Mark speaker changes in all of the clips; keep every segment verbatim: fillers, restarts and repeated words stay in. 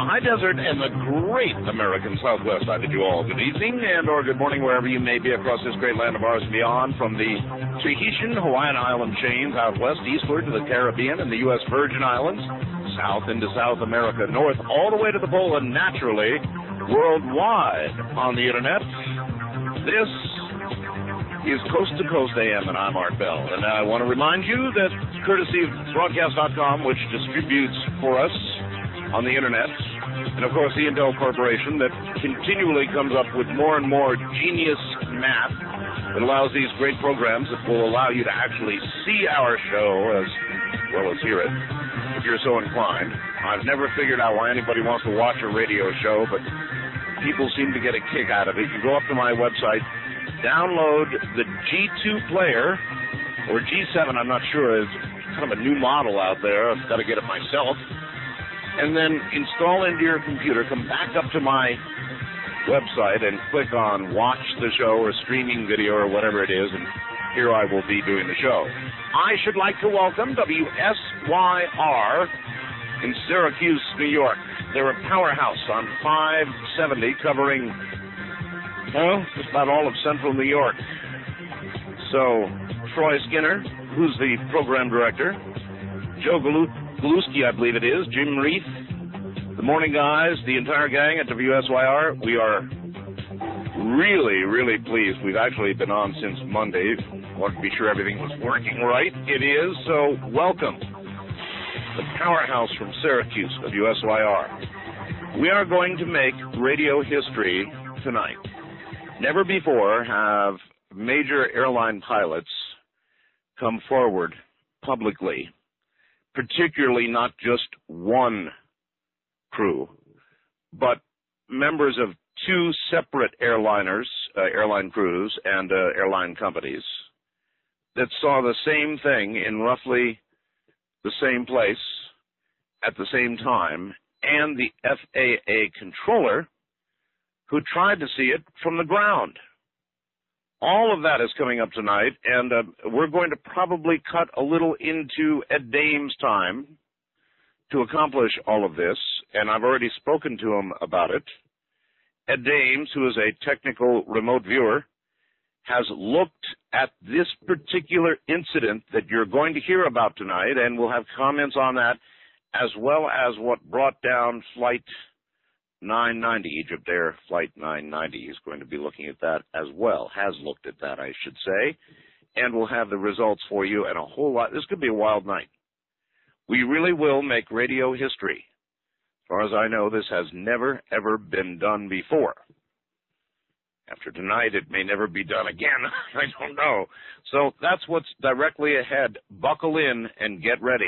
Speaker 1: high desert and the great American Southwest. I bid you all good evening and or good morning wherever you may be across this great land of ours and beyond, from the Tahitian Hawaiian island chains out west, eastward to the Caribbean and the U S Virgin Islands, south into South America, north all the way to the pole, and naturally worldwide on the internet. This is Coast to Coast A M, and I'm Art Bell. And I want to remind you that courtesy of broadcast dot com, which distributes for us on the internet, and of course the Intel Corporation that continually comes up with more and more genius math that allows these great programs that will allow you to actually see our show as well as hear it, if you're so inclined. I've never figured out why anybody wants to watch a radio show, but people seem to get a kick out of it. You go up to my website, download the G two player, or G seven, I'm not sure. It's kind of a new model out there. I've got to get it myself. And then install into your computer, come back up to my website and click on watch the show or streaming video or whatever it is, and here I will be doing the show. I should like to welcome W S Y R in Syracuse, New York. They're a powerhouse on five seventy, covering, well, just about all of central New York. So, Troy Skinner, who's the program director, Joe Galut. Galuski, I believe it is, Jim Reith, the morning guys, the entire gang at W S Y R. We are really, really pleased. We've actually been on since Monday. Wanted to be sure everything was working right. It is, so welcome. The powerhouse from Syracuse, W S Y R. We are going to make radio history tonight. Never before have major airline pilots come forward publicly, particularly not just one crew, but members of two separate airliners, uh, airline crews, and uh, airline companies that saw the same thing in roughly the same place at the same time, and the F A A controller who tried to see it from the ground. All of that is coming up tonight, and uh, we're going to probably cut a little into Ed Dames' time to accomplish all of this, and I've already spoken to him about it. Ed Dames, who is a technical remote viewer, has looked at this particular incident that you're going to hear about tonight, and we'll have comments on that, as well as what brought down Flight nine ninety, Egypt Air Flight nine ninety. Is going to be looking at that as well, has looked at that, I should say, and we'll have the results for you and a whole lot. This could be a wild night. We really will make radio history. As far as I know, this has never, ever been done before. After tonight, it may never be done again. I don't know. So that's what's directly ahead. Buckle in and get ready.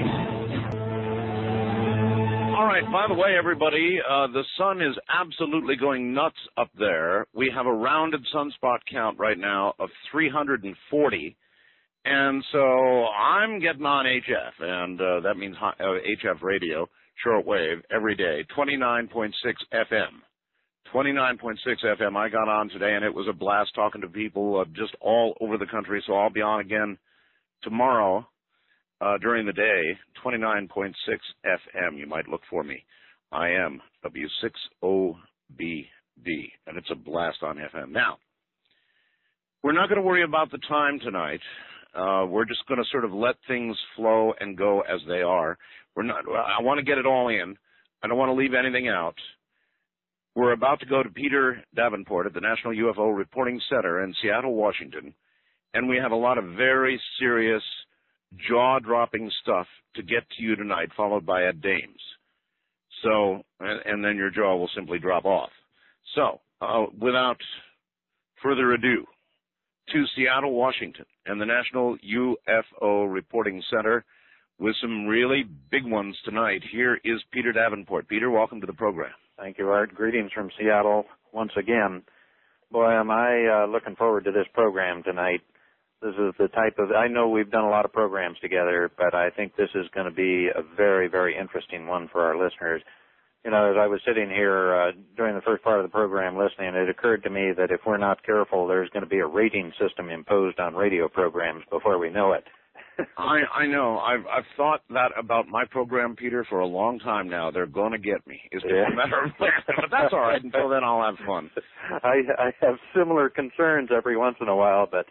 Speaker 1: All right, by the way, everybody, uh, the sun is absolutely going nuts up there. We have a rounded sunspot count right now of three hundred forty, and so I'm getting on H F, and uh, that means uh, H F radio, shortwave, every day, twenty-nine point six F M. twenty-nine point six F M. I got on today, and it was a blast talking to people uh, just all over the country, so I'll be on again tomorrow. Uh, during the day, twenty-nine point six F M. You might look for me. I am W six O B D, and it's a blast on F M. Now, we're not going to worry about the time tonight. Uh, we're just going to sort of let things flow and go as they are. We're not. I want to get it all in. I don't want to leave anything out. We're about to go to Peter Davenport at the National U F O Reporting Center in Seattle, Washington, and we have a lot of very serious, jaw-dropping stuff to get to you tonight, followed by Ed Dames. So, and, and then your jaw will simply drop off. So, uh, without further ado, to Seattle, Washington, and the National U F O Reporting Center with some really big ones tonight. Here is Peter Davenport. Peter, welcome to the program.
Speaker 2: Thank you, Art. Greetings from Seattle once again. Boy, am I uh, looking forward to this program tonight. This is the type of, I know we've done a lot of programs together, but I think this is going to be a very, very interesting one for our listeners. You know, as I was sitting here uh, during the first part of the program listening, it occurred to me that if we're not careful, there's going to be a rating system imposed on radio programs before we know it.
Speaker 1: I I know. I've I've thought that about my program, Peter, for a long time now. They're going to get me. It's just
Speaker 2: yeah.
Speaker 1: a matter of when. But that's all right. Until then, I'll have fun.
Speaker 2: I I have similar concerns every once in a while, but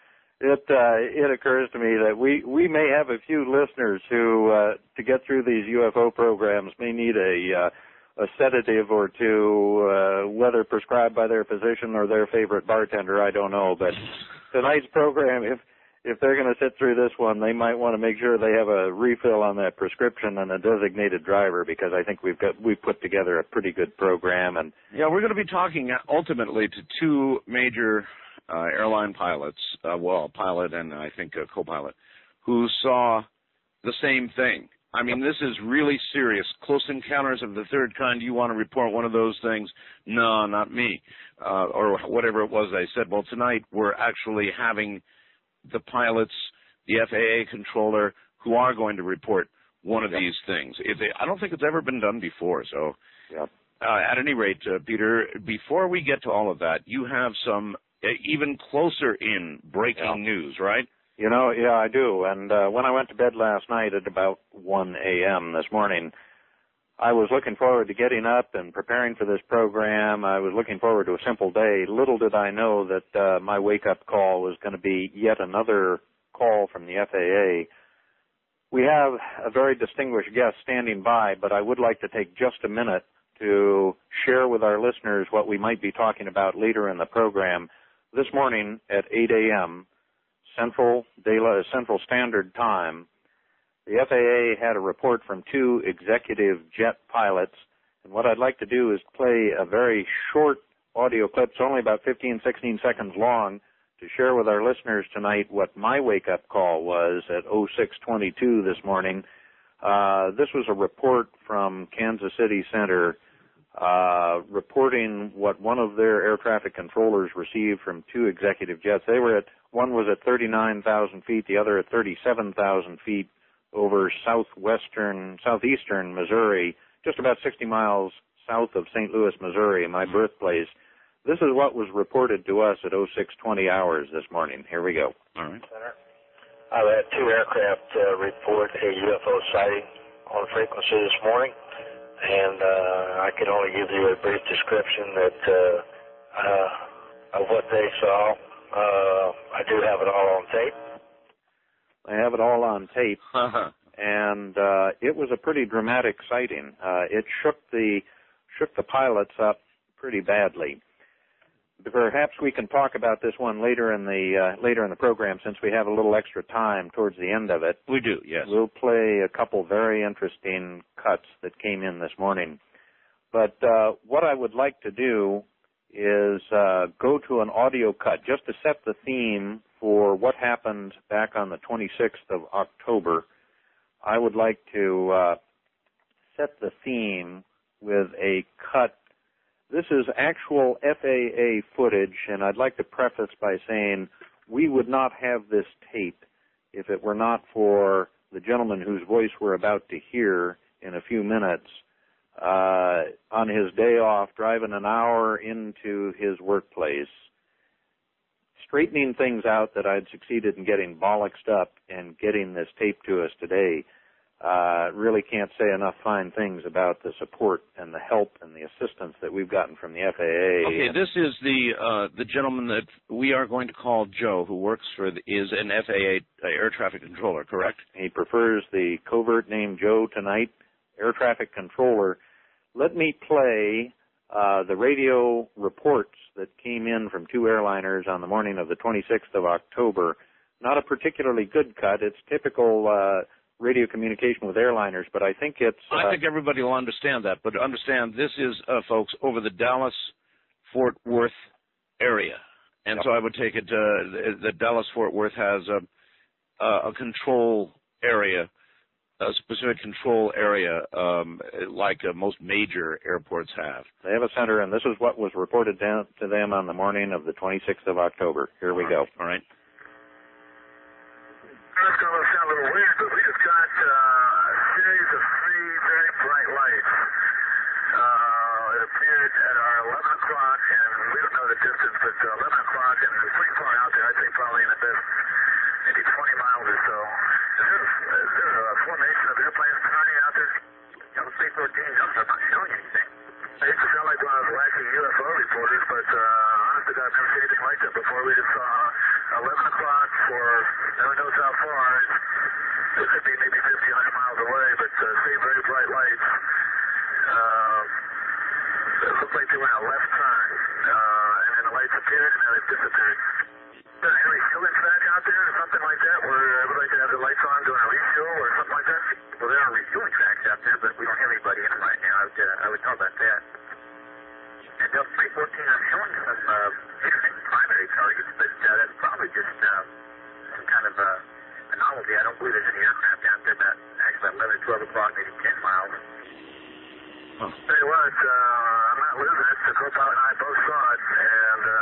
Speaker 2: it uh, it occurs to me that we we may have a few listeners who, uh, to get through these U F O programs, may need a uh, a sedative or two, uh, whether prescribed by their physician or their favorite bartender, I don't know. But tonight's program, if if they're going to sit through this one, they might want to make sure they have a refill on that prescription and a designated driver, because I think we've got we've put together a pretty good program. And
Speaker 1: yeah, we're going to be talking ultimately to two major uh, airline pilots, uh, well, a pilot and I think a co-pilot, who saw the same thing. I mean, this is really serious. Close encounters of the third kind. You want to report one of those things? No, not me. Uh, or whatever it was they said. Well, tonight we're actually having the pilots, the F A A controller, who are going to report one of these things. If they, I don't think it's ever been done before. So,
Speaker 2: yep.
Speaker 1: uh, at any rate, uh, Peter, before we get to all of that, you have some uh, even closer in breaking
Speaker 2: yep.
Speaker 1: news, right?
Speaker 2: You know, yeah, I do. And uh, when I went to bed last night at about one a.m. this morning, I was looking forward to getting up and preparing for this program. I was looking forward to a simple day. Little did I know that uh, my wake-up call was going to be yet another call from the F A A. We have a very distinguished guest standing by, but I would like to take just a minute to share with our listeners what we might be talking about later in the program. This morning at eight a.m., Central Daylight, Central Standard Time, the F A A had a report from two executive jet pilots, and what I'd like to do is play a very short audio clip, it's only about fifteen, sixteen seconds long, to share with our listeners tonight what my wake-up call was at oh six twenty-two this morning. Uh, this was a report from Kansas City Center uh, reporting what one of their air traffic controllers received from two executive jets. They were at One was at thirty-nine thousand feet, the other at thirty-seven thousand feet over southwestern, southeastern Missouri, just about sixty miles south of Saint Louis, Missouri, my birthplace. This is what was reported to us at oh six twenty hours this morning. Here we go.
Speaker 1: All right.
Speaker 3: Center. I've had two aircraft uh, report a U F O sighting on frequency this morning, and uh, I can only give you a brief description that uh, uh, of what they saw. Uh, I do have it all on tape.
Speaker 2: I have it all on tape, and uh, it was a pretty dramatic sighting. Uh, it shook the shook the pilots up pretty badly. Perhaps we can talk about this one later in the uh, later in the program, since we have a little extra time towards the end of it.
Speaker 1: We do, yes.
Speaker 2: We'll play a couple very interesting cuts that came in this morning. But uh, what I would like to do is uh, go to an audio cut just to set the theme for what happened back on the twenty-sixth of October. I would like to uh, set the theme with a cut. This is actual F A A footage, and I'd like to preface by saying we would not have this tape if it were not for the gentleman whose voice we're about to hear in a few minutes. Uh, on his day off, driving an hour into his workplace, straightening things out that I'd succeeded in getting bollocksed up and getting this tape to us today. Uh, really can't say enough fine things about the support and the help and the assistance that we've gotten from the F A A.
Speaker 1: Okay, this is the uh, the gentleman that we are going to call Joe, who works for the, is an F A A uh, air traffic controller, correct?
Speaker 2: He prefers the covert name Joe tonight, air traffic controller. Let me play uh, the radio reports that came in from two airliners on the morning of the twenty-sixth of October. Not a particularly good cut. It's typical uh, radio communication with airliners, but I think it's... Uh,
Speaker 1: I think everybody will understand that, but understand this is, uh, folks, over the Dallas-Fort Worth area. And yep. So I would take it uh, that Dallas-Fort Worth has a, a control area, a specific control area um, like uh, most major airports have.
Speaker 2: They have a center, and this is what was reported down to them on the morning of the twenty-sixth of October. Here we go.
Speaker 1: All right.
Speaker 4: It's going to sound a little weird, but we just got uh, a series of three very bright lights. Uh, it appeared at our eleven o'clock, and we don't know the distance, but uh, eleven o'clock, and it was pretty far out there. I think probably in the best, maybe twenty miles or so. there, is there a formation of airplanes turning out there? Delta three fourteen, no, they're not showing anything. I used to sound like one of those wacky U F O reporters, but uh, honestly, I've never seen anything like that before. We just saw eleven o'clock for never knows how far. It could be maybe fifty, one hundred miles away, but uh, seeing very bright lights. Uh, it looked like they went a left turn, uh, and then the lights appeared, and then it disappeared. Is there any refueling track out there or something like that where everybody could have the lights on doing a refuel or something like that?
Speaker 5: Well, there are refueling tracks out there, but we don't have anybody in them right now. I would, uh, I would know about that. And Delta three fourteen, I'm showing some uh, interesting primary targets, but uh, that's probably just uh, some kind of uh, anomaly. I don't believe there's any aircraft out there about actually about eleven, twelve o'clock, maybe ten miles.
Speaker 4: Huh. Tell you what, uh, I'm not losing it. The co-pilot and I both saw it, and uh,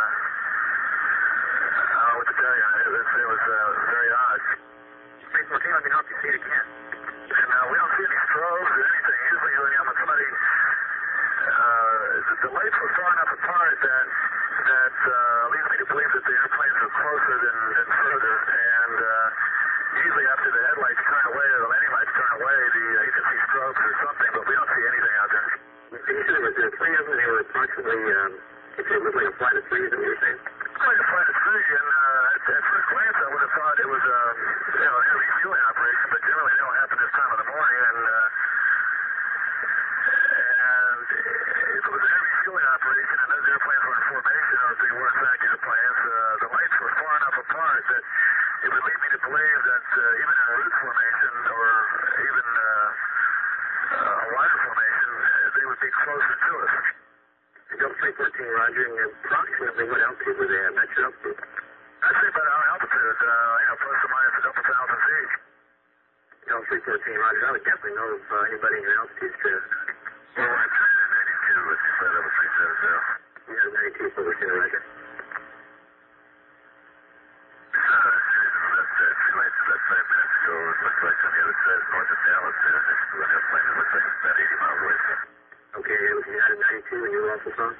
Speaker 4: I don't know what to tell you. It was, it was uh, very odd.
Speaker 5: three fourteen, let me know if you see it again.
Speaker 4: And uh, we don't see any strobes or anything. Usually, you know, when somebody, uh, the, the lights were far enough apart that that uh, leads me to believe that the airplanes are closer than, than further. And uh, usually, after the headlights turn away or the landing lights turn away, the uh, you can see strobes or something, but we don't see anything out there.
Speaker 5: Usually, with the three of them, they were approximately, um, it looked like a flight of three, is that what you're saying?
Speaker 4: Like a flight of three, and uh, at, at first glance, I would have thought it was a you know, heavy fueling operation, but generally they don't happen this time of the morning. And uh, and if it was a heavy fueling operation and those airplanes were in formation, or if they were in fact airplanes, uh, the lights were far enough apart that it would lead me to believe that uh, even in a route formation or even uh, uh, a wider formation, they would be closer to us.
Speaker 5: Delta three fourteen, Roger, and approximately what altitude were they at? Not your altitude.
Speaker 4: I'd say about our altitude, uh, you know, plus or minus a couple thousand feet.
Speaker 5: Delta three fourteen, Roger. I would definitely know if uh, anybody in your altitude strip.
Speaker 4: Well, I'm trying to ninety-two, let's see, flight level three seven zero.
Speaker 5: Yeah, ninety-two, so we're here, Roger.
Speaker 4: Uh, left side, three lights, left five minutes ago, it looks like on the other side, north of Dallas, there, next to an airplane, it looks like it's about eighty miles away.
Speaker 5: Okay, it was United ninety-two, and you were also saw?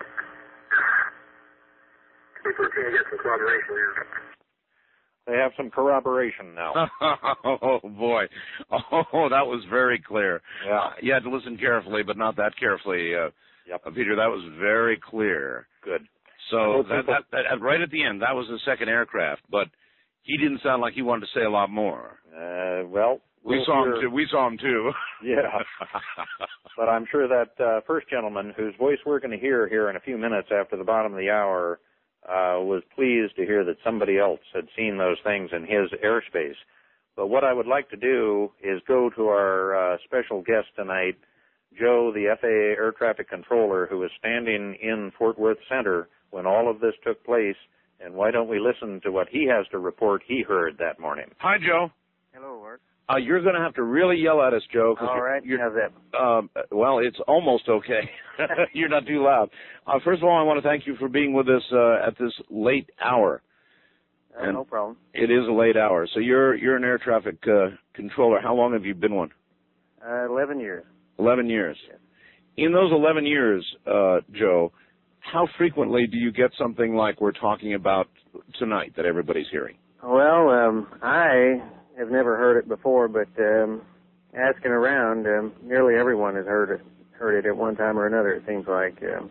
Speaker 5: three fourteen, you got some corroboration now.
Speaker 2: They have some corroboration now.
Speaker 1: Oh, boy. Oh, that was very clear.
Speaker 2: Yeah.
Speaker 1: Uh, you had to listen carefully, but not that carefully. Uh,
Speaker 2: yep.
Speaker 1: uh, Peter, that was very clear.
Speaker 2: Good.
Speaker 1: So that, that, that, right at the end, that was the second aircraft, but he didn't sound like he wanted to say a lot more.
Speaker 2: Uh, well,
Speaker 1: we
Speaker 2: we'll
Speaker 1: saw
Speaker 2: hear...
Speaker 1: him too. We saw him too.
Speaker 2: Yeah. But I'm sure that uh, first gentleman, whose voice we're going to hear here in a few minutes after the bottom of the hour, uh, was pleased to hear that somebody else had seen those things in his airspace. But what I would like to do is go to our uh, special guest tonight, Joe, the F A A Air Traffic Controller, who was standing in Fort Worth Center when all of this took place. And why don't we listen to what he has to report he heard that morning?
Speaker 1: Hi, Joe.
Speaker 6: Hello, Art.
Speaker 1: Uh, you're going to have to really yell at us, Joe.
Speaker 6: All
Speaker 1: you're,
Speaker 6: right.
Speaker 1: You're,
Speaker 6: How's that?
Speaker 1: Um, well, it's almost okay. You're not too loud. Uh, first of all, I want to thank you for being with us uh, at this late hour.
Speaker 6: Uh, no problem.
Speaker 1: It is a late hour. So you're you're an air traffic uh, controller. How long have you been one?
Speaker 6: Uh, eleven years.
Speaker 1: Eleven years.
Speaker 6: Yes.
Speaker 1: In those eleven years, uh, Joe, how frequently do you get something like we're talking about tonight that everybody's hearing?
Speaker 6: Well, um, I have never heard it before, but um, asking around, um, nearly everyone has heard it, heard it at one time or another. It seems like um,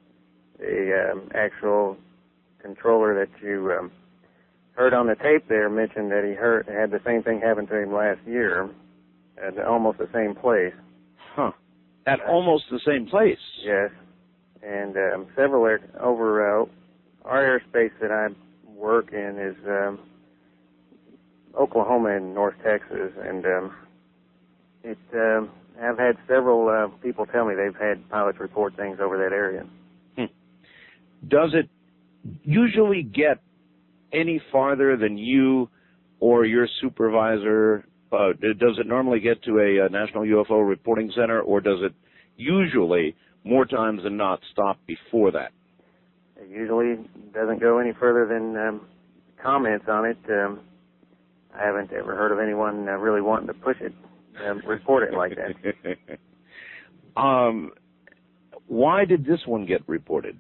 Speaker 6: the um, actual controller that you um, heard on the tape there mentioned that he heard had the same thing happen to him last year at almost the same place.
Speaker 1: Huh. At almost the same place?
Speaker 6: Yes. And um, several air, over uh, our airspace that I work in is um, Oklahoma and North Texas, and um, it. Um, I've had several uh, people tell me they've had pilots report things over that area.
Speaker 1: Hmm. Does it usually get any farther than you or your supervisor? Uh, does it normally get to a, a National U F O Reporting Center, or does it usually, more times than not, stop before that?
Speaker 6: It usually doesn't go any further than um, comments on it. Um, I haven't ever heard of anyone uh, really wanting to push it, um, report it like
Speaker 1: that. um, why did this one get reported?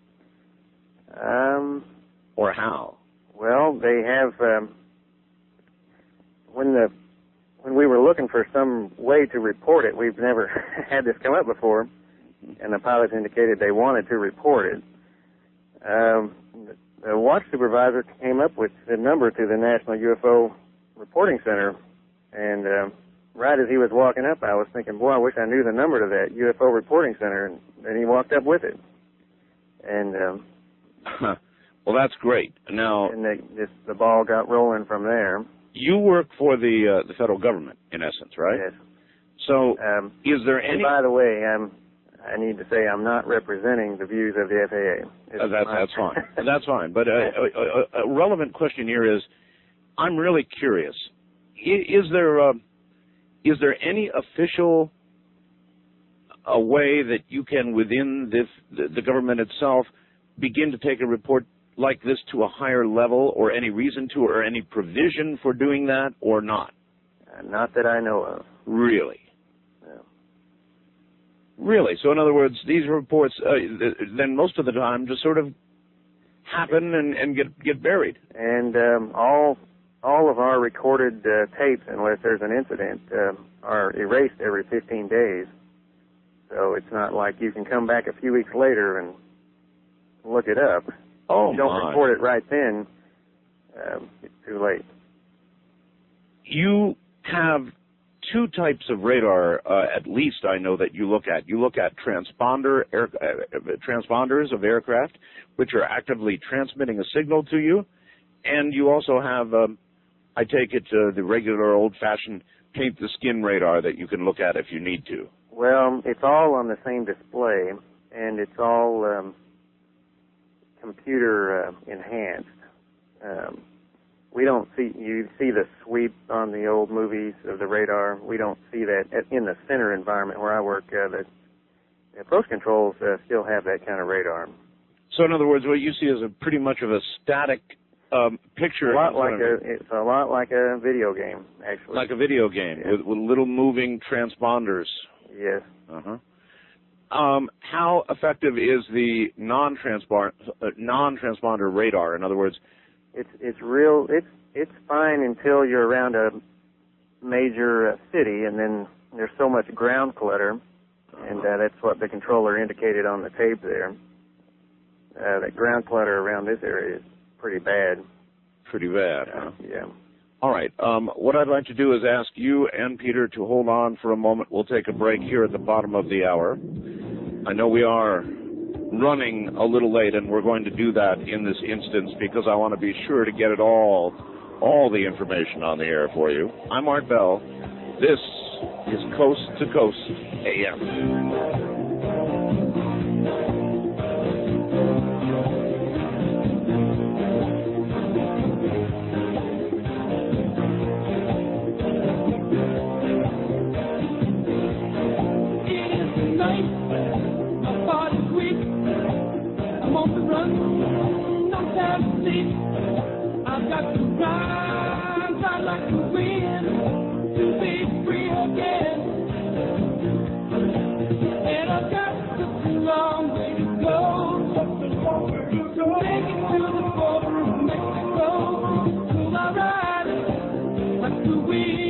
Speaker 6: Um,
Speaker 1: or how?
Speaker 6: Well, they have, um, when the when we were looking for some way to report it, we've never had this come up before, and the pilots indicated they wanted to report it. Um, the watch supervisor came up with the number to the National U F O Reporting Center, and uh, right as he was walking up, I was thinking, boy, I wish I knew the number to that U F O Reporting Center, and then he walked up with it. And um,
Speaker 1: well, that's great. Now,
Speaker 6: and they, just, the ball got rolling from there.
Speaker 1: You work for the uh, the federal government, in essence, right?
Speaker 6: Yes.
Speaker 1: So,
Speaker 6: um,
Speaker 1: is there any?
Speaker 6: And by the way, I'm, I need to say I'm not representing the views of the F A A.
Speaker 1: Uh, that's that's fine. That's fine. But uh, a, a, a relevant question here is, I'm really curious. Is, is there uh, is there any official a way that you can, within this, the, the government itself, begin to take a report like this to a higher level, or any reason to, or any provision for doing that, or not?
Speaker 6: Uh, not that I know of.
Speaker 1: Really?
Speaker 6: No.
Speaker 1: Really? So in other words, these reports, uh, then most of the time, just sort of happen and, and get get buried.
Speaker 6: And um, all all of our recorded uh, tapes, unless there's an incident, uh, are erased every fifteen days. So it's not like you can come back a few weeks later and look it up.
Speaker 1: Oh,
Speaker 6: if you don't
Speaker 1: my.
Speaker 6: report it right then, um, it's too late.
Speaker 1: You have two types of radar, uh, at least I know that you look at. You look at transponder air, uh, transponders of aircraft, which are actively transmitting a signal to you, and you also have, um, I take it, uh, the regular old-fashioned paint-the-skin radar that you can look at if you need to.
Speaker 6: Well, it's all on the same display, and it's all um, computer uh, enhanced. Um, we don't see, you see the sweep on the old movies of the radar. We don't see that in the center environment where I work. Uh, the approach controls uh, still have that kind of radar.
Speaker 1: So in other words, what you see is a pretty much of a static um, picture.
Speaker 6: A lot like a, it's a lot like a video game, actually.
Speaker 1: Like a video game, yeah. with, with little moving transponders.
Speaker 6: Yes.
Speaker 1: Uh-huh. Um, how effective is the non-transponder, uh, non-transponder radar? In other words,
Speaker 6: it's it's real. It's it's fine until you're around a major uh, city, and then there's so much ground clutter, uh-huh. and uh, that's what the controller indicated on the tape there. Uh, that ground clutter around this area is pretty bad.
Speaker 1: Pretty bad,
Speaker 6: uh,
Speaker 1: huh?
Speaker 6: Yeah.
Speaker 1: All right. Um, what I'd like to do is ask you and Peter to hold on for a moment. We'll take a break here at the bottom of the hour. I know we are running a little late, and we're going to do that in this instance because I want to be sure to get it all, all the information on the air for you. I'm Art Bell. This is Coast to Coast A M.
Speaker 7: I've got to rise, I like to win, to be free again. And I've got such a long way to go, make it to the border of Mexico. Till I ride, like to win.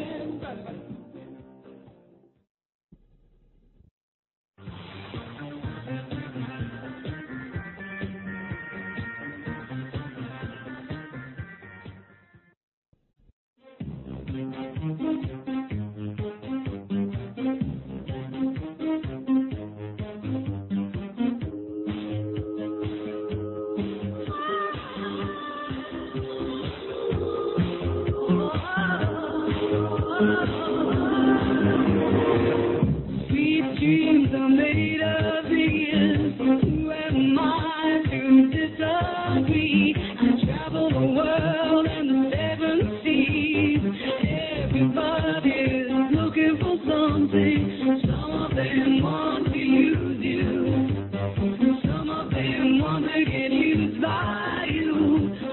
Speaker 7: Sweet dreams are made of these. Who am I to disagree? I travel the world and the seven seas. Everybody's looking for something. Some of them want to use you. Some of them want to get used by you.
Speaker 1: Call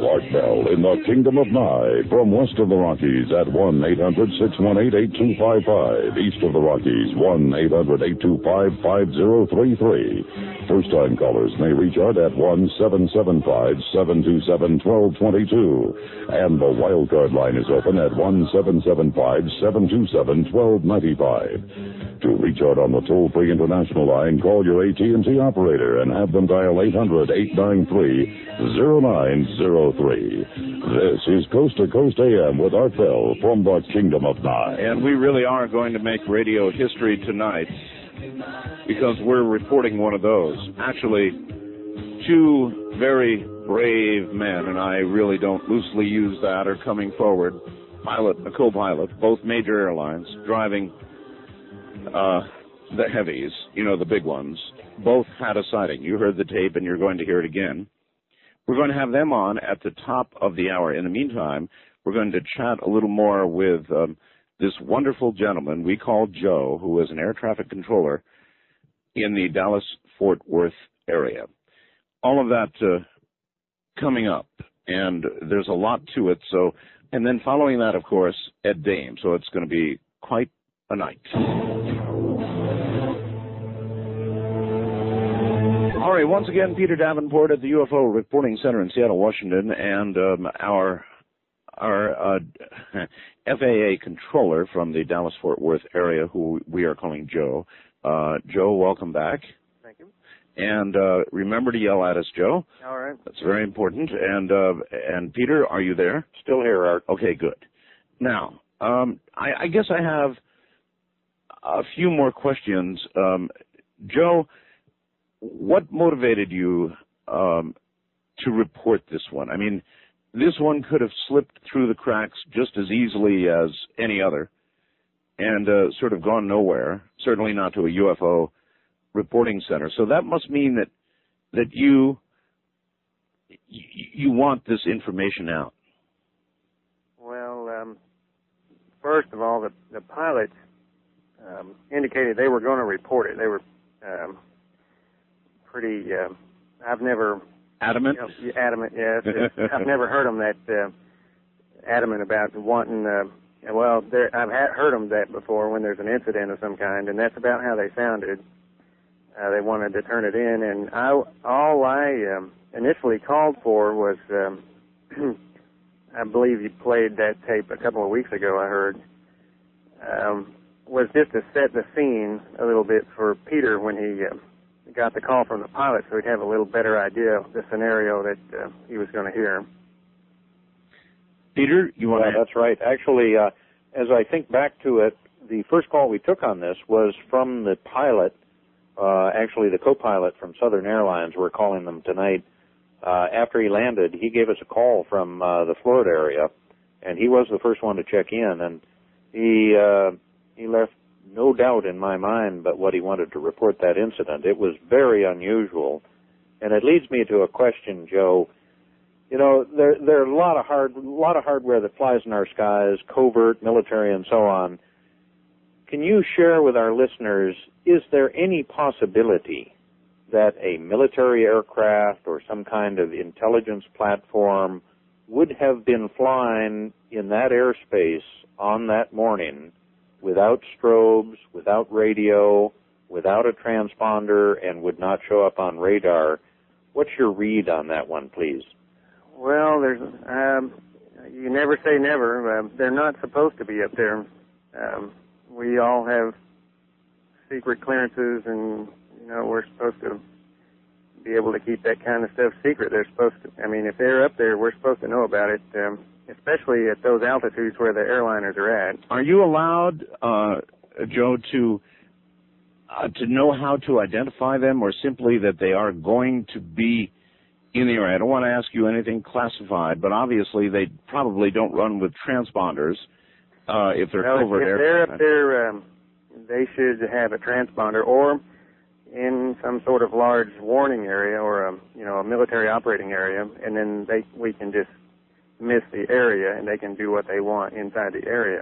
Speaker 8: Art Bell in the Kingdom of Nye. From west of the Rockies at one eight hundred six one eight eight two five five. East of the Rockies, one eight hundred eight two five five zero three three. First-time callers may reach Art at one seven seven five seven two seven one two two two. And the wildcard line is open at one seven seven five seven two seven one two nine five. To reach Art on the toll-free international line, call your A T and T operator and have them dial eight hundred eight nine three zero nine zero three. This is Coast to Coast A M with Art Bell from the Kingdom of Nye.
Speaker 1: And we really are going to make radio history tonight because we're reporting one of those. Actually, two very brave men, and I really don't loosely use that, are coming forward. Pilot and a co-pilot, both major airlines, driving uh, the heavies, you know, the big ones. Both had a sighting. You heard the tape, and you're going to hear it again. We're going to have them on at the top of the hour. In the meantime, we're going to chat a little more with um, this wonderful gentleman we call Joe, who is an air traffic controller in the Dallas-Fort Worth area. All of that uh, coming up, and there's a lot to it. So, and then following that, of course, Ed Dame. So it's going to be quite a night. All right, once again, Peter Davenport at the U F O Reporting Center in Seattle, Washington, and um, our our uh, F A A controller from the Dallas-Fort Worth area, who we are calling Joe. Uh, Joe, welcome back.
Speaker 6: Thank you.
Speaker 1: And uh, remember to yell at us, Joe.
Speaker 6: All right.
Speaker 1: That's very important. And uh, and Peter, are you there?
Speaker 2: Still here, Art.
Speaker 1: Okay, good. Now, um, I, I guess I have a few more questions. Um, Joe, what motivated you um, to report this one? I mean, this one could have slipped through the cracks just as easily as any other and uh, sort of gone nowhere, certainly not to a U F O reporting center. So that must mean that that you you want this information out.
Speaker 6: Well, um, first of all, the, the pilots um, indicated they were going to report it. They were um, pretty, uh, I've never...
Speaker 1: Adamant?
Speaker 6: You know, adamant, yes. I've never heard them that uh, adamant about wanting... Uh, well, I've had, heard them that before when there's an incident of some kind, and that's about how they sounded. Uh, they wanted to turn it in, and I, all I um, initially called for was, um, I believe you played that tape a couple of weeks ago, I heard, um, was just to set the scene a little bit for Peter when he uh, got the call from the pilot, so he'd have a little better idea of the scenario that uh, he was going to hear.
Speaker 1: Peter, you want
Speaker 2: yeah,
Speaker 1: to...
Speaker 2: That's right. Actually, uh, as I think back to it, the first call we took on this was from the pilot, uh, actually the co-pilot from Southern Airlines. We're calling them tonight. Uh, after he landed, he gave us a call from uh, the Florida area, and he was the first one to check in, and he uh, he left no doubt in my mind but what he wanted to report that incident. It was very unusual, and it leads me to a question, Joe. You know, there there are a lot of hard a lot of hardware that flies in our skies, covert, military, and so on. Can you share with our listeners, is there any possibility that a military aircraft or some kind of intelligence platform would have been flying in that airspace on that morning without strobes, without radio, without a transponder, and would not show up on radar? What's your read on that one, please?
Speaker 6: Well, there's um, you never say never. Uh, they're not supposed to be up there. Um, we all have secret clearances, and you know we're supposed to be able to keep that kind of stuff secret. They're supposed to. I mean, if they're up there, we're supposed to know about it, um, especially at those altitudes where the airliners are at.
Speaker 1: Are you allowed, uh, Joe, to uh, to know how to identify them, or simply that they are going to be in the area? I don't want to ask you anything classified, but obviously they probably don't run with transponders uh, if they're
Speaker 6: well,
Speaker 1: covert
Speaker 6: if
Speaker 1: air.
Speaker 6: they're up there, um, they should have a transponder, or in some sort of large warning area, or a you know a military operating area, and then they we can just miss the area, and they can do what they want inside the area.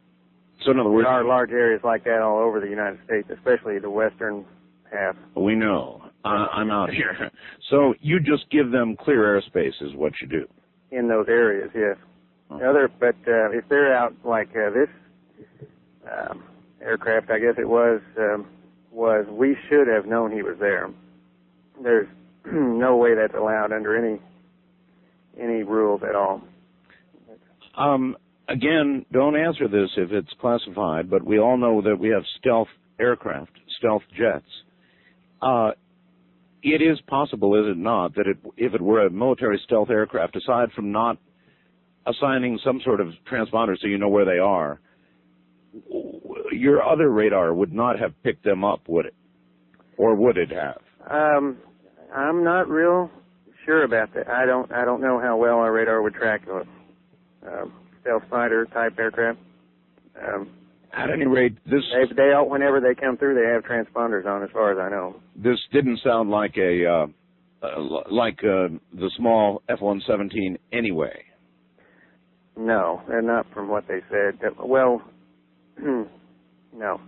Speaker 1: So in other words,
Speaker 6: there are large areas like that all over the United States, especially the western half.
Speaker 1: We know. Uh, I'm out here. So you just give them clear airspace is what you do.
Speaker 6: in those areas, yes. The other, but uh, if they're out like uh, this um, aircraft, I guess it was, um, was we should have known he was there. There's no way that's allowed under any any rules at all.
Speaker 1: Um, again, don't answer this if it's classified, but we all know that we have stealth aircraft, stealth jets. Uh, it is possible, is it not, that it, if it were a military stealth aircraft, aside from not assigning some sort of transponder so you know where they are, your other radar would not have picked them up, would it? Or would it have?
Speaker 6: Um, I'm not real sure about that. I don't. I don't know how well our radar would track a uh, stealth fighter type aircraft. Um,
Speaker 1: At any rate, this
Speaker 6: they, they all, whenever they come through, they have transponders on, as far as I know.
Speaker 1: This didn't sound like a uh, uh, like uh, the small F one seventeen anyway.
Speaker 6: No, they're not from what they said. Well, no.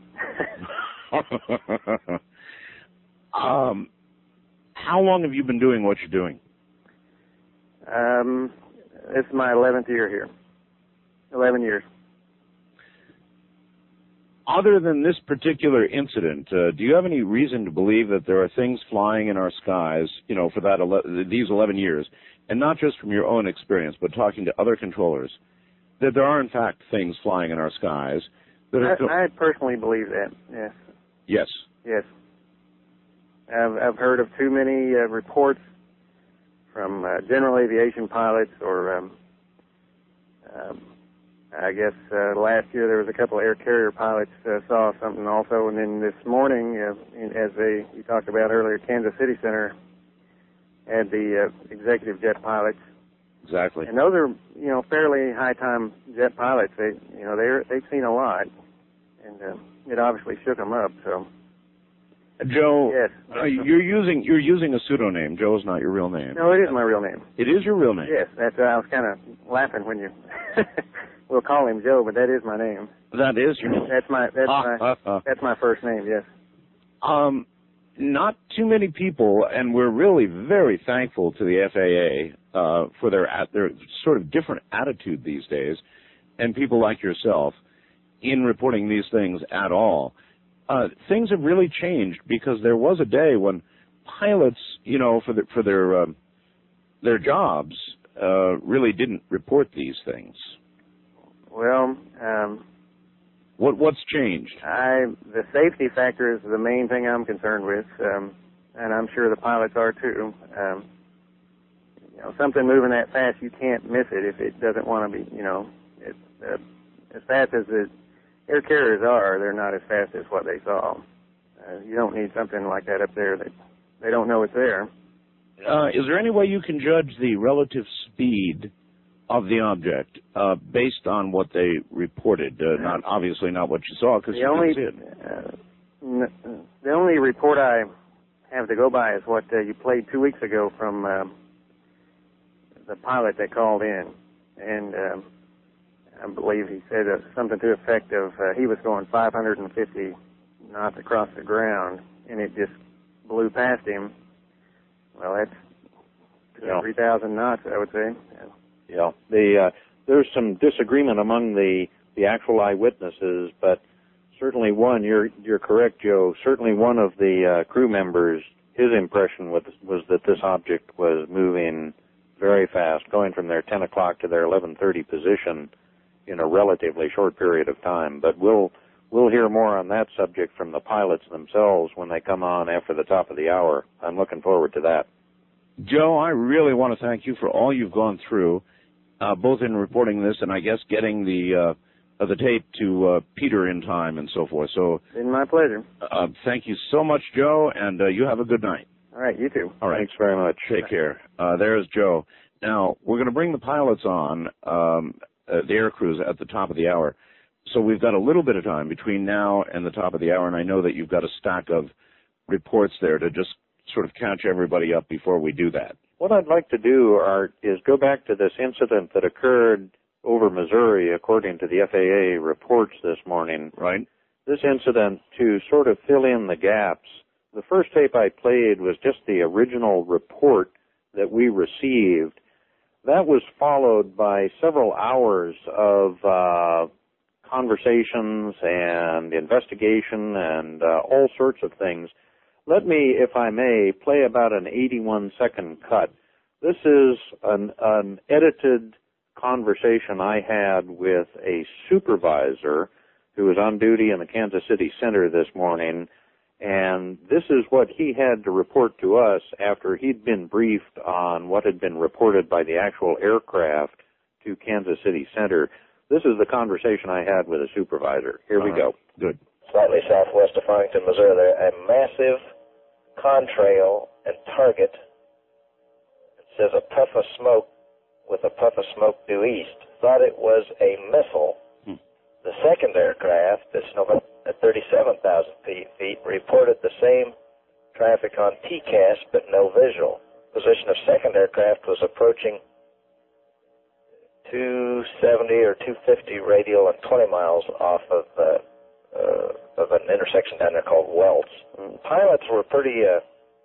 Speaker 1: um, how long have you been doing what you're doing?
Speaker 6: Um, this is my eleventh year here. Eleven years.
Speaker 1: Other than this particular incident, uh, do you have any reason to believe that there are things flying in our skies, you know, for that ele- these eleven years, and not just from your own experience, but talking to other controllers, that there are in fact things flying in our skies that are...
Speaker 6: I, I personally believe that. Yes.
Speaker 1: Yes.
Speaker 6: Yes. I've, I've heard of too many uh, reports from uh, general aviation pilots, or um, um, I guess uh, last year there was a couple of air carrier pilots uh, saw something also, and then this morning, uh, in, as they you talked about earlier, Kansas City Center had the uh, executive jet pilots.
Speaker 1: Exactly.
Speaker 6: And those are, you know, fairly high-time jet pilots. They, you know, they're they've seen a lot, and uh, it obviously shook them up. So.
Speaker 1: Joe,
Speaker 6: yes.
Speaker 1: uh, you're using you're using a pseudonym. Joe is not your real name.
Speaker 6: No, it is my real name.
Speaker 1: It is your real name.
Speaker 6: Yes, that's. Uh, I was kind of laughing when you. We'll call him Joe, but that is my name.
Speaker 1: That is your name.
Speaker 6: That's my that's
Speaker 1: ah,
Speaker 6: my
Speaker 1: ah, ah.
Speaker 6: that's my first name. Yes.
Speaker 1: Um, not too many people, and we're really very thankful to the F A A uh, for their their sort of different attitude these days, and people like yourself in reporting these things at all. Uh, things have really changed, because there was a day when pilots, you know, for the, for their um, their jobs, uh, really didn't report these things.
Speaker 6: Well, um,
Speaker 1: what what's changed?
Speaker 6: I the safety factor is the main thing I'm concerned with, um, and I'm sure the pilots are too. Um, you know, something moving that fast, you can't miss it if it doesn't want to be. You know, it, uh, as fast as the air carriers are, they're not as fast as what they saw. Uh, you don't need something like that up there that they don't know it's there.
Speaker 1: Uh, is there any way you can judge the relative speed of the object uh, based on what they reported? Uh, not obviously not what you saw, because you
Speaker 6: only,
Speaker 1: didn't see it.
Speaker 6: Uh, n- the only report I have to go by is what uh, you played two weeks ago from uh, the pilot that called in, and uh, I believe he said uh, something to the effect of uh, he was going five hundred fifty knots across the ground, and it just blew past him. Well, that's
Speaker 2: yeah.
Speaker 6: three thousand knots, I would say.
Speaker 2: Yeah. Yeah, the uh, there's some disagreement among the, the actual eyewitnesses, but certainly one, you're you're correct, Joe. Certainly one of the uh, crew members, his impression was was that this object was moving very fast, going from their ten o'clock to their eleven thirty position in a relatively short period of time. But we'll we'll hear more on that subject from the pilots themselves when they come on after the top of the hour. I'm looking forward to that.
Speaker 1: Joe, I really want to thank you for all you've gone through, uh, both in reporting this and I guess getting the uh, the tape to uh, Peter in time and so forth. So,
Speaker 6: it's been my pleasure.
Speaker 1: Uh, thank you so much, Joe, and uh, you have a good night.
Speaker 6: All right, you too.
Speaker 1: All right.
Speaker 2: Thanks very much.
Speaker 1: Take care. Uh, there's Joe. Now, we're going to bring the pilots on, um, uh, the air crews at the top of the hour. So we've got a little bit of time between now and the top of the hour, and I know that you've got a stack of reports there to just sort of catch everybody up before we do that.
Speaker 2: What I'd like to do, Art, is go back to this incident that occurred over Missouri, according to the F A A reports this morning.
Speaker 1: Right.
Speaker 2: This incident, to sort of fill in the gaps, the first tape I played was just the original report that we received. That was followed by several hours of uh, conversations and investigation and uh, all sorts of things. Let me, if I may, play about an eighty-one second cut. This is an, an edited conversation I had with a supervisor who was on duty in the Kansas City Center this morning, and this is what he had to report to us after he'd been briefed on what had been reported by the actual aircraft to Kansas City Center. This is the conversation I had with a supervisor. Here
Speaker 9: All
Speaker 2: we
Speaker 9: right.
Speaker 2: go.
Speaker 9: Good.
Speaker 3: Slightly southwest of Farmington, Missouri, there, a massive contrail and target. It says a puff of smoke with a puff of smoke due east. Thought it was a missile.
Speaker 9: Hmm.
Speaker 3: The second aircraft, that's at thirty-seven thousand feet, reported the same traffic on T C A S, but no visual. Position of second aircraft was approaching two seventy or two fifty radial and twenty miles off of uh, uh, of an intersection down there called Welts. Mm. Pilots were pretty uh,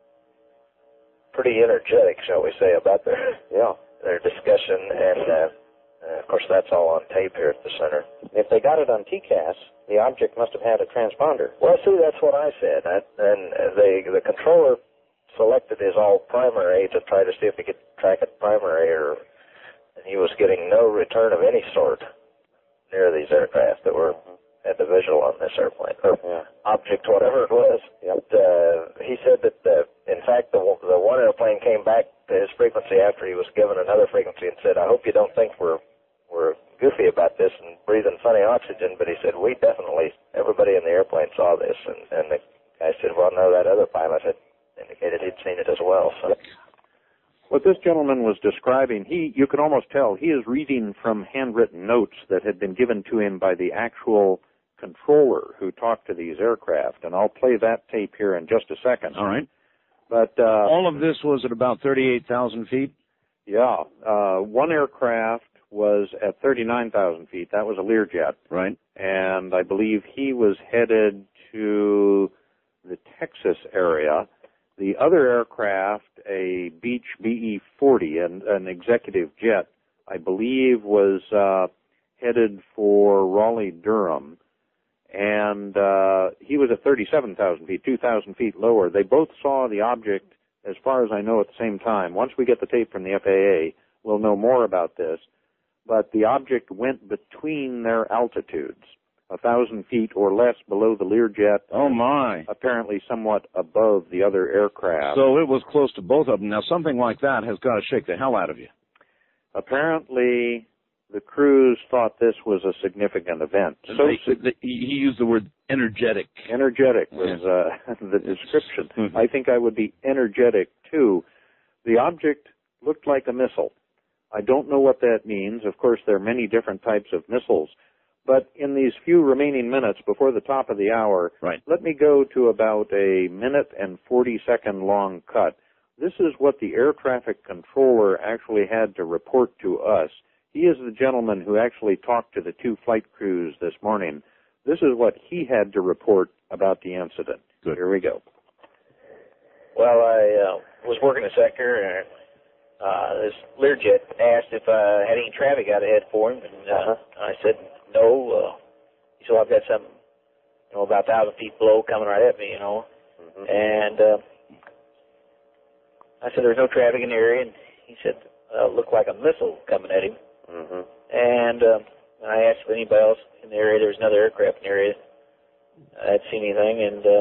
Speaker 3: pretty energetic, shall we say, about their yeah their discussion, and uh, uh, of course that's all on tape here at the center.
Speaker 2: If they got it on T C A S, the object must have had a transponder.
Speaker 3: Well, see, that's what I said, I, and the the controller selected his all primary to try to see if he could track it primary, or and he was getting no return of any sort near these aircraft that were at the visual on this airplane, or yeah. object, whatever it was. Yep. Uh, he said that, uh, in fact, the, the one airplane came back to his frequency after he was given another frequency and said, I hope you don't think we're we're goofy about this and breathing funny oxygen, but he said, we definitely, everybody in the airplane saw this, and, and the guy said, well, no, that other pilot had indicated he'd seen it as well. So. What this gentleman was describing, he, you can almost tell, he is reading from handwritten notes that had been given to him by the actual controller who talked to these aircraft, and I'll play that tape here in just a second.
Speaker 9: All right.
Speaker 2: But uh,
Speaker 9: all of this was at about thirty-eight thousand feet?
Speaker 2: Yeah. Uh, one aircraft was at thirty-nine thousand feet. That was a Learjet.
Speaker 9: Right.
Speaker 2: And I believe he was headed to the Texas area. The other aircraft, a Beech B E forty, an, an executive jet, I believe was uh, headed for Raleigh-Durham. And uh, he was at thirty-seven thousand feet, two thousand feet lower. They both saw the object, as far as I know, at the same time. Once we get the tape from the F A A, we'll know more about this. But the object went between their altitudes, a thousand feet or less below the Learjet.
Speaker 9: Oh, my.
Speaker 2: Apparently somewhat above the other aircraft.
Speaker 9: So it was close to both of them. Now, something like that has got to shake the hell out of you.
Speaker 2: Apparently, the crews thought this was a significant event.
Speaker 9: So they, they, he used the word energetic.
Speaker 2: Energetic was uh, the description. Mm-hmm. I think I would be energetic, too. The object looked like a missile. I don't know what that means. Of course, there are many different types of missiles. But in these few remaining minutes before the top of the hour,
Speaker 9: right.
Speaker 2: let me go to about a minute and forty second long cut. This is what the air traffic controller actually had to report to us. He is the gentleman who actually talked to the two flight crews this morning. This is what he had to report about the incident.
Speaker 9: Good.
Speaker 2: Here we go.
Speaker 3: Well, I uh, was working a sector, and uh, this Learjet asked if I had any traffic out ahead for him, and uh, uh-huh. I said no. Uh, he said, I've got some, you know, about a thousand feet below coming right at me, you know. Mm-hmm. And uh, I said, there's no traffic in the area, and he said, uh, it looked like a missile coming at him. Mm-hmm. And uh, I asked if anybody else in the area, there was another aircraft in the area, I had seen anything, and um,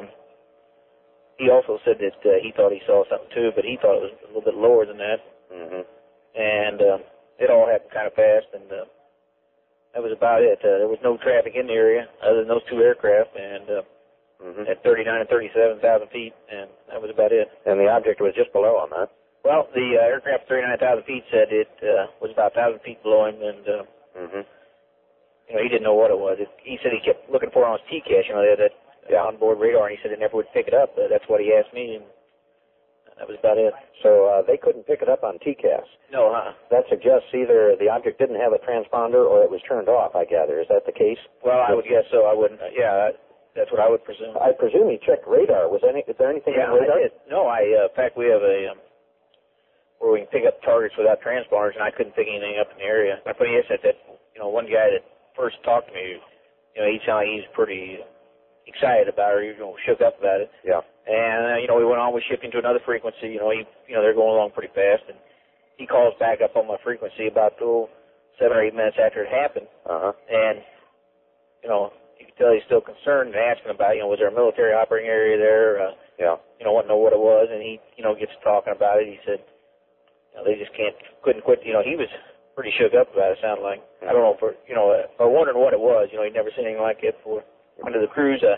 Speaker 3: he also said that uh, he thought he saw something too, but he thought it was a little bit lower than that. Mm-hmm. And uh, it all happened kind of fast, and uh, that was about it. Uh, there was no traffic in the area other than those two aircraft, and uh, mm-hmm. at thirty-nine and thirty-seven thousand feet, and that was about it.
Speaker 2: And the object was just below on that?
Speaker 3: Well, the uh, aircraft at thirty-nine thousand feet said it uh, was about one thousand feet below him, and uh, mm-hmm. you know, he didn't know what it was. It, he said he kept looking for it on his T C A S, you know, that, that yeah. onboard radar, and he said it never would pick it up. Uh, that's what he asked me, and that was about it.
Speaker 2: So uh, they couldn't pick it up on T C A S?
Speaker 3: No, huh?
Speaker 2: That suggests either the object didn't have a transponder or it was turned off, I gather. Is that the case?
Speaker 3: Well, I would guess so. I wouldn't, uh, yeah, that's what I would presume.
Speaker 2: I presume he checked radar. Was any, is there anything
Speaker 3: yeah,
Speaker 2: on radar?
Speaker 3: I did. No, I, uh, in fact, we have a... Um, where we can pick up targets without transponders, and I couldn't pick anything up in the area. I put yes at that, you know, one guy that first talked to me, you know, he sounded like he's pretty excited about it, or, you know, shook up about it.
Speaker 2: Yeah.
Speaker 3: And, uh, you know, we went on, we shifted to another frequency, you know, he, you know, they're going along pretty fast, and he calls back up on my frequency about oh, seven or eight minutes after it happened.
Speaker 2: Uh-huh.
Speaker 3: And, you know, you can tell he's still concerned and asking about, you know, was there a military operating area there? Uh,
Speaker 2: yeah.
Speaker 3: You know, wanting to know what it was, and he, you know, gets talking about it. He said, you know, they just can't, couldn't quit. You know, he was pretty shook up about it, sounded like. I don't know, for, you know, uh, or wondering what it was. You know, he'd never seen anything like it before. Under the cruise, uh,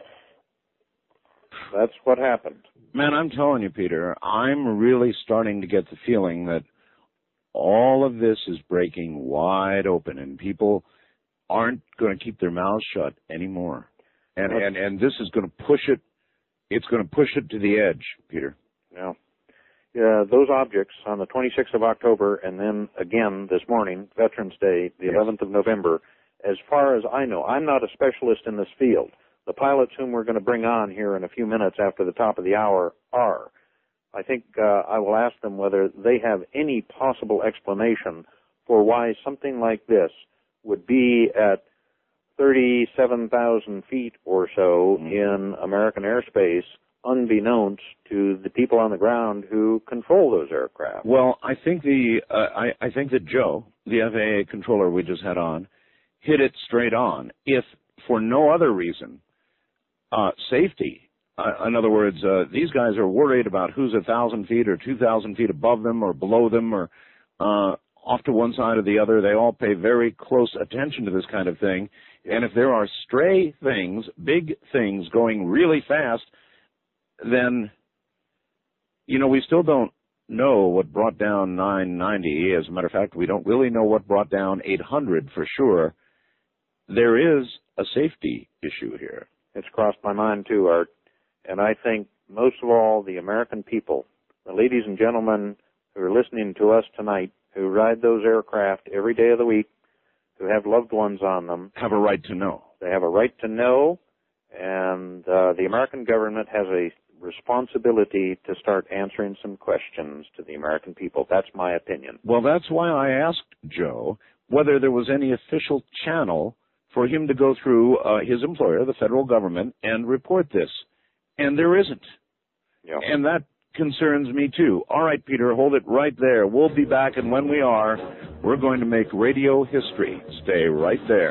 Speaker 2: that's what happened.
Speaker 9: Man, I'm telling you, Peter, I'm really starting to get the feeling that all of this is breaking wide open, and people aren't going to keep their mouths shut anymore. And, and, and this is going to push it, it's going to push it to the edge, Peter.
Speaker 2: Yeah. Yeah, those objects on the twenty-sixth of October and then again this morning, Veterans Day, the yes. eleventh of November, as far as I know, I'm not a specialist in this field. The pilots whom we're going to bring on here in a few minutes after the top of the hour are. I think uh, I will ask them whether they have any possible explanation for why something like this would be at thirty-seven thousand feet or so mm-hmm. in American airspace, unbeknownst to the people on the ground who control those aircraft.
Speaker 9: Well, I think the uh, I, I think that Joe, the F A A controller we just had on, hit it straight on. If for no other reason, uh, safety. Uh, in other words, uh, these guys are worried about who's a thousand feet or two thousand feet above them or below them or uh, off to one side or the other. They all pay very close attention to this kind of thing. And if there are stray things, big things going really fast, then, you know, we still don't know what brought down nine ninety. As a matter of fact, we don't really know what brought down eight hundred for sure. There is a safety issue here.
Speaker 2: It's crossed my mind, too, Art. And I think, most of all, the American people, the ladies and gentlemen who are listening to us tonight, who ride those aircraft every day of the week, who have loved ones on them,
Speaker 9: have a right to know.
Speaker 2: They have a right to know, and uh, the American government has a responsibility to start answering some questions to the American people. That's my opinion.
Speaker 9: Well, that's why I asked Joe whether there was any official channel for him to go through uh, his employer, the federal government, and report this. And there isn't.
Speaker 2: Yep.
Speaker 9: And that concerns me, too. All right, Peter, hold it right there. We'll be back, and when we are, we're going to make radio history. Stay right there.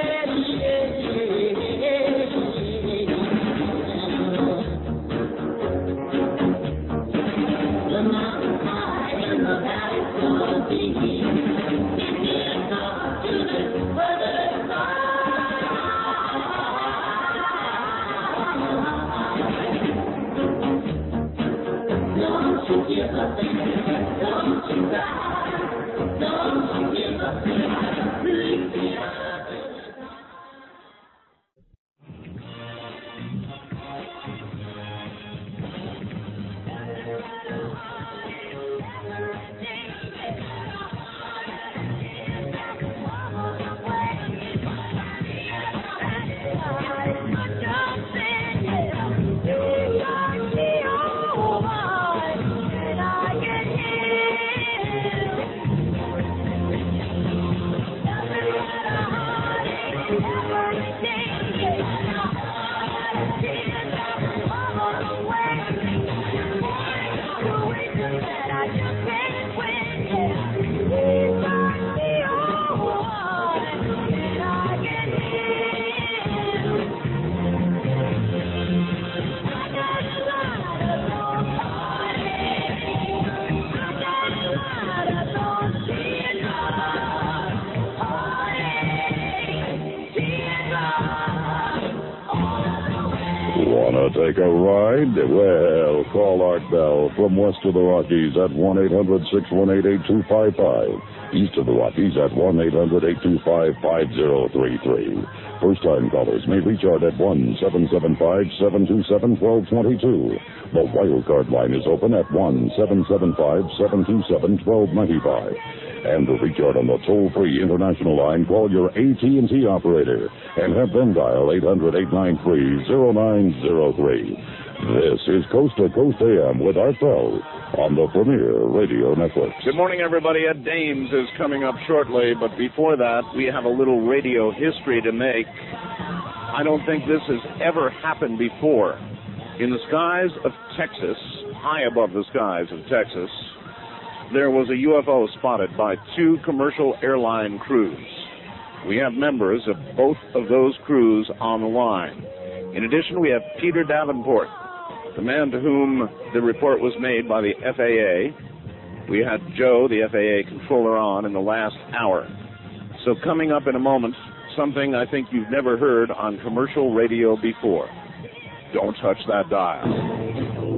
Speaker 8: Take a ride? Well, call Art Bell from west of the Rockies at one eight hundred six one eight eight two five five. East of the Rockies at one eight hundred eight two five five zero three three. First-time callers may reach Art at one seven seven five seven two seven one two two two. The wildcard line is open at one seven seven five seven two seven one two nine five. And to reach out on the toll-free international line, call your A T and T operator and have them dial eight hundred eight nine three zero nine zero three. This is Coast to Coast A M with Art Bell on the Premier Radio Network.
Speaker 9: Good morning, everybody. Ed Dames is coming up shortly, but before that, we have a little radio history to make. I don't think this has ever happened before. In the skies of Texas, high above the skies of Texas, there was a U F O spotted by two commercial airline crews. We have members of both of those crews on the line. In addition, we have Peter Davenport, the man to whom the report was made by the F A A. We had Joe, the F A A controller, on in the last hour. So coming up in a moment, something I think you've never heard on commercial radio before. Don't touch that dial.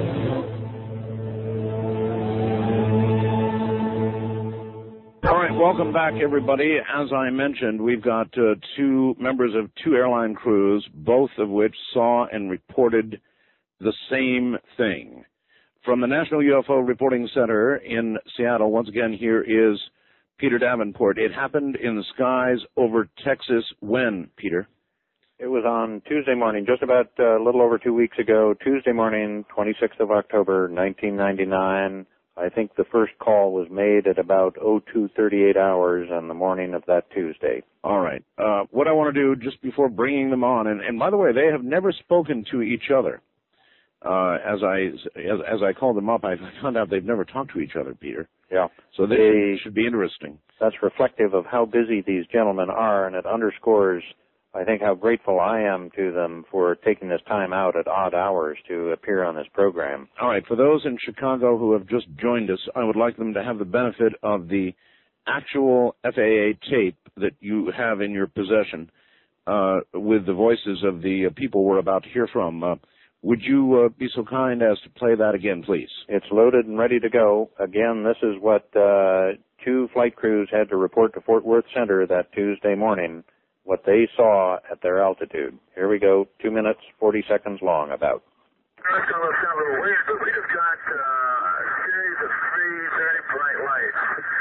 Speaker 9: All right, welcome back, everybody. As I mentioned, we've got uh, two members of two airline crews, both of which saw and reported the same thing. From the National U F O Reporting Center in Seattle, once again, here is Peter Davenport. It happened in the skies over Texas when, Peter?
Speaker 2: It was on Tuesday morning, just about uh, a little over two weeks ago, Tuesday morning, twenty-sixth of October, nineteen ninety-nine. I think the first call was made at about oh two thirty-eight hours on the morning of that Tuesday.
Speaker 9: All right. Uh, what I want to do just before bringing them on, and, and by the way, they have never spoken to each other. Uh, as I as, as I called them up, I found out they've never talked to each other, Peter.
Speaker 2: Yeah.
Speaker 9: So this
Speaker 2: they,
Speaker 9: should, should be interesting.
Speaker 2: That's reflective of how busy these gentlemen are, and it underscores, I think, how grateful I am to them for taking this time out at odd hours to appear on this program.
Speaker 9: All right. For those in Chicago who have just joined us, I would like them to have the benefit of the actual F A A tape that you have in your possession uh, with the voices of the uh, people we're about to hear from. Uh, would you uh, be so kind as to play that again, please?
Speaker 2: It's loaded and ready to go. Again, this is what uh, two flight crews had to report to Fort Worth Center that Tuesday morning, what they saw at their altitude. Here we go, two minutes, forty seconds long about.
Speaker 4: That's going to sound a little weird, but we just got uh, a series of three very bright lights.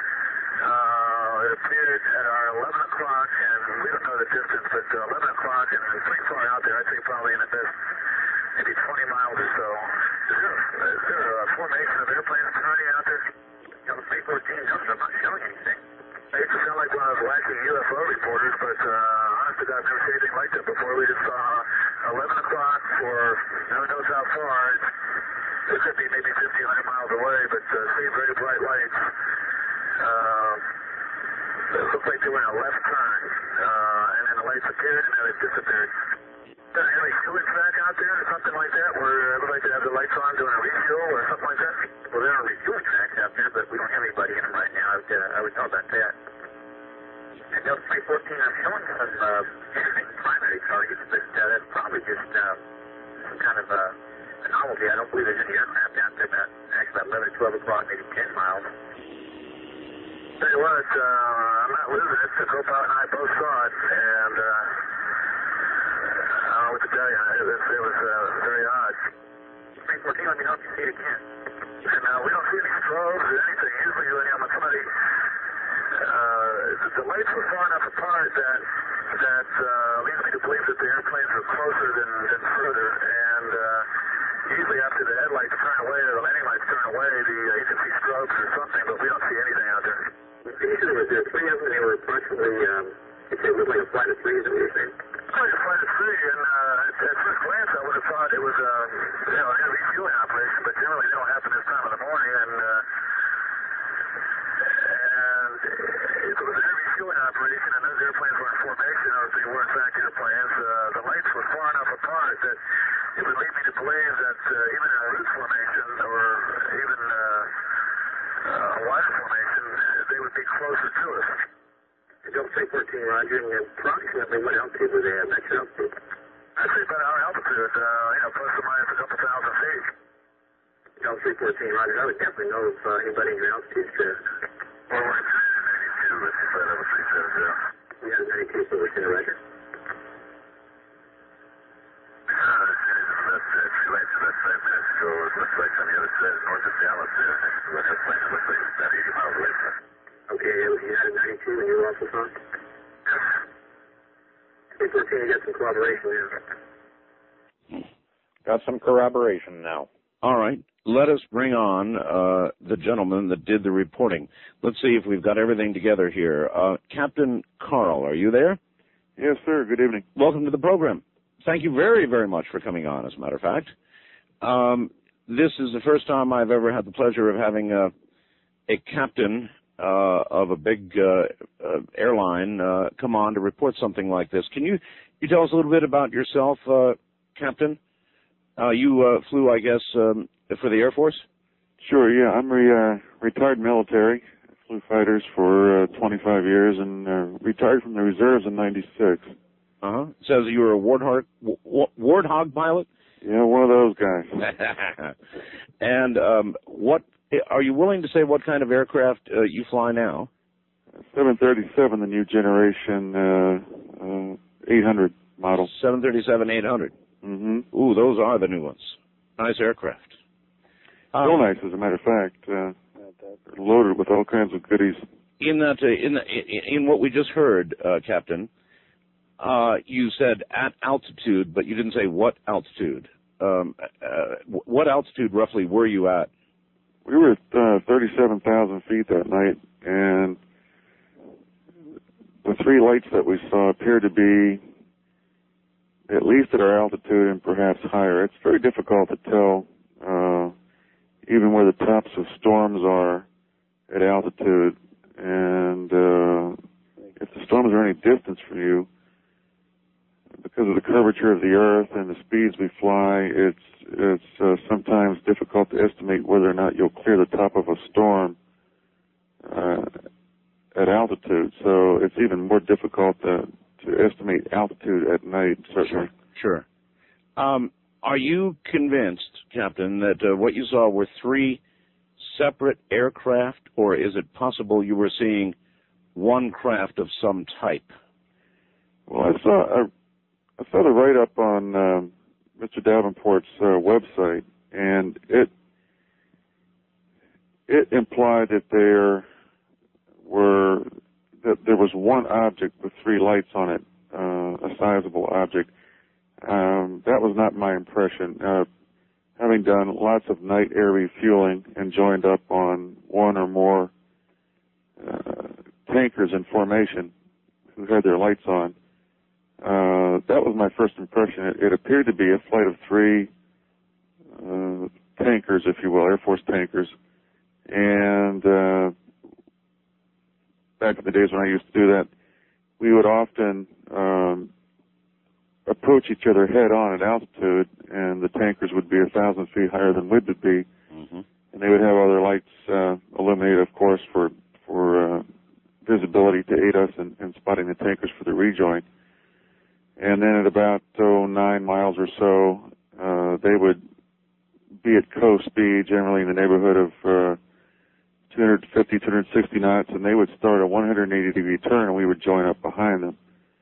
Speaker 4: Uh, it appeared at our eleven o'clock, and we don't know the distance, but uh, eleven o'clock, and it's pretty far out there. I'd say probably in the best, maybe twenty miles or so. Is there, is there a formation of airplanes turning out there? You know, three fourteen, I'm not showing anything. I used to sound like one of those wacky U F O reporters, but uh, honest to God, I've never seen anything like that before. We just saw eleven o'clock for never knows how far. It could be maybe fifty, one hundred miles away, but uh, three very bright lights. Uh, it looked like they were in a left turn, uh, and then the lights appeared and then they disappeared. Is there any fueling track out there or something like that where everybody could have the lights on doing a refuel or something like that?
Speaker 5: Well, there are refueling tracks out there, but we don't have anybody in them right now. I would, uh, I would know about that. And Delta three fourteen, I'm showing some uh, interesting primary targets, but uh, that's probably just uh, some kind of uh, anomaly. I don't believe there's any aircraft out there, about actually about eleven, twelve o'clock, maybe ten miles.
Speaker 4: Tell you what, uh, I'm not losing it. The co-pilot and I both saw it, and uh, I don't know what to tell you. It was, it was uh, very odd.
Speaker 5: three fourteen, let me know if you see it again.
Speaker 4: And uh, we don't see any strobes or anything. Usually when I'm with somebody, uh, the, the lights were far enough apart that that uh, leads me to believe that the airplanes were closer than, than further. And uh, usually after the headlights turn away or the landing lights turn away, the, uh, you can see strobes or something, but we don't see anything out there.
Speaker 5: Usually there were three of them. They were approximately, um, it looked like a flight of three, is that what you're saying?
Speaker 4: I was flight of three, and uh, at, at first glance I would have thought it was a you know, a refueling operation, but generally they don't happen this time of the morning, and uh, and if it was a refueling operation and those airplanes were in formation, or if they were in fact airplanes, uh, the lights were far enough apart that it would lead me to believe that uh, even in a loose formation or even uh, uh, a wide formation, they would be closer to us.
Speaker 5: Delta three fourteen, Roger, and approximately what altitude were they at? That's your altitude?
Speaker 4: I'd say about our altitude, uh, you know, plus or minus a couple thousand feet.
Speaker 5: Delta three fourteen, Roger, I would definitely know if uh, anybody in your altitude could.
Speaker 4: Well, we're at ninety-two, let's see if I have a three seven zero.
Speaker 5: Yeah, ninety-two, so we're center, Roger.
Speaker 4: Uh, that's it. She lights about five minutes ago. It looks like on the other side, north of Dallas, there. What airplane? It looks like it's about eighty miles away from us.
Speaker 5: Okay, you had a ninety-two and you were also on? three fourteen, you got some corroboration there.
Speaker 2: Got some corroboration now.
Speaker 9: All right. Let us bring on uh, the gentleman that did the reporting. Let's see if we've got everything together here. Uh, Captain Carl, are you there?
Speaker 10: Yes, sir. Good evening.
Speaker 9: Welcome to the program. Thank you very, very much for coming on, as a matter of fact. Um, this is the first time I've ever had the pleasure of having a, a captain uh, of a big uh, uh, airline uh, come on to report something like this. Can you, you tell us a little bit about yourself, uh, Captain? Uh, you uh, flew, I guess, um, for the Air Force?
Speaker 10: Sure, yeah. I'm a uh, retired military. I flew fighters for uh, twenty-five years and uh, retired from the reserves in ninety-six.
Speaker 9: Uh-huh. It says you were a warthog, w- warthog pilot?
Speaker 10: Yeah, one of those guys.
Speaker 9: And um, what are you willing to say what kind of aircraft uh, you fly now?
Speaker 10: seven thirty-seven, the new generation uh, uh, eight hundred model.
Speaker 9: seven thirty-seven eight hundred.
Speaker 10: Mm-hmm.
Speaker 9: Ooh, those are the new ones. Nice aircraft.
Speaker 10: Still
Speaker 9: Um,
Speaker 10: nice, as a matter of fact. Uh, loaded with all kinds of goodies.
Speaker 9: In that, uh, in, the, in in what we just heard, uh, Captain, uh, you said at altitude, but you didn't say what altitude. Um, uh, what altitude roughly were you at?
Speaker 10: We were at uh, thirty-seven thousand feet that night, and the three lights that we saw appeared to be at least at our altitude and perhaps higher. It's very difficult to tell uh, even where the tops of storms are at altitude, and uh, if the storms are any distance from you, because of the curvature of the Earth and the speeds we fly, it's it's uh, sometimes difficult to estimate whether or not you'll clear the top of a storm uh, at altitude. So it's even more difficult to, to estimate altitude at night, certainly.
Speaker 9: Sure. Sure. Um, are you convinced, Captain, that uh, what you saw were three separate aircraft, or is it possible you were seeing one craft of some type?
Speaker 10: Well, I saw a I saw the write-up on um, Mister Davenport's uh, website, and it it implied that there were that there was one object with three lights on it, uh, a sizable object. Um, that was not my impression. Uh, having done lots of night air refueling and joined up on one or more uh, tankers in formation who had their lights on, Uh, that was my first impression. It, it appeared to be a flight of three uh, tankers, if you will, Air Force tankers. And uh, back in the days when I used to do that, we would often um, approach each other head on at altitude, and the tankers would be a thousand feet higher than we would be.
Speaker 9: Mm-hmm. And
Speaker 10: they would have other lights uh, illuminated, of course, for, for uh, visibility to aid us in, in spotting the tankers for the rejoin. And then at about, oh, nine miles or so, uh, they would be at coast speed, generally in the neighborhood of uh, two fifty, two sixty knots, and they would start a one hundred eighty degree turn, and we would join up behind them.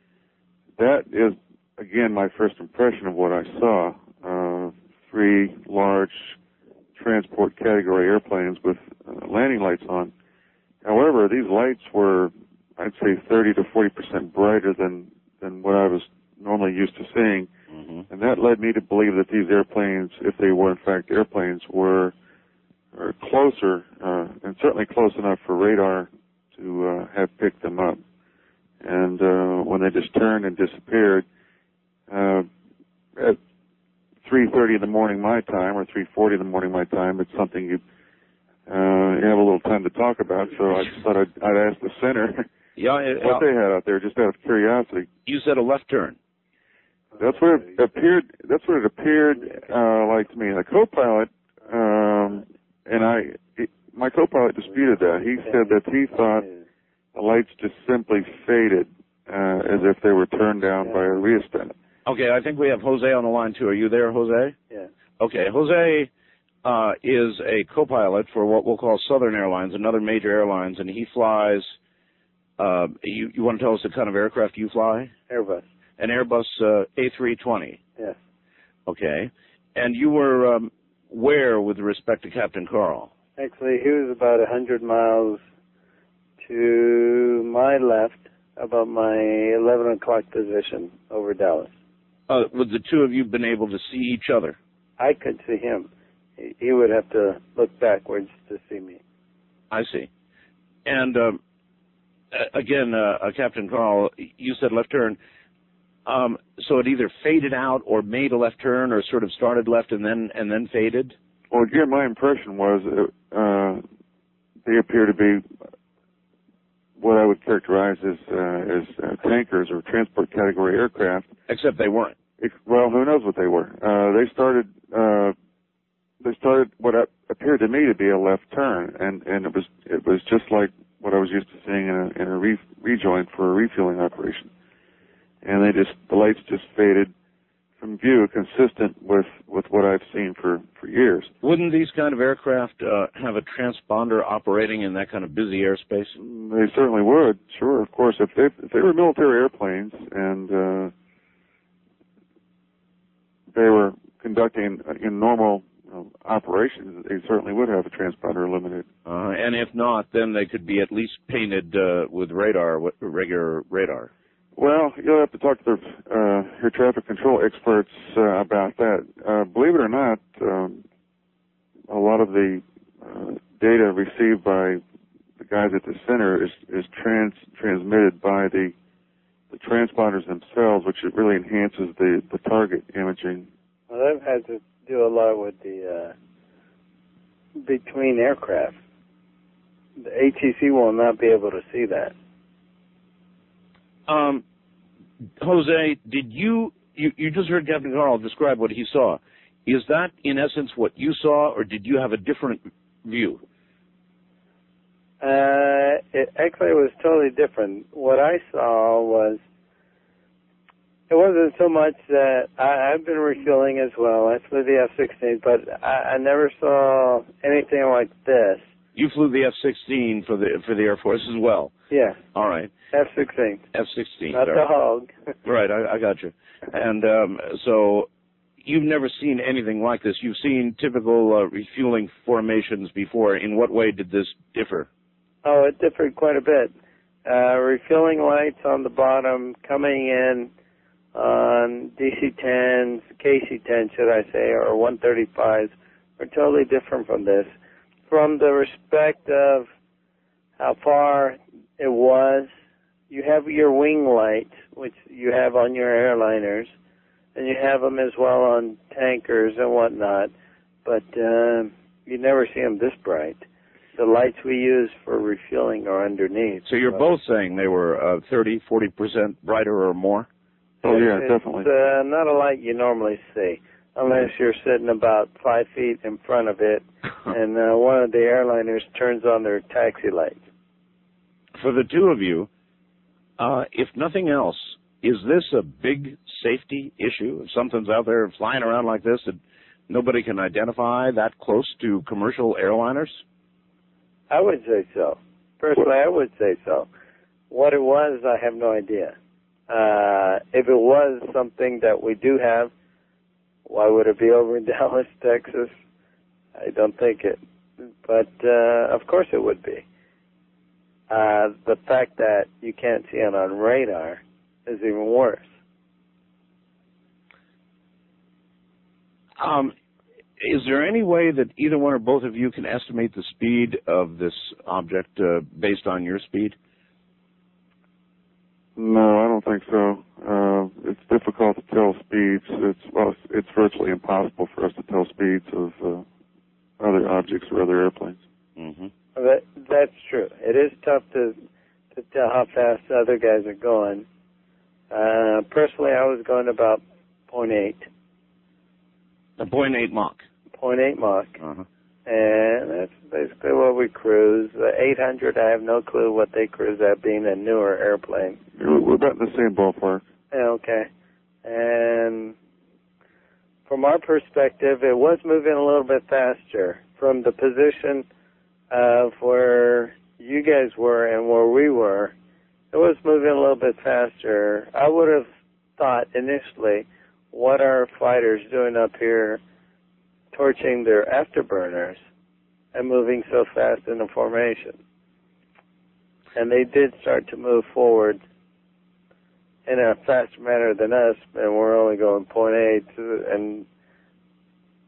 Speaker 10: That is, again, my first impression of what I saw. Uh, three large transport category airplanes with uh, landing lights on. However, these lights were, I'd say, thirty to forty percent brighter than, than what I was normally used to seeing, mm-hmm. and that led me to believe that these airplanes, if they were in fact airplanes, were, were closer, uh, and certainly close enough for radar to uh, have picked them up. And uh, when they just turned and disappeared, uh, at three thirty in the morning my time, or three forty in the morning my time, it's something you, uh, you have a little time to talk about, so I just thought I'd, I'd ask the center
Speaker 9: yeah, it,
Speaker 10: what they had out there, just out of curiosity.
Speaker 9: You said a left turn.
Speaker 10: That's what it appeared. That's what it appeared uh, like to me. And the co-pilot, um, and I, it, my co-pilot disputed that. He said that he thought the lights just simply faded, uh, as if they were turned down by a rheostat.
Speaker 9: Okay, I think we have Jose on the line too. Are you there, Jose?
Speaker 11: Yeah.
Speaker 9: Okay, Jose uh, is a co-pilot for what we'll call Southern Airlines, another major airlines, and he flies. Uh, you, you want to tell us the kind of aircraft you fly?
Speaker 11: Airbus.
Speaker 9: An Airbus uh, A three twenty.
Speaker 11: Yes.
Speaker 9: Okay. And you were um, where with respect to Captain Carl?
Speaker 11: Actually, he was about one hundred miles to my left, about my eleven o'clock position over Dallas.
Speaker 9: Uh, would the two of you been able to see each other?
Speaker 11: I could see him. He, he would have to look backwards to see me.
Speaker 9: I see. And um, again, uh, uh, Captain Carl, you said left turn. Um, so it either faded out or made a left turn, or sort of started left and then and then faded.
Speaker 10: Well, again, my impression was uh, they appear to be what I would characterize as uh, as uh, tankers or transport category aircraft.
Speaker 9: Except they weren't.
Speaker 10: It, well, who knows what they were? Uh, they started. Uh, they started what appeared to me to be a left turn, and, and it was it was just like what I was used to seeing in a, in a re, rejoin for a refueling operation. And they just the lights just faded from view, consistent with, with what I've seen for, for years.
Speaker 9: Wouldn't these kind of aircraft uh, have a transponder operating in that kind of busy airspace?
Speaker 10: They certainly would, sure, of course. If they if they were military airplanes and uh, they were conducting in normal um, operations, they certainly would have a transponder illuminated.
Speaker 9: Uh, and if not, then they could be at least painted uh, with radar, with regular radar.
Speaker 10: Well, you'll have to talk to the, uh, your traffic control experts uh, about that. Uh, believe it or not, um, a lot of the uh, data received by the guys at the center is, is trans, transmitted by the, the transponders themselves, which it really enhances the, the target imaging.
Speaker 11: Well, that has to do a lot with the uh, between aircraft. The A T C will not be able to see that.
Speaker 9: Um, Jose, did you, you, you just heard Captain Carl describe what he saw. Is that, in essence, what you saw, or did you have a different view?
Speaker 11: Uh, it actually was totally different. What I saw was, it wasn't so much that, I, I've been refueling as well. I flew the F sixteen, but I, I never saw anything like this.
Speaker 9: You flew the F sixteen for the for the Air Force as well.
Speaker 11: Yeah.
Speaker 9: All right.
Speaker 11: F sixteen.
Speaker 9: F sixteen.
Speaker 11: Not
Speaker 9: sorry.
Speaker 11: the Hog.
Speaker 9: Right, I, I got you. And um, so you've never seen anything like this. You've seen typical uh, refueling formations before. In what way did this differ?
Speaker 11: Oh, it differed quite a bit. Uh, refueling lights on the bottom, coming in on D C tens, K C ten, should I say, or one thirty-fives, are totally different from this. From the respect of how far it was, you have your wing lights, which you have on your airliners, and you have them as well on tankers and whatnot, but uh, you never see them this bright. The lights we use for refueling are underneath.
Speaker 9: So you're
Speaker 11: but
Speaker 9: both saying they were uh, thirty, forty percent brighter or more?
Speaker 10: Oh, yeah,
Speaker 11: it's,
Speaker 10: definitely.
Speaker 11: It's uh, not a light you normally see, unless you're sitting about five feet in front of it, and uh, one of the airliners turns on their taxi lights.
Speaker 9: For the two of you, uh, if nothing else, is this a big safety issue? If something's out there flying around like this that nobody can identify that close to commercial airliners?
Speaker 11: I would say so. Personally, I would say so. What it was, I have no idea. Uh, if it was something that we do have, why would it be over in Dallas, Texas? I don't think it. But, uh, of course it would be. Uh, the fact that you can't see it on radar is even worse.
Speaker 9: Um, is there any way that either one or both of you can estimate the speed of this object uh, based on your speed?
Speaker 10: No, I don't think so. Uh, it's difficult to tell speeds. It's well, it's, it's virtually impossible for us to tell speeds of uh, other objects or other airplanes.
Speaker 9: Mm-hmm.
Speaker 11: That, that's true. It is tough to to tell how fast the other guys are going. Uh, personally, I was going about point eight.
Speaker 9: A point eight Mach.
Speaker 11: point eight Mach.
Speaker 9: Uh-huh.
Speaker 11: And that's basically what we cruise. The eight hundred, I have no clue what they cruise at, being a newer airplane.
Speaker 10: We're about in the same ballpark.
Speaker 11: Yeah, okay. And from our perspective, it was moving a little bit faster from the position of where you guys were and where we were. It was moving a little bit faster. I would have thought initially, what are fighters doing up here torching their afterburners and moving so fast in the formation? And they did start to move forward in a faster manner than us, and we're only going point eight, and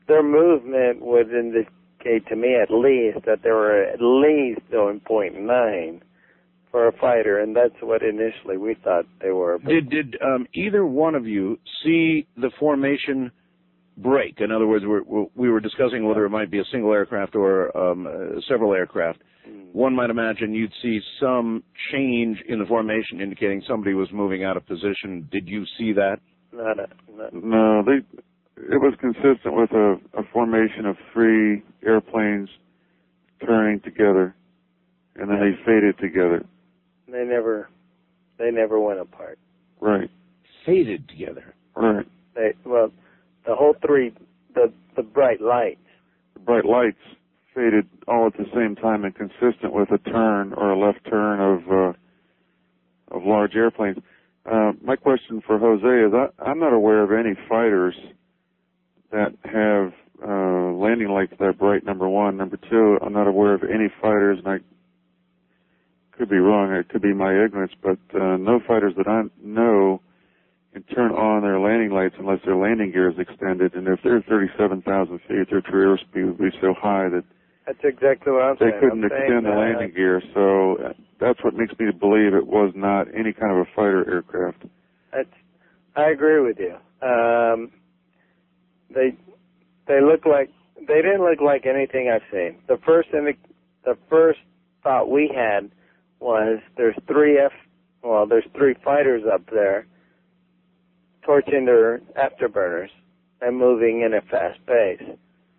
Speaker 11: their movement would indicate to me at least that they were at least doing point nine for a fighter, and that's what initially we thought they were. But
Speaker 9: did did um, either one of you see the formation break? In other words, we're, we were discussing whether it might be a single aircraft or um, uh, several aircraft. Mm. One might imagine you'd see some change in the formation indicating somebody was moving out of position. Did you see that?
Speaker 11: Not a, not
Speaker 10: no, they, it was consistent with a, a formation of three airplanes turning together, and then they faded together.
Speaker 11: They never, they never went apart.
Speaker 10: Right.
Speaker 9: Faded together.
Speaker 10: Right.
Speaker 11: They, well, the whole three, the the bright lights.
Speaker 10: The bright lights faded all at the same time and consistent with a turn or a left turn of uh, of large airplanes. Uh, my question for Jose is, I, I'm not aware of any fighters that have uh, landing lights that bright, number one. Number two, I'm not aware of any fighters, and I could be wrong, it could be my ignorance, but uh, no fighters that I know can turn on their landing lights unless their landing gear is extended. And if they're thirty-seven thousand feet, their true airspeed would be so high that
Speaker 11: that's exactly what I'm
Speaker 10: they
Speaker 11: saying.
Speaker 10: couldn't
Speaker 11: I'm
Speaker 10: extend the landing gear. So uh, that's what makes me believe it was not any kind of a fighter aircraft.
Speaker 11: That's, I agree with you. Um, they they look like they didn't look like anything I've seen. The first the, the first thought we had was there's three F well there's three fighters up there torching their afterburners and moving in a fast pace.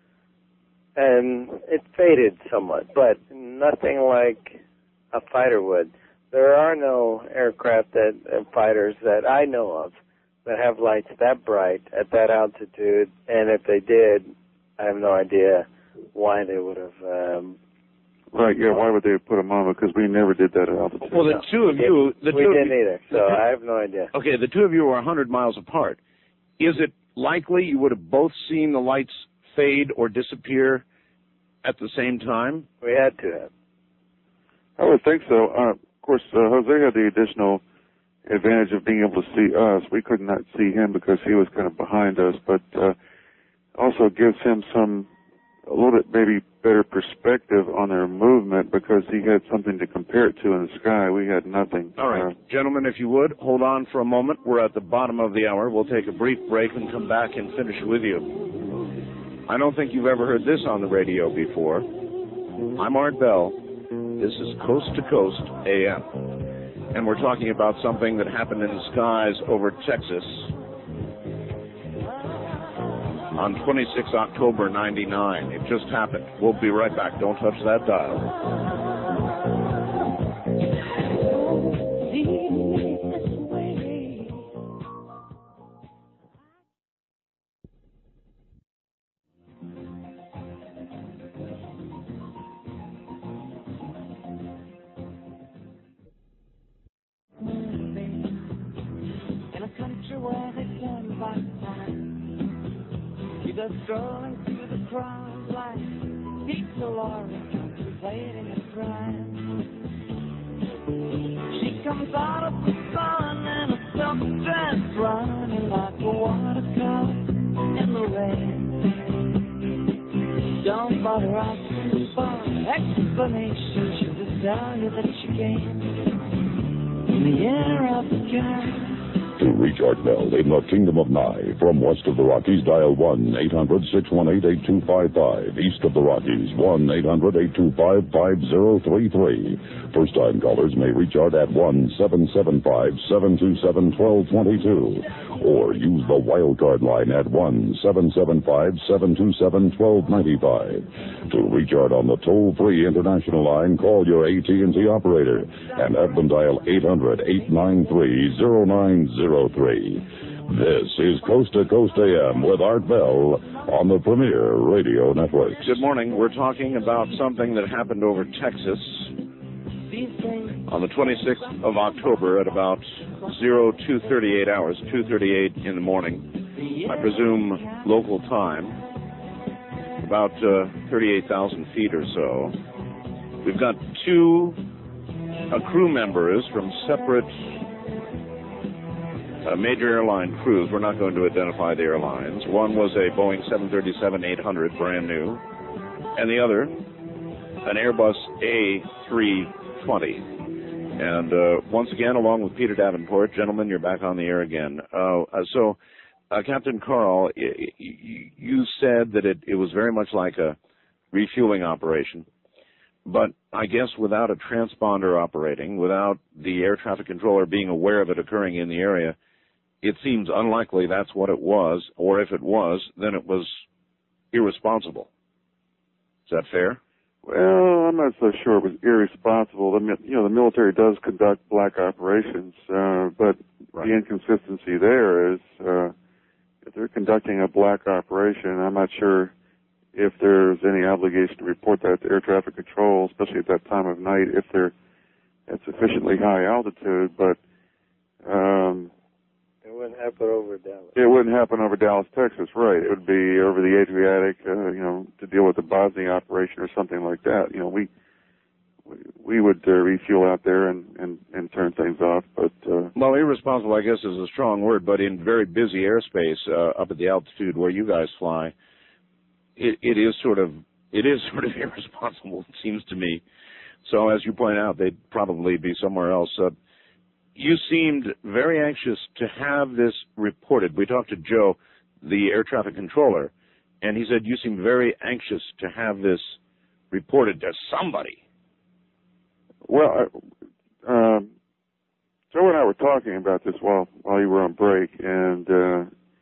Speaker 11: And it faded somewhat, but nothing like a fighter would. There are no aircraft that uh, fighters that I know of that have lights that bright at that altitude, and if they did, I have no idea why they would have um,
Speaker 10: Right, yeah, why would they put them on? Because we never did that at altitude.
Speaker 9: Well, the two of you... The
Speaker 11: we
Speaker 9: two
Speaker 11: didn't
Speaker 9: of you,
Speaker 11: either, so I have no idea.
Speaker 9: Okay, the two of you are one hundred miles apart. Is it likely you would have both seen the lights fade or disappear at the same time?
Speaker 11: We had to have.
Speaker 10: I would think so. Uh, of course, uh, Jose had the additional advantage of being able to see us. We could not see him because he was kind of behind us, but uh, also gives him some... a little bit maybe better perspective on their movement because he had something to compare it to in the sky. We had nothing.
Speaker 9: All right.
Speaker 10: Uh,
Speaker 9: Gentlemen, if you would, hold on for a moment. We're at the bottom of the hour. We'll take a brief break and come back and finish with you. I don't think you've ever heard this on the radio before. I'm Art Bell. This is Coast to Coast A M. And we're talking about something that happened in the skies over Texas on the twenty-sixth of October, ninety-nine. It just happened. We'll be right back. Don't touch that dial.
Speaker 7: In a country where they turn back time, just strolling through the crowd like Pete Lorry contemplating a crime. She comes out of the sun in a silk dress, running like a watercolor in the rain. Don't bother asking for explanation, she'll just tell you that she came in the year of the cat.
Speaker 8: To reach Art Bell in the Kingdom of Nye, from west of the Rockies, dial one eight hundred six one eight eight two five five. East of the Rockies, one eight hundred eight two five five zero three three. First-time callers may reach Art at one seven seven five seven two seven one two two two. Or use the wildcard line at one seven seven five seven two seven one two nine five. To reach Art on the toll-free international line, call your A T and T operator and have them dial eight hundred eight nine three zero nine zero three. This is Coast to Coast A M with Art Bell on the Premier Radio Network.
Speaker 9: Good morning. We're talking about something that happened over Texas on the twenty-sixth of October at about oh two thirty-eight hours, two thirty-eight in the morning, I presume local time, about uh, thirty-eight thousand feet or so. We've got two uh, crew members from separate uh, major airline crews. We're not going to identify the airlines. One was a Boeing seven thirty-seven eight hundred, brand new, and the other, an Airbus A three twenty. And uh, once again, along with Peter Davenport, gentlemen, you're back on the air again. Uh, so, uh, Captain Carl, y- y- you said that it, it was very much like a refueling operation, but I guess without a transponder operating, without the air traffic controller being aware of it occurring in the area, it seems unlikely that's what it was, or if it was, then it was irresponsible. Is that fair?
Speaker 10: Well, I'm not so sure it was irresponsible. The, you know, the military does conduct black operations, uh, but right. The inconsistency there is uh, if they're conducting a black operation, I'm not sure if there's any obligation to report that to air traffic control, especially at that time of night, if they're at sufficiently high altitude. But um,
Speaker 11: it wouldn't happen over Dallas.
Speaker 10: It wouldn't happen over Dallas, Texas, right? It would be over the Adriatic, uh, you know, to deal with the Bosnia operation or something like that. You know, we we, we would uh, refuel out there and, and, and turn things off. But uh,
Speaker 9: well, irresponsible, I guess, is a strong word. But in very busy airspace uh, up at the altitude where you guys fly, it, it is sort of it is sort of irresponsible. It seems to me. So, as you point out, they'd probably be somewhere else. Uh, You seemed very anxious to have this reported. We talked to Joe, the air traffic controller, and he said you seemed very anxious to have this reported to somebody.
Speaker 10: Well, uh, um, Joe and I were talking about this while while you were on break, and uh,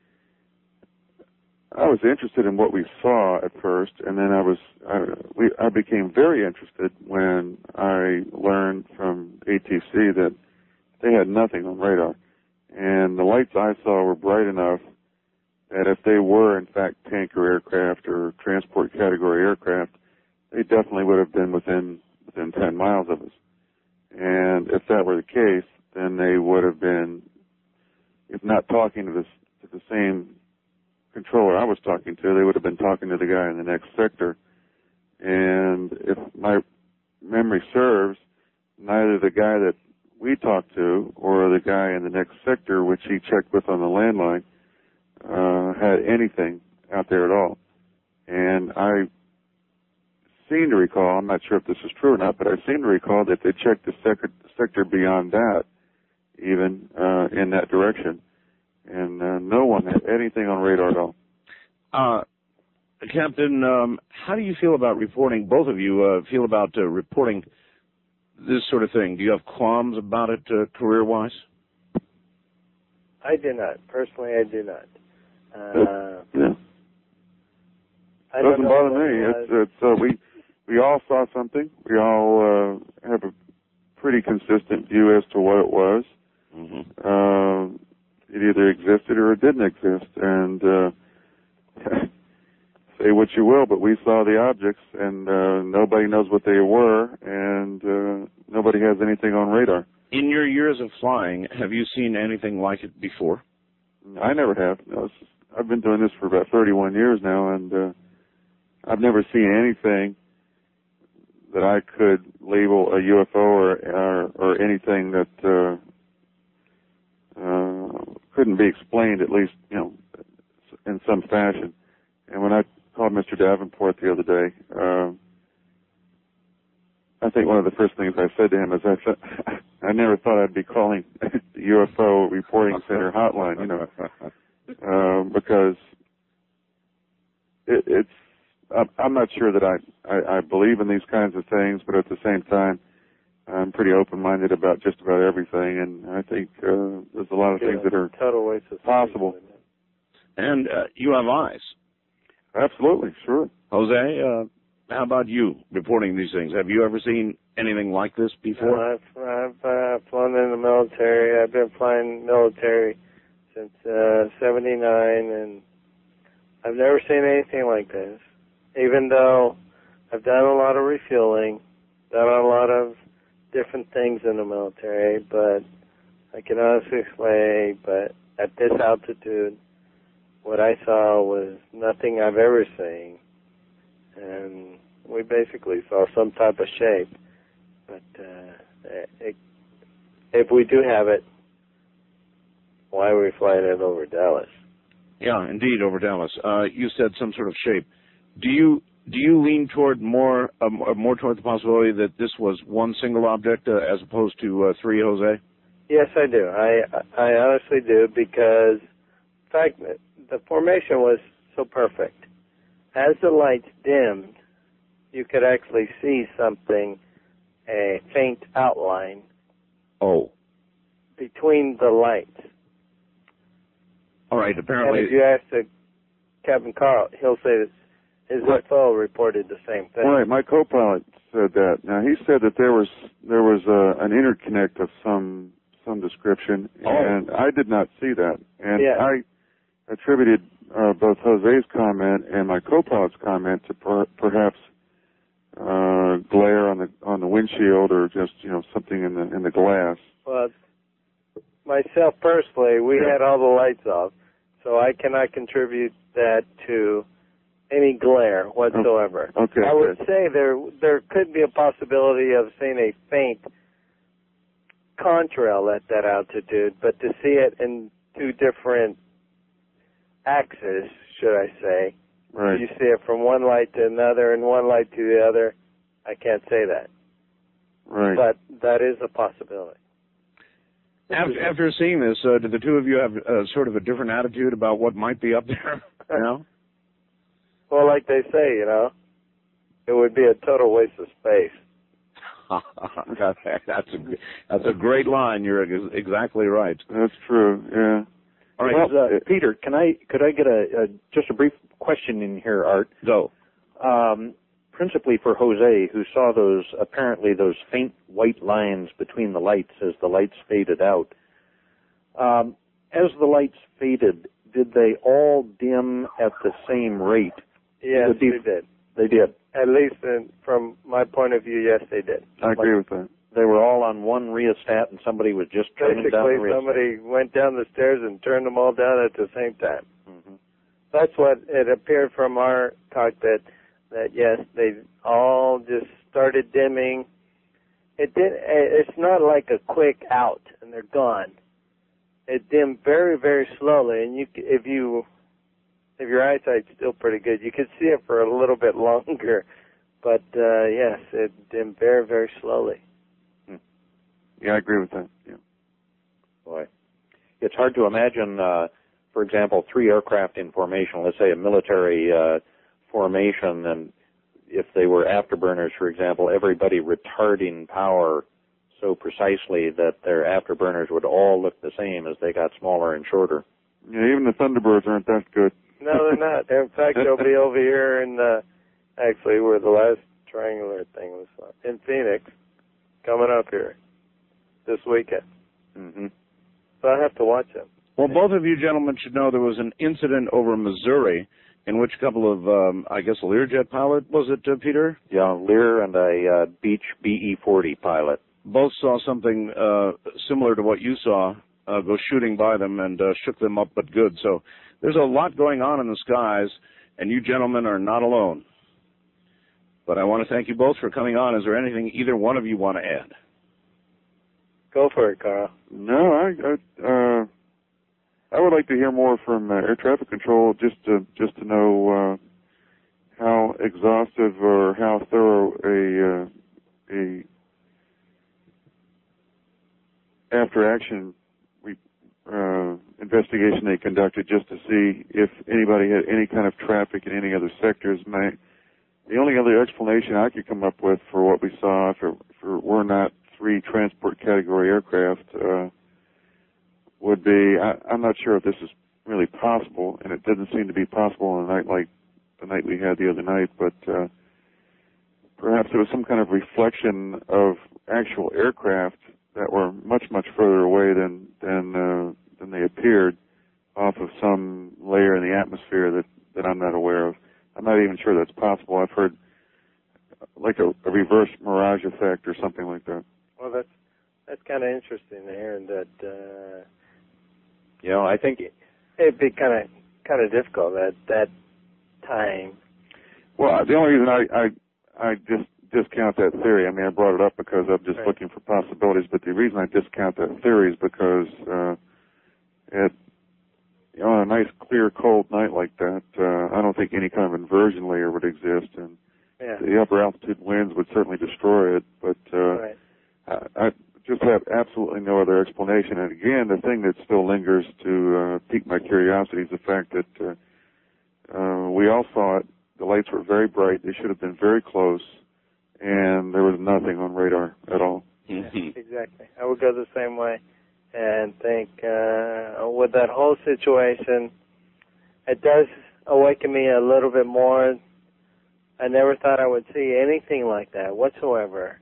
Speaker 10: I was interested in what we saw at first, and then I was I, we I became very interested when I learned from A T C that they had nothing on radar. And the lights I saw were bright enough that if they were, in fact, tanker aircraft or transport category aircraft, they definitely would have been within within ten miles of us. And if that were the case, then they would have been, if not talking to, this, to the same controller I was talking to, they would have been talking to the guy in the next sector. And if my memory serves, neither the guy that we talked to or the guy in the next sector, which he checked with on the landline, uh, had anything out there at all. And I seem to recall, I'm not sure if this is true or not, but I seem to recall that they checked the sec- sector beyond that, even uh, in that direction. And uh, no one had anything on radar at all.
Speaker 9: Uh, Captain, um, how do you feel about reporting, both of you uh, feel about uh, reporting this sort of thing? Do you have qualms about it uh, career-wise?
Speaker 11: I do not. Personally, I do not. Uh,
Speaker 10: yeah.
Speaker 11: I
Speaker 10: doesn't bother me.
Speaker 11: It's,
Speaker 10: it's, it's, uh, we, we all saw something. We all uh, have a pretty consistent view as to what it was.
Speaker 9: Mm-hmm.
Speaker 10: Uh, it either existed or it didn't exist. And uh, say what you will, but we saw the objects, and uh, nobody knows what they were, and uh, nobody has anything on radar.
Speaker 9: In your years of flying, have you seen anything like it before?
Speaker 10: I never have. No, it's, I've been doing this for about thirty-one years now, and uh, I've never seen anything that I could label a U F O or or, or anything that uh, uh, couldn't be explained, at least, you know, in some fashion. And when I called Mister Davenport the other day, uh, I think one of the first things I said to him is, I said, I never thought I'd be calling the U F O Reporting Center hotline, you know, uh, because it, it's, I'm not sure that I, I, I believe in these kinds of things, but at the same time, I'm pretty open-minded about just about everything, and I think uh, there's a lot of
Speaker 11: yeah,
Speaker 10: things that are
Speaker 11: total waste of
Speaker 10: possible.
Speaker 9: And uh, you have eyes.
Speaker 10: Absolutely, sure.
Speaker 9: Jose, uh, how about you reporting these things? Have you ever seen anything like this before?
Speaker 11: Uh, I've, I've uh, flown in the military. I've been flying military since uh, seventy-nine, and I've never seen anything like this. Even though I've done a lot of refueling, done a lot of different things in the military, but I can honestly say, but at this altitude, what I saw was nothing I've ever seen. And we basically saw some type of shape. But uh, it, if we do have it, why are we flying it over Dallas?
Speaker 9: Yeah, indeed, over Dallas. Uh, you said some sort of shape. Do you do you lean toward more uh, more toward the possibility that this was one single object uh, as opposed to uh, three, Jose?
Speaker 11: Yes, I do. I I honestly do, because in fact the formation was so perfect. As the lights dimmed, you could actually see something, a faint outline.
Speaker 9: Oh.
Speaker 11: Between the lights.
Speaker 9: All right, apparently.
Speaker 11: And if you ask the Captain Carl, he'll say that his
Speaker 10: Right.
Speaker 11: F O reported the same thing.
Speaker 10: Right, my co-pilot said that. Now he said that there was there was uh, an interconnect of some some description,
Speaker 9: Oh.
Speaker 10: and I did not see that. And
Speaker 11: Yeah.
Speaker 10: I attributed uh, both Jose's comment and my co-pilot's comment to per- perhaps uh, glare on the on the windshield, or just you know something in the in the glass.
Speaker 11: Well, myself personally, we
Speaker 10: Yeah.
Speaker 11: had all the lights off, so I cannot contribute that to any glare whatsoever.
Speaker 10: Okay.
Speaker 11: I would
Speaker 10: good.
Speaker 11: say there there could be a possibility of seeing a faint contrail at that altitude, but to see it in two different axes, should I say,
Speaker 10: Right.
Speaker 11: you see it from one light to another and one light to the other, I can't say that.
Speaker 10: Right.
Speaker 11: But that is a possibility.
Speaker 9: After, after seeing this, uh, did the two of you have uh, sort of a different attitude about what might be up there? You know?
Speaker 11: Well, like they say, you know, it would be a total waste of space.
Speaker 9: that's a that's a great line. You're ex- exactly right.
Speaker 10: That's true. Yeah.
Speaker 9: All right,
Speaker 12: Well, uh, Peter, can I could I get a, a just a brief question in here, Art?
Speaker 9: Go.
Speaker 12: Um, principally for Jose, who saw those apparently those faint white lines between the lights as the lights faded out. Um, as the lights faded, did they all dim at the same rate?
Speaker 11: Yes,
Speaker 12: Would be-
Speaker 11: they did.
Speaker 12: They did.
Speaker 11: At least in, from my point of view, yes, they did.
Speaker 10: I agree with that.
Speaker 12: They were all on one rheostat, and somebody was just turning down the
Speaker 11: Basically,
Speaker 12: rheostat.
Speaker 11: somebody went down the stairs and turned them all down at the same time.
Speaker 12: Mm-hmm.
Speaker 11: That's what it appeared from our cockpit, that yes, they all just started dimming. It did. It's not like a quick out and they're gone. It dimmed very, very slowly, and you, if you, if your eyesight's still pretty good, you could see it for a little bit longer. But uh, yes, it dimmed very, very slowly.
Speaker 10: Yeah, I agree with that. Yeah.
Speaker 12: Boy, it's hard to imagine, uh, for example, three aircraft in formation, let's say a military uh, formation, and if they were afterburners, for example, everybody retarding power so precisely that their afterburners would all look the same as they got smaller and shorter.
Speaker 10: Yeah, even the Thunderbirds aren't that good.
Speaker 11: No, they're not. In fact, they'll be over here in, uh, actually, where the last triangular thing was, uh, in Phoenix, coming up here this weekend.
Speaker 12: Mm-hmm.
Speaker 11: So I have to watch them.
Speaker 9: Well, both of you gentlemen should know there was an incident over Missouri in which a couple of, um, I guess, a Learjet pilot, was it, uh, Peter?
Speaker 12: Yeah, Lear and a uh, Beech B E forty pilot.
Speaker 9: Both saw something uh, similar to what you saw uh, go shooting by them and uh, shook them up, but good. So there's a lot going on in the skies, and you gentlemen are not alone. But I want to thank you both for coming on. Is there anything either one of you want to add?
Speaker 11: Go for it, Carl.
Speaker 10: No, I I, uh, I would like to hear more from uh, air traffic control, just to just to know uh, how exhaustive or how thorough a uh, a after action re- uh, investigation they conducted, just to see if anybody had any kind of traffic in any other sectors. My the only other explanation I could come up with for what we saw, if it, if it were not three transport category aircraft, uh, would be, I, I'm not sure if this is really possible, and it doesn't seem to be possible on a night like the night we had the other night, but uh, perhaps it was some kind of reflection of actual aircraft that were much, much further away than than uh, than they appeared off of some layer in the atmosphere that, that I'm not aware of. I'm not even sure that's possible. I've heard like a, a reverse mirage effect or something like that.
Speaker 11: Well, that's that's kind of interesting to hear that. Uh,
Speaker 12: You know, I think
Speaker 11: it'd be kind of kind of difficult at that time.
Speaker 10: Well, the only reason I I, I just discount that theory, I mean, I brought it up because I'm just
Speaker 11: Right.
Speaker 10: looking for possibilities, but the reason I discount that theory is because uh, cold night like that, uh, I don't think any kind of inversion layer would exist, and
Speaker 11: Yeah.
Speaker 10: the upper altitude winds would certainly destroy it. But uh,
Speaker 11: Right.
Speaker 10: I, I just have absolutely no other explanation. And again, the thing that still lingers to uh, pique my curiosity is the fact that uh, uh, we all saw it. The lights were very bright. They should have been very close, and there was nothing on radar at all.
Speaker 11: Mm-hmm. Exactly. I would go the same way and think uh, with that whole situation, it does awaken me a little bit more. I never thought I would see anything like that whatsoever.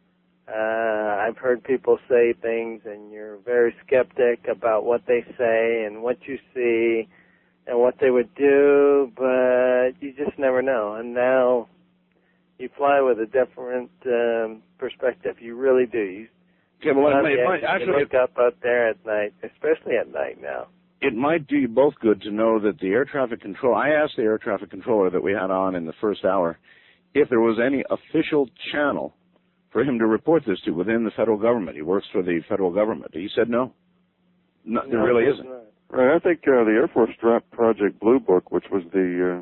Speaker 11: Uh, I've heard people say things and you're very skeptic about what they say and what you see and what they would do, but you just never know. And now you fly with a different um, perspective. You really do. You,
Speaker 9: yeah, well, it might, it
Speaker 11: you
Speaker 9: might, actually,
Speaker 11: look up out there at night, especially at night now.
Speaker 9: It might do you both good to know that the air traffic control, I asked the air traffic controller that we had on in the first hour if there was any official channel for him to report this to within the federal government. He works for the federal government. He said no. No,
Speaker 11: no
Speaker 9: there really isn't.
Speaker 11: Not.
Speaker 10: Right. I think uh, the Air Force dropped Project Blue Book, which was the, uh,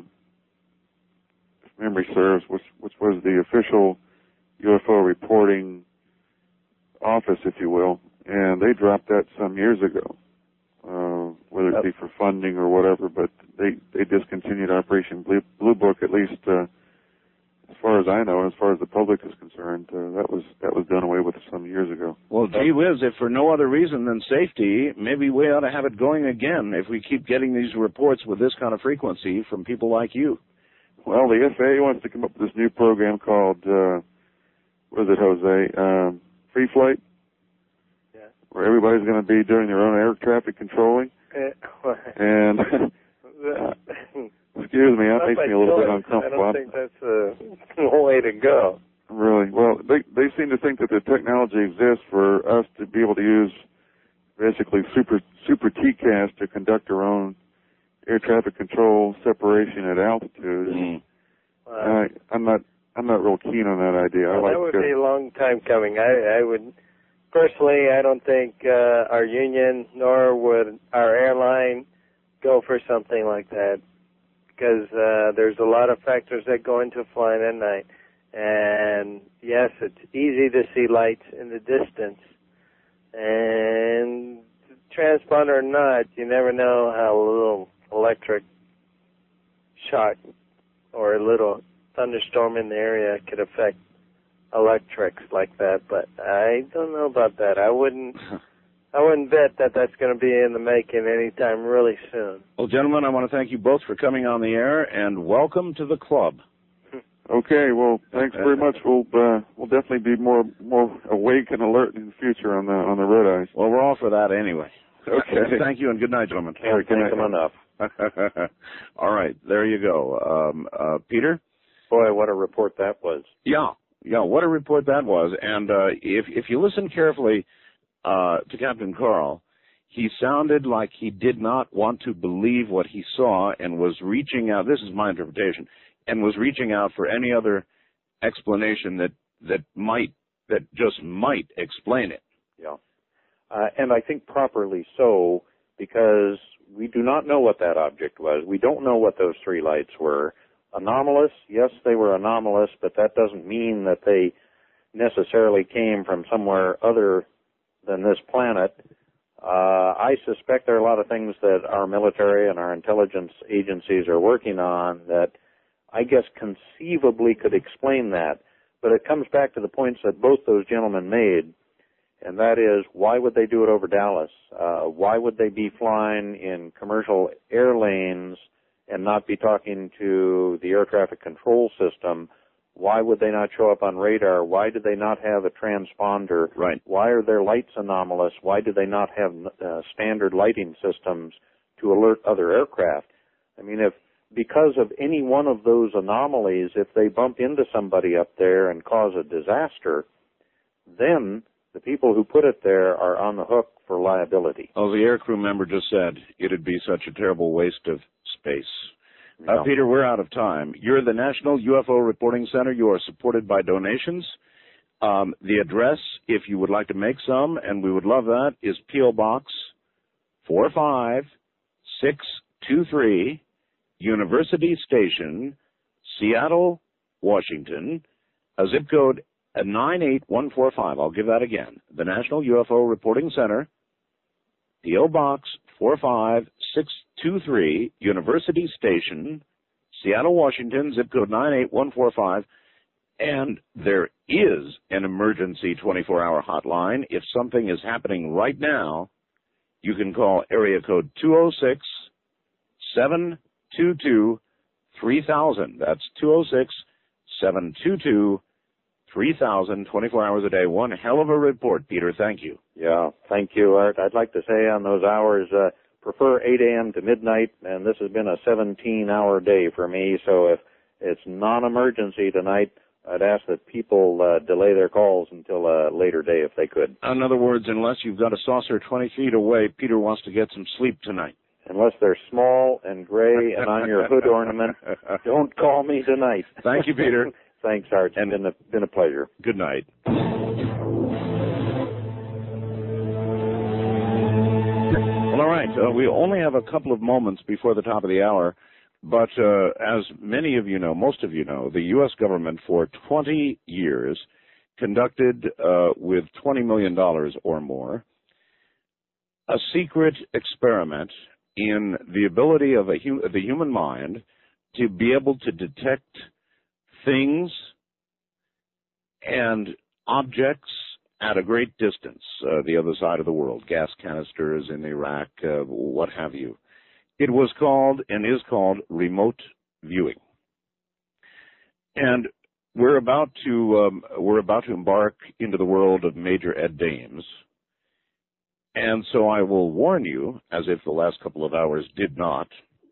Speaker 10: if memory serves, which, which was the official U F O reporting office, if you will, and they dropped that some years ago, uh, whether it be for funding or whatever, but they, they discontinued Operation Blue, Blue Book, at least uh, as far as I know, and as far as the public is concerned. Uh, that was that was done away with some years ago.
Speaker 9: Well, gee whiz, if for no other reason than safety, maybe we ought to have it going again if we keep getting these reports with this kind of frequency from people like you.
Speaker 10: Well, the F A A wants to come up with this new program called, uh, what is it, Jose? Um, Free Flight?
Speaker 11: Yeah.
Speaker 10: Where everybody's going to be doing their own air traffic controlling. and, uh, excuse me, that makes me a little bit uncomfortable.
Speaker 11: I don't think that's a way to go.
Speaker 10: Really? Well, they they seem to think that the technology exists for us to be able to use basically super super T C A S to conduct our own air traffic control separation at altitude.
Speaker 9: Mm.
Speaker 10: I, I'm not I'm not real keen on that idea.
Speaker 11: Well,
Speaker 10: I like
Speaker 11: that would
Speaker 10: to,
Speaker 11: be a long time coming. I, I would personally, I don't think uh, our union nor would our airline go for something like that, because uh, there's a lot of factors that go into flying at night. And yes, it's easy to see lights in the distance. And transponder or not, you never know how a little electric shock or a little thunderstorm in the area could affect electrics like that. But I don't know about that. I wouldn't I wouldn't bet that that's going to be in the making anytime really soon.
Speaker 9: Well, gentlemen, I want to thank you both for coming on the air, and welcome to the club.
Speaker 10: Okay, well, thanks very much. We'll uh, we'll definitely be more more awake and alert in the future on the on the red eyes.
Speaker 9: Well, we're all for that anyway.
Speaker 10: Okay.
Speaker 9: Thank you, and good night, gentlemen.
Speaker 12: Can't thank them enough.
Speaker 9: All right, there you go. Um, uh, Peter?
Speaker 12: Boy, what a report that was.
Speaker 9: Yeah, yeah, what a report that was. And uh, if if you listen carefully uh, to Captain Carl, he sounded like he did not want to believe what he saw and was reaching out. This is my interpretation. And was reaching out for any other explanation that that might that just might explain it.
Speaker 12: Yeah, uh, and I think properly so, because we do not know what that object was. We don't know what those three lights were. Anomalous, yes, they were anomalous, but that doesn't mean that they necessarily came from somewhere other than this planet. Uh, I suspect there are a lot of things that our military and our intelligence agencies are working on that I guess conceivably could explain that. But it comes back to the points that both those gentlemen made, and that is, why would they do it over Dallas? Uh, why would they be flying in commercial air lanes and not be talking to the air traffic control system? Why would they not show up on radar? Why do they not have a transponder?
Speaker 9: Right.
Speaker 12: Why are their lights anomalous? Why do they not have uh, standard lighting systems to alert other aircraft? I mean, if because of any one of those anomalies, if they bump into somebody up there and cause a disaster, then the people who put it there are on the hook for liability.
Speaker 9: Oh, the aircrew member just said it'd be such a terrible waste of space.
Speaker 12: Yeah.
Speaker 9: Uh, Peter, we're out of time. You're the National U F O Reporting Center. You are supported by donations. Um, the address, if you would like to make some, and we would love that, is P O. Box four five six two three, University Station, Seattle, Washington, a zip code nine eight one four five. I'll give that again. The National U F O Reporting Center, P O Box four five six two three, University Station, Seattle, Washington, zip code nine eight one four five. And there is an emergency twenty-four hour hotline. If something is happening right now, you can call area code two oh six, seven two two, three thousand. That's two oh six, seven two two, three thousand, twenty-four hours a day. One hell of a report, Peter. Thank you.
Speaker 12: Yeah, thank you, Art. I'd like to say on those hours, uh, prefer eight a.m. to midnight, and this has been a seventeen hour day for me, so if it's non-emergency tonight, I'd ask that people uh, delay their calls until a later day if they could.
Speaker 9: In other words, unless you've got a saucer twenty feet away, Peter wants to get some sleep tonight.
Speaker 12: Unless they're small and gray and on your hood ornament, don't call me tonight.
Speaker 9: Thank you, Peter.
Speaker 12: Thanks, Art. It's
Speaker 9: And
Speaker 12: been a, been a pleasure.
Speaker 9: Good night. Well, all right. Uh, we only have a couple of moments before the top of the hour. But uh, as many of you know, most of you know, the U S government for twenty years conducted uh, with twenty million dollars or more a secret experiment in the ability of a hu- the human mind to be able to detect things and objects at a great distance, uh, the other side of the world, gas canisters in Iraq, uh, what have you. It was called and is called remote viewing. And we're about to um, we're about to embark into the world of Major Ed Dames. And so I will warn you, as if the last couple of hours did not,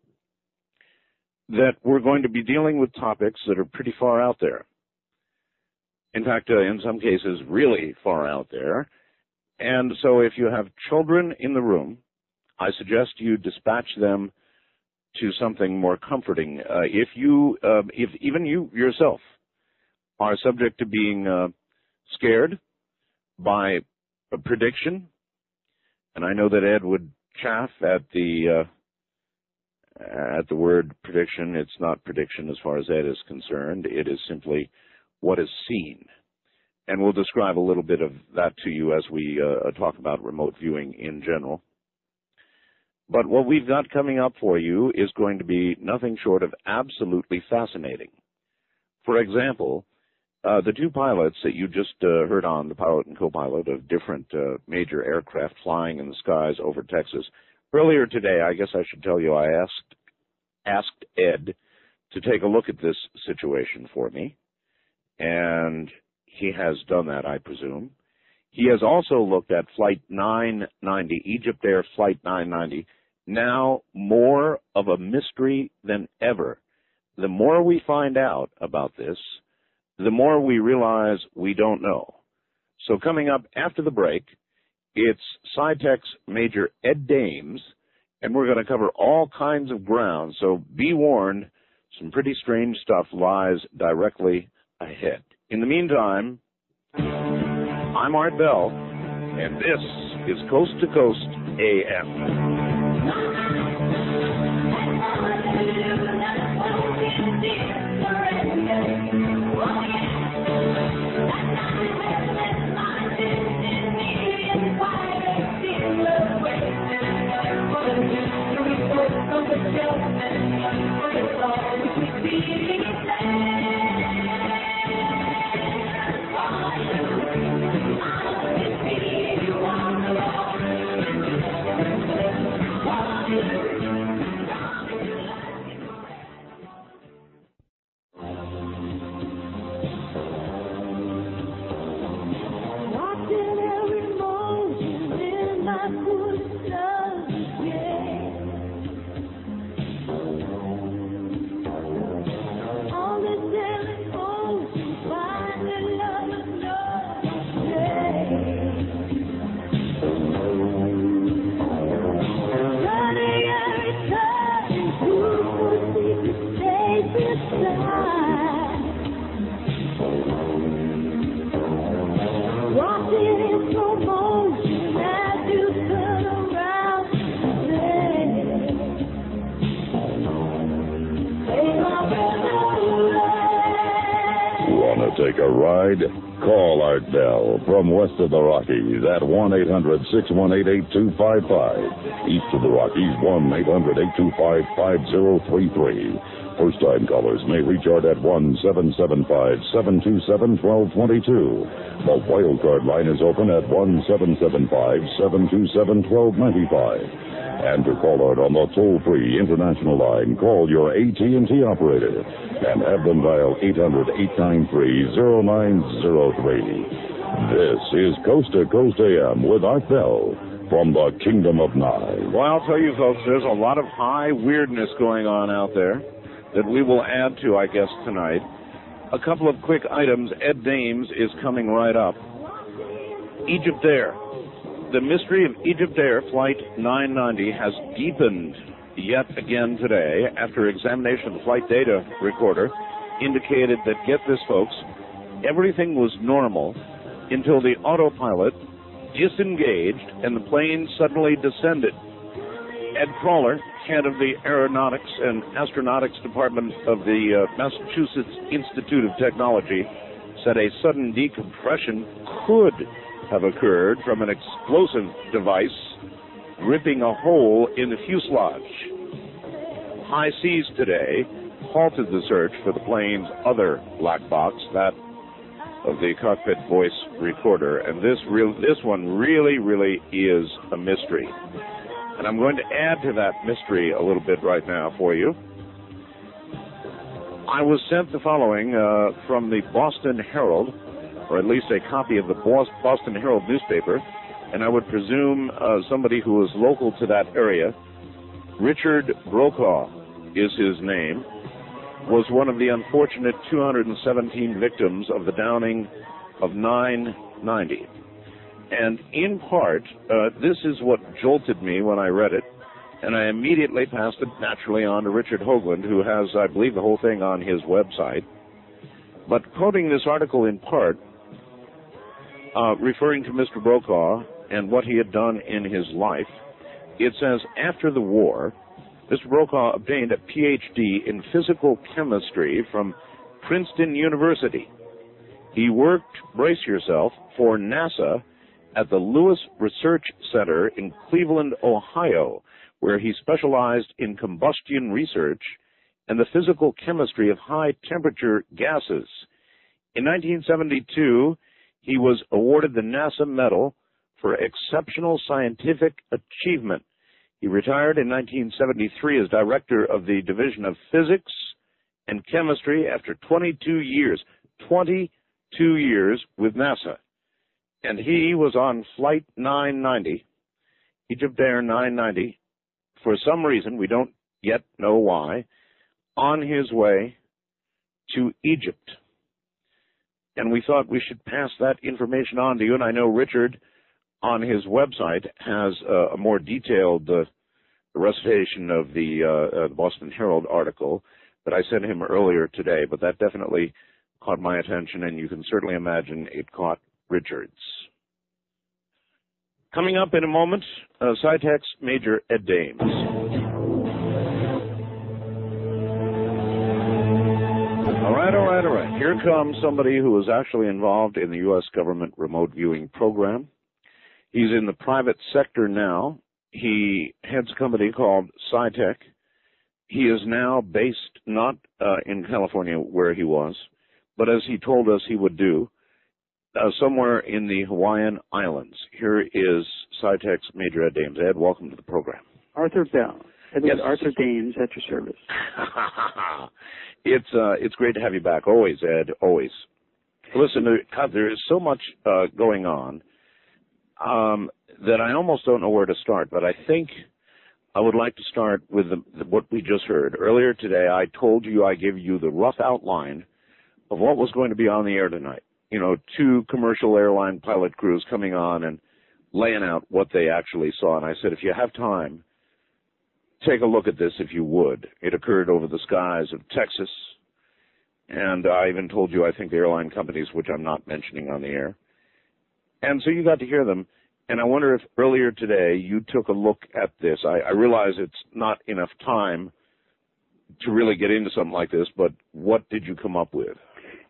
Speaker 9: that we're going to be dealing with topics that are pretty far out there. In fact, uh, in some cases, really far out there. And so if you have children in the room, I suggest you dispatch them to something more comforting. Uh, if you, uh, if even you yourself are subject to being uh, scared by a prediction, and I know that Ed would chaff at the uh, at the word prediction. It's not prediction as far as Ed is concerned. It is simply what is seen. And we'll describe a little bit of that to you as we uh, talk about remote viewing in general. But what we've got coming up for you is going to be nothing short of absolutely fascinating. For example, uh, the two pilots that you just uh, heard on, the pilot and co-pilot of different uh, major aircraft flying in the skies over Texas, earlier today, I guess I should tell you, I asked asked Ed to take a look at this situation for me, and he has done that, I presume. He has also looked at Flight nine ninety, Egypt Air Flight nine ninety, now more of a mystery than ever. The more we find out about this, the more we realize we don't know. So coming up after the break, it's SciTech's Major Ed Dames, and we're going to cover all kinds of ground. So be warned, some pretty strange stuff lies directly ahead. In the meantime, I'm Art Bell, and this is Coast to Coast A M.
Speaker 8: take a ride? Call Art Bell from west of the Rockies at one eight hundred six one eight eight two five five. East of the Rockies, one eight hundred eight two five five zero three three. First-time callers may reach Art at one seven seven five seven two seven one two two two. The wildcard line is open at one seven seven five seven two seven one two nine five. And to call Art on the toll-free international line, call your A T and T operator and have them dial eight hundred eight nine three zero nine zero three. This is Coast to Coast A M with Art Bell from the Kingdom of Nye.
Speaker 9: Well, I'll tell you, folks, there's a lot of high weirdness going on out there that we will add to, I guess, tonight. A couple of quick items. Ed Dames is coming right up. Egyptair. The mystery of Egyptair Flight nine ninety has deepened yet again today after examination of the flight data recorder indicated that, get this, folks, everything was normal until the autopilot disengaged and the plane suddenly descended. Ed Crawler, head of the Aeronautics and Astronautics Department of the uh, Massachusetts Institute of Technology, said a sudden decompression could have occurred from an explosive device ripping a hole in the fuselage. High seas today halted the search for the plane's other black box, that of the cockpit voice recorder, and this real this one really, really is a mystery. And I'm going to add to that mystery a little bit right now for you. I was sent the following uh, from the Boston Herald, or at least a copy of the Boston Herald newspaper, and I would presume uh, somebody who is local to that area. Richard Brokaw is his name, was one of the unfortunate two hundred seventeen victims of the downing of nine ninety. And in part, uh, this is what jolted me when I read it, and I immediately passed it naturally on to Richard Hoagland, who has, I believe, the whole thing on his website. But quoting this article in part, uh, referring to Mister Brokaw and what he had done in his life, it says, after the war, Mister Brokaw obtained a P H D in physical chemistry from Princeton University. He worked, brace yourself, for NASA at the Lewis Research Center in Cleveland, Ohio, where he specialized in combustion research and the physical chemistry of high-temperature gases. In nineteen seventy-two, he was awarded the NASA Medal for Exceptional Scientific Achievement. He retired in nineteen seventy-three as director of the Division of Physics and Chemistry after twenty-two years, twenty-two years with NASA. And he was on Flight nine ninety, Egyptair nine ninety, for some reason, we don't yet know why, on his way to Egypt. And we thought we should pass that information on to you. And I know Richard, on his website, has uh, a more detailed uh, recitation of the, uh, uh, the Boston Herald article that I sent him earlier today. But that definitely caught my attention, and you can certainly imagine it caught Richard's. Coming up in a moment, uh, SciTech's Major Ed Dames. All right, all right, all right. Here comes somebody who is actually involved in the U S government remote viewing program. He's in the private sector now. He heads a company called SciTech. He is now based not uh, in California where he was, but as he told us he would do, uh, somewhere in the Hawaiian Islands. Here is SciTech's Major Ed Dames. Ed, welcome to the program.
Speaker 13: Arthur Bell. Edward
Speaker 9: Yes.
Speaker 13: Arthur Dames at your service.
Speaker 9: It's uh, it's great to have you back. Always, Ed, always. Listen, God, there is so much uh, going on um, that I almost don't know where to start, but I think I would like to start with the, the, what we just heard. Earlier today, I told you, I gave you the rough outline of what was going to be on the air tonight. You know, two commercial airline pilot crews coming on and laying out what they actually saw. And I said, if you have time, take a look at this if you would. It occurred over the skies of Texas. And I even told you, I think, the airline companies, which I'm not mentioning on the air. And so you got to hear them. And I wonder if earlier today you took a look at this. I, I realize it's not enough time to really get into something like this, but what did you come up with?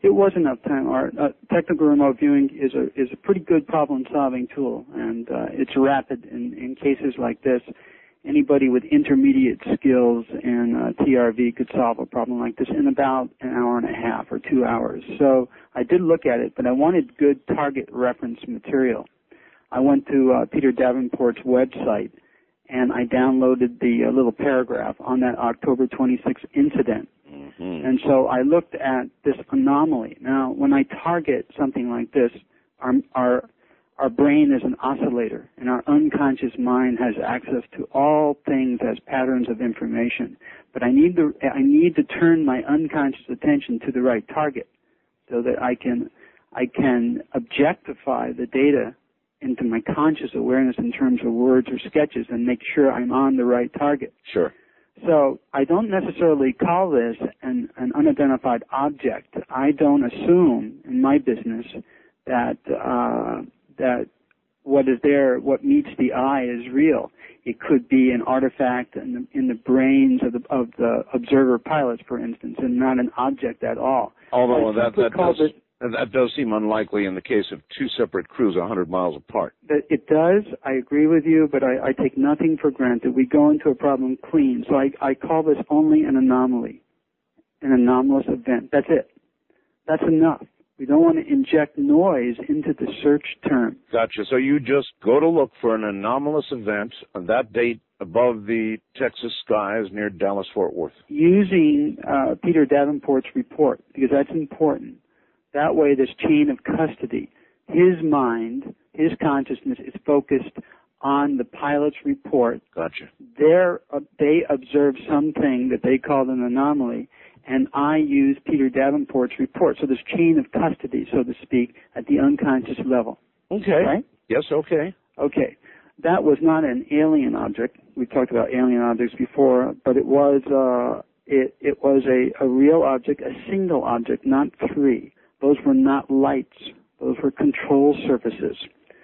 Speaker 13: it was enough time. Our uh, technical remote viewing is a is a pretty good problem-solving tool, and uh, it's rapid in, in cases like this. Anybody with intermediate skills in uh, T R V could solve a problem like this in about an hour and a half or two hours. So I did look at it, but I wanted good target reference material. I went to uh, Peter Davenport's website, and I downloaded the uh, little paragraph on that October twenty-sixth incident. Mm-hmm. And so I looked at this anomaly. Now, when I target something like this, our, our Our brain is an oscillator, and our unconscious mind has access to all things as patterns of information. But I need to, I need to turn my unconscious attention to the right target so that I can, I can objectify the data into my conscious awareness in terms of words or sketches and make sure I'm on the right target.
Speaker 9: Sure.
Speaker 13: So I don't necessarily call this an, an unidentified object. I don't assume in my business that uh, that what is there, what meets the eye is real. It could be an artifact in the, in the brains of the, of the observer pilots, for instance, and not an object at all.
Speaker 9: Although
Speaker 13: I
Speaker 9: that, that, does,
Speaker 13: it,
Speaker 9: that does seem unlikely in the case of two separate crews one hundred miles apart.
Speaker 13: It does. I agree with you, but I, I take nothing for granted. We go into a problem clean. So I, I call this only an anomaly, an anomalous event. That's it. That's enough. We don't want to inject noise into the search term.
Speaker 9: Gotcha. So you just go to look for an anomalous event on that date above the Texas skies near Dallas-Fort Worth.
Speaker 13: Using uh, Peter Davenport's report, because that's important. That way, this chain of custody, his mind, his consciousness is focused on the pilot's report.
Speaker 9: Gotcha.
Speaker 13: They're, uh, they observe something that they called an anomaly, and I use Peter Davenport's report. So this chain of custody, so to speak, at the unconscious level.
Speaker 9: Okay.
Speaker 13: Right?
Speaker 9: Yes, okay.
Speaker 13: Okay. That was not an alien object. We talked about alien objects before, but it was uh, it, it was a, a real object, a single object, not three. Those were not lights. Those were control surfaces.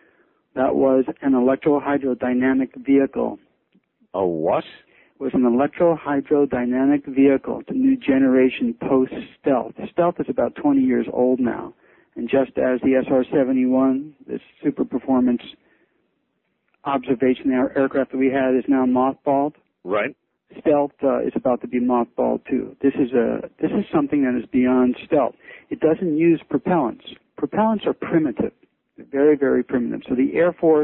Speaker 13: That was an electrohydrodynamic vehicle.
Speaker 9: A what?
Speaker 13: It was an electrohydrodynamic vehicle, the new generation post-stealth. Stealth is about twenty years old now. And just as the S R seventy-one, this super performance observation air- aircraft that we had is now mothballed.
Speaker 9: Right.
Speaker 13: Stealth uh, is about to be mothballed too. This is a this is something that is beyond stealth. It doesn't use propellants. Propellants are primitive, very very primitive. So the Air Force,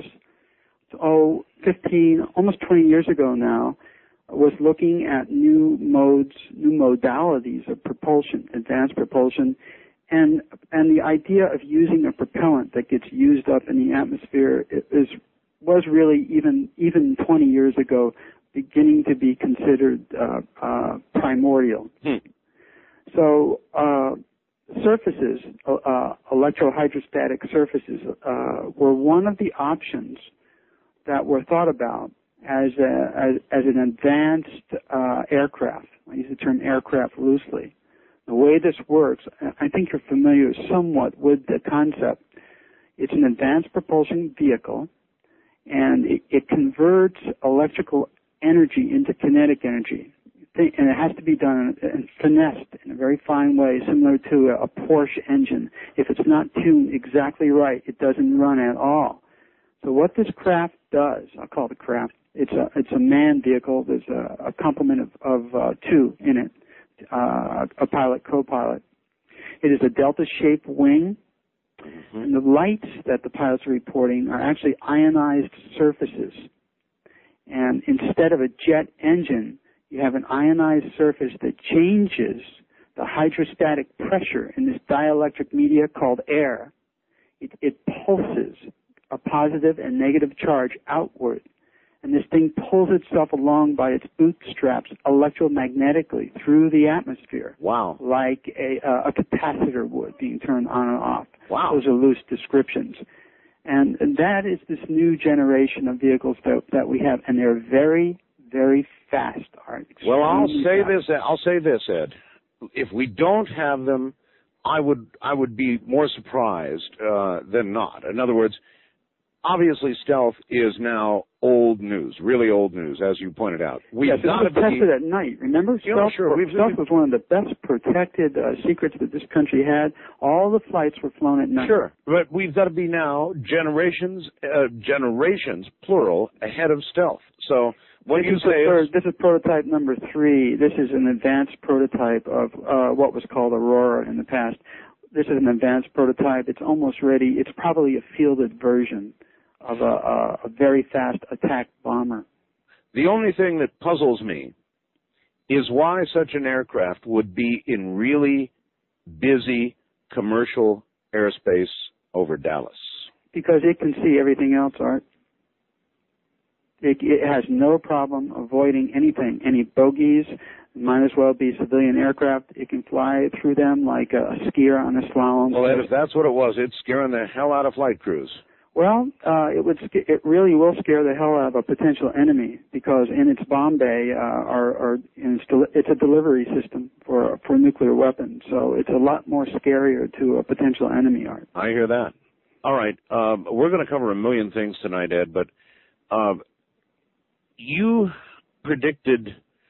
Speaker 13: oh, fifteen, almost twenty years ago now, was looking at new modes, new modalities of propulsion, advanced propulsion, and and the idea of using a propellant that gets used up in the atmosphere is was really even even twenty years ago beginning to be considered uh, uh, primordial.
Speaker 9: Hmm.
Speaker 13: So uh, surfaces, uh, electrohydrostatic surfaces, uh, were one of the options that were thought about as a, as, as an advanced uh, aircraft. I use the term aircraft loosely. The way this works, I think you're familiar somewhat with the concept. It's an advanced propulsion vehicle, and it, it converts electrical energy into kinetic energy. And it has to be done and finessed in a very fine way, similar to a Porsche engine. If it's not tuned exactly right, it doesn't run at all. So what this craft does, I'll call it a craft, it's a, it's a manned vehicle. There's a, a complement of, of uh, two in it, uh, a pilot, co-pilot. It is a delta-shaped wing. Mm-hmm. And the lights that the pilots are reporting are actually ionized surfaces. And instead of a jet engine, you have an ionized surface that changes the hydrostatic pressure in this dielectric media called air. It, it pulses a positive and negative charge outward. And this thing pulls itself along by its bootstraps electromagnetically through the atmosphere.
Speaker 9: Wow.
Speaker 13: Like a, uh, a capacitor would, being turned on and off.
Speaker 9: Wow.
Speaker 13: Those are loose descriptions. And, and that is this new generation of vehicles that, that we have, and they're very, very fast. Art.
Speaker 9: Well, I'll say
Speaker 13: fast.
Speaker 9: this. I'll say this, Ed. If we don't have them, I would I would be more surprised uh, than not. In other words, obviously stealth is now old news, really old news, as you pointed out. We've
Speaker 13: yes,
Speaker 9: got
Speaker 13: it was tested at night. Remember,
Speaker 9: yeah,
Speaker 13: stealth,
Speaker 9: sure. We've,
Speaker 13: stealth
Speaker 9: we've,
Speaker 13: was one of the best protected uh, secrets that this country had. All the flights were flown at night.
Speaker 9: Sure, but we've got to be now generations, uh, generations plural ahead of stealth. So what
Speaker 13: this
Speaker 9: you
Speaker 13: is
Speaker 9: say
Speaker 13: third,
Speaker 9: is
Speaker 13: this is prototype number three. This is an advanced prototype of uh, what was called Aurora in the past. This is an advanced prototype. It's almost ready. It's probably a fielded version of a, a, a very fast attack bomber.
Speaker 9: The only thing that puzzles me is why such an aircraft would be in really busy commercial airspace over Dallas.
Speaker 13: Because it can see everything else, Art. It, it has no problem avoiding anything, any bogies. Might as well be civilian aircraft. It can fly through them like a skier on a slalom.
Speaker 9: Well, Ed, if that's what it was, it's scaring the hell out of flight crews.
Speaker 13: Well, uh, it would. Sc- it really will scare the hell out of a potential enemy because in its bomb bay, uh, are, are in its, del- it's a delivery system for for nuclear weapons. So it's a lot more scarier to a potential enemy. Art.
Speaker 9: I hear that. All right, um, we're going to cover a million things tonight, Ed. But uh, you predicted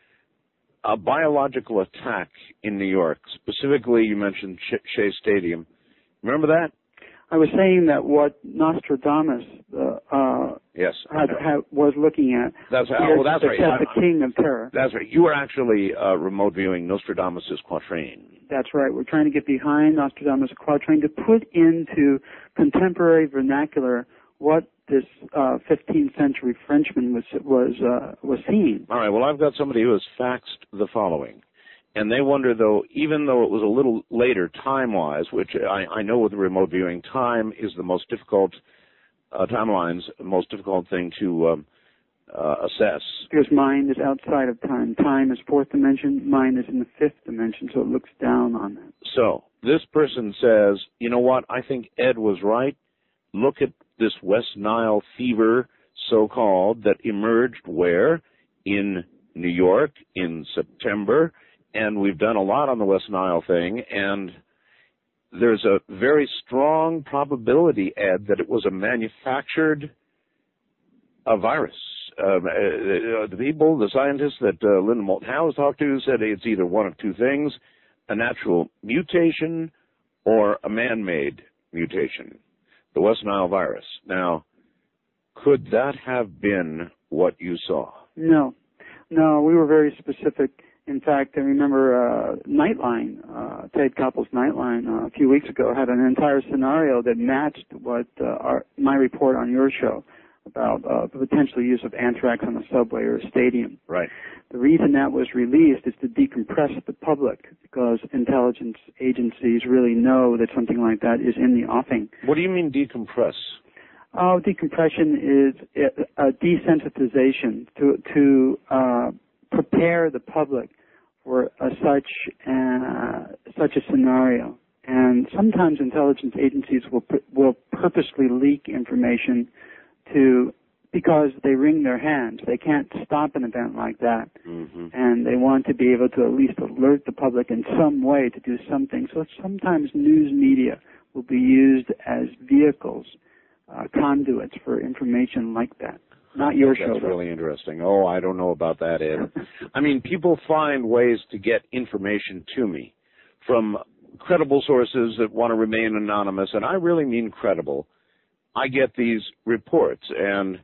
Speaker 9: a biological attack in New York. Specifically, you mentioned Shea Stadium. Remember that?
Speaker 13: I was saying that what Nostradamus uh, uh,
Speaker 9: yes,
Speaker 13: had, had, was looking at.
Speaker 9: That's, oh, that's
Speaker 13: the,
Speaker 9: right.
Speaker 13: The
Speaker 9: I,
Speaker 13: king of terror.
Speaker 9: That's right. You were actually uh, remote viewing Nostradamus' Quatrain.
Speaker 13: That's right. We're trying to get behind Nostradamus' Quatrain to put into contemporary vernacular what this uh, fifteenth century Frenchman was was uh, was seeing.
Speaker 9: All right. Well, I've got somebody who has faxed the following. And they wonder, though, even though it was a little later time-wise, which I, I know with remote viewing, time is the most difficult, uh, timeline's the most difficult thing to um, uh, assess.
Speaker 13: Because mind is outside of time. Time is fourth dimension. Mind is in the fifth dimension, so it looks down on that.
Speaker 9: So this person says, you know what, I think Ed was right. Look at this West Nile fever, so-called, that emerged where? In New York in September. And we've done a lot on the West Nile thing, and there's a very strong probability, Ed, that it was a manufactured a virus. Um, uh, the people, the scientists that uh, Linda Moulton Howe talked to said it's either one of two things, a natural mutation or a man-made mutation, the West Nile virus. Now, could that have been what you saw?
Speaker 13: No. No, we were very specific. In fact, I remember uh, Nightline, uh, Ted Koppel's Nightline uh, a few weeks ago had an entire scenario that matched what uh, our, my report on your show about uh, the potential use of anthrax on a subway or a stadium.
Speaker 9: Right.
Speaker 13: The reason that was released is to decompress the public because intelligence agencies really know that something like that is in the offing.
Speaker 9: What do you mean decompress?
Speaker 13: Oh, decompression is a desensitization to to uh, prepare the public for a, such uh, such a scenario. And sometimes intelligence agencies will will purposely leak information to because they wring their hands. They can't stop an event like that,
Speaker 9: mm-hmm.
Speaker 13: and they want to be able to at least alert the public in some way to do something. So sometimes news media will be used as vehicles. Uh, conduits for information like that. Not your show,
Speaker 9: That's
Speaker 13: though.
Speaker 9: really interesting. Oh, I don't know about that, Ed. I mean, people find ways to get information to me from credible sources that want to remain anonymous, and I really mean credible. I get these reports, and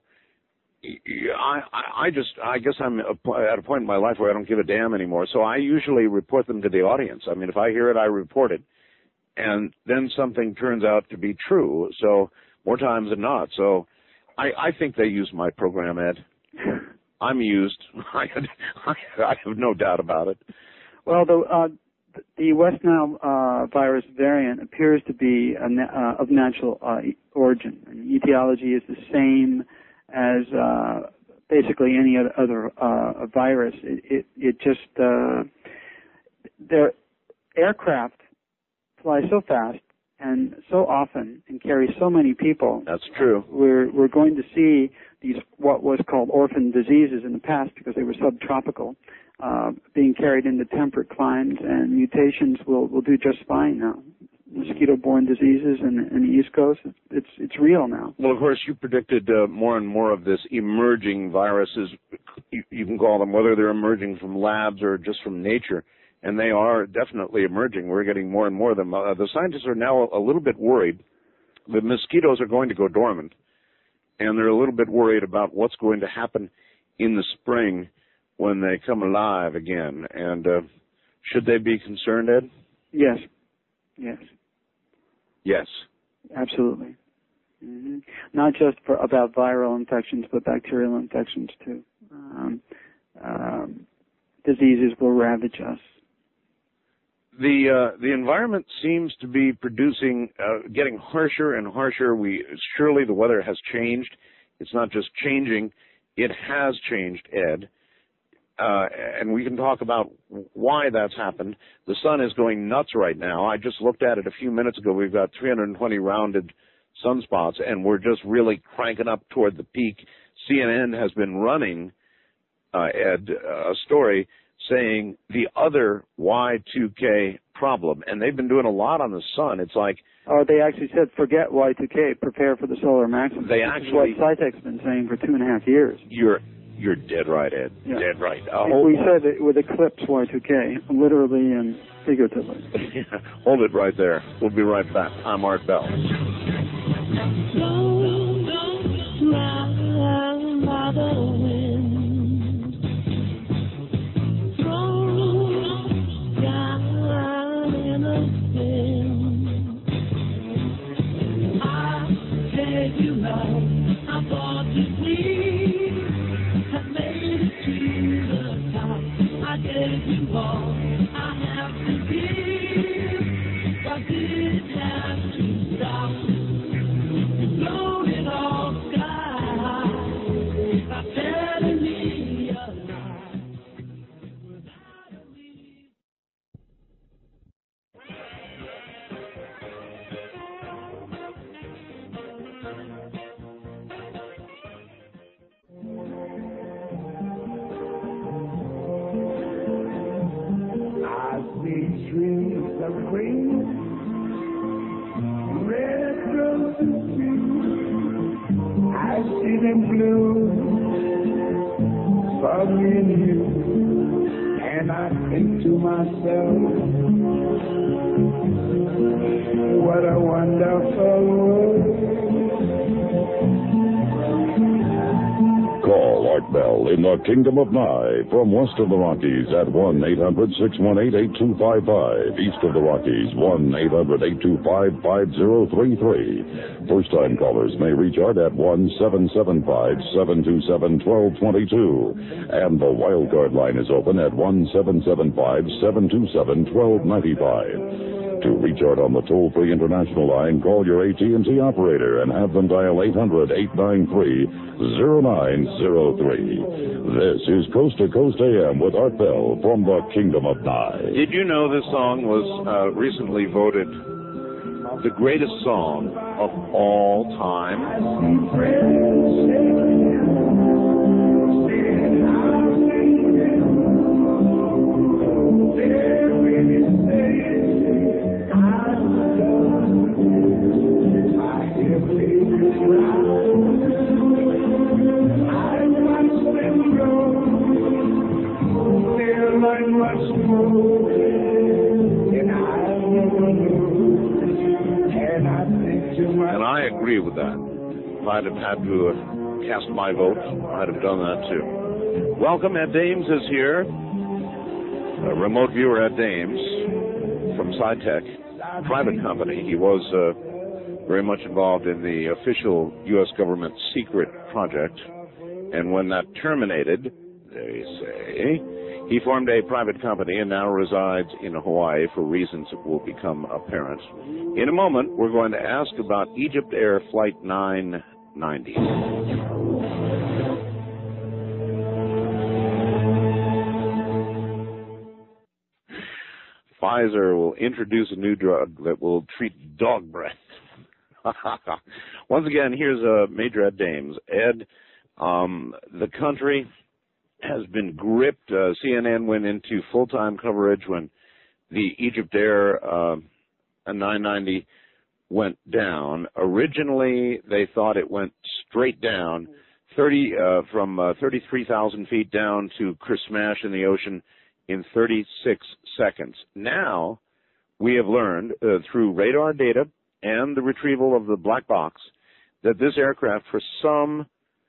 Speaker 9: I, I, I just, I guess I'm at a point in my life where I don't give a damn anymore, so I usually report them to the audience. I mean, if I hear it, I report it, and then something turns out to be true, so more times than not. So I, I think they use my program, Ed. I'm used. I, I have no doubt about it.
Speaker 13: Well, the, uh, the West Nile uh, virus variant appears to be a na- uh, of natural uh, origin. And etiology is the same as uh, basically any other, other uh, virus. It, it, it just, uh, their aircraft fly so fast and so often and carry so many people.
Speaker 9: That's true.
Speaker 13: We're we're going to see these what was called orphan diseases in the past because they were subtropical, uh, being carried into temperate climes, and mutations will will do just fine now. mosquito-borne diseases in, in the East Coast. It's it's real now.
Speaker 9: Well, of course, you predicted uh, more and more of this emerging viruses. You, you can call them, whether they're emerging from labs or just from nature, and they are definitely emerging. We're getting more and more of them. Uh, the scientists are now a little bit worried. The mosquitoes are going to go dormant, and they're a little bit worried about what's going to happen in the spring when they come alive again. And uh, should they be concerned, Ed?
Speaker 13: Yes. Yes.
Speaker 9: Yes.
Speaker 13: Absolutely. Mm-hmm. Not just for, about viral infections, but bacterial infections too. Um, um, diseases will ravage us.
Speaker 9: The uh, the environment seems to be producing, uh, getting harsher and harsher. We surely the weather has changed. It's not just changing; it has changed, Ed. Uh, and we can talk about why that's happened. The sun is going nuts right now. I just looked at it a few minutes ago. We've got three hundred twenty rounded sunspots, and we're just really cranking up toward the peak. C N N has been running, uh, Ed, a story saying the other Y two K problem, and they've been doing a lot on the sun. It's like...
Speaker 13: Oh, they actually said, forget Y two K, prepare for the solar maximum.
Speaker 9: They actually...
Speaker 13: This is what SciTech's been saying for two and a half years.
Speaker 9: You're you're dead right, Ed.
Speaker 13: Yeah.
Speaker 9: Dead right. Uh,
Speaker 13: we said it would eclipse Y two K, literally and figuratively.
Speaker 9: Hold it right there. We'll be right back. I'm Art Bell.
Speaker 7: Don't, don't fly by the wind.
Speaker 14: What a wonderful world.
Speaker 8: Call Art Bell in the Kingdom of Nye from west of the Rockies at one eight hundred six one eight eight two five five. East of the Rockies, one eight hundred eight two five five zero three three. First-time callers may reach Art at one seven seven five seven two seven one two two two. And the wildcard line is open at one seven seven five seven two seven one two nine five. To reach Art on the toll-free international line, call your A T and T operator and have them dial eight hundred eight nine three zero nine zero three. This is Coast to Coast A M with Art Bell from the Kingdom of Nye.
Speaker 9: Did you know this song was uh, recently voted the greatest song of all time? And I agree with that. If I'd have had to uh, cast my vote, I'd have done that too. Welcome, Ed Dames is here. A remote viewer, Ed Dames, from SciTech, private company. He was uh, very much involved in the official U S government secret project. And when that terminated, they say, he formed a private company and now resides in Hawaii for reasons that will become apparent. In a moment, we're going to ask about Egypt Air Flight nine ninety. Pfizer will introduce a new drug that will treat dog breath. Once again, here's uh, Major Ed Dames. Ed, um, the country has been gripped. Uh, C N N went into full-time coverage when the Egypt Air uh, a nine ninety went down. Originally, they thought it went straight down, thirty uh, from uh, thirty-three thousand feet down to Smash in the ocean in thirty-six seconds. Now, we have learned uh, through radar data and the retrieval of the black box that this aircraft, for some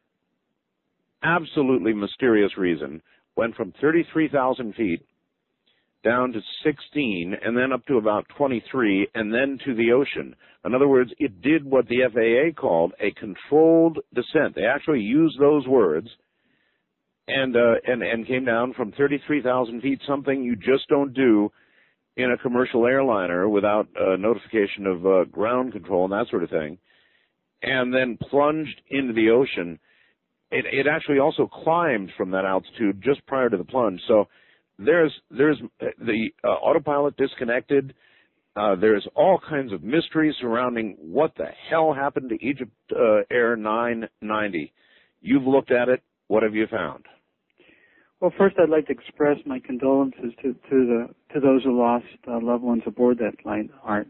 Speaker 9: absolutely mysterious reason, went from thirty-three thousand feet down to sixteen, and then up to about twenty-three, and then to the ocean. In other words, it did what the F A A called a controlled descent. They actually used those words, and uh, and and came down from thirty-three thousand feet, something you just don't do in a commercial airliner without uh, notification of uh, ground control and that sort of thing, and then plunged into the ocean. It, it actually also climbed from that altitude just prior to the plunge. So there's there's the uh, autopilot disconnected. Uh, there's all kinds of mysteries surrounding what the hell happened to Egypt uh, Air nine ninety. You've looked at it. What have you found?
Speaker 13: Well, first I'd like to express my condolences to, to the to those who lost uh, loved ones aboard that flight, Art.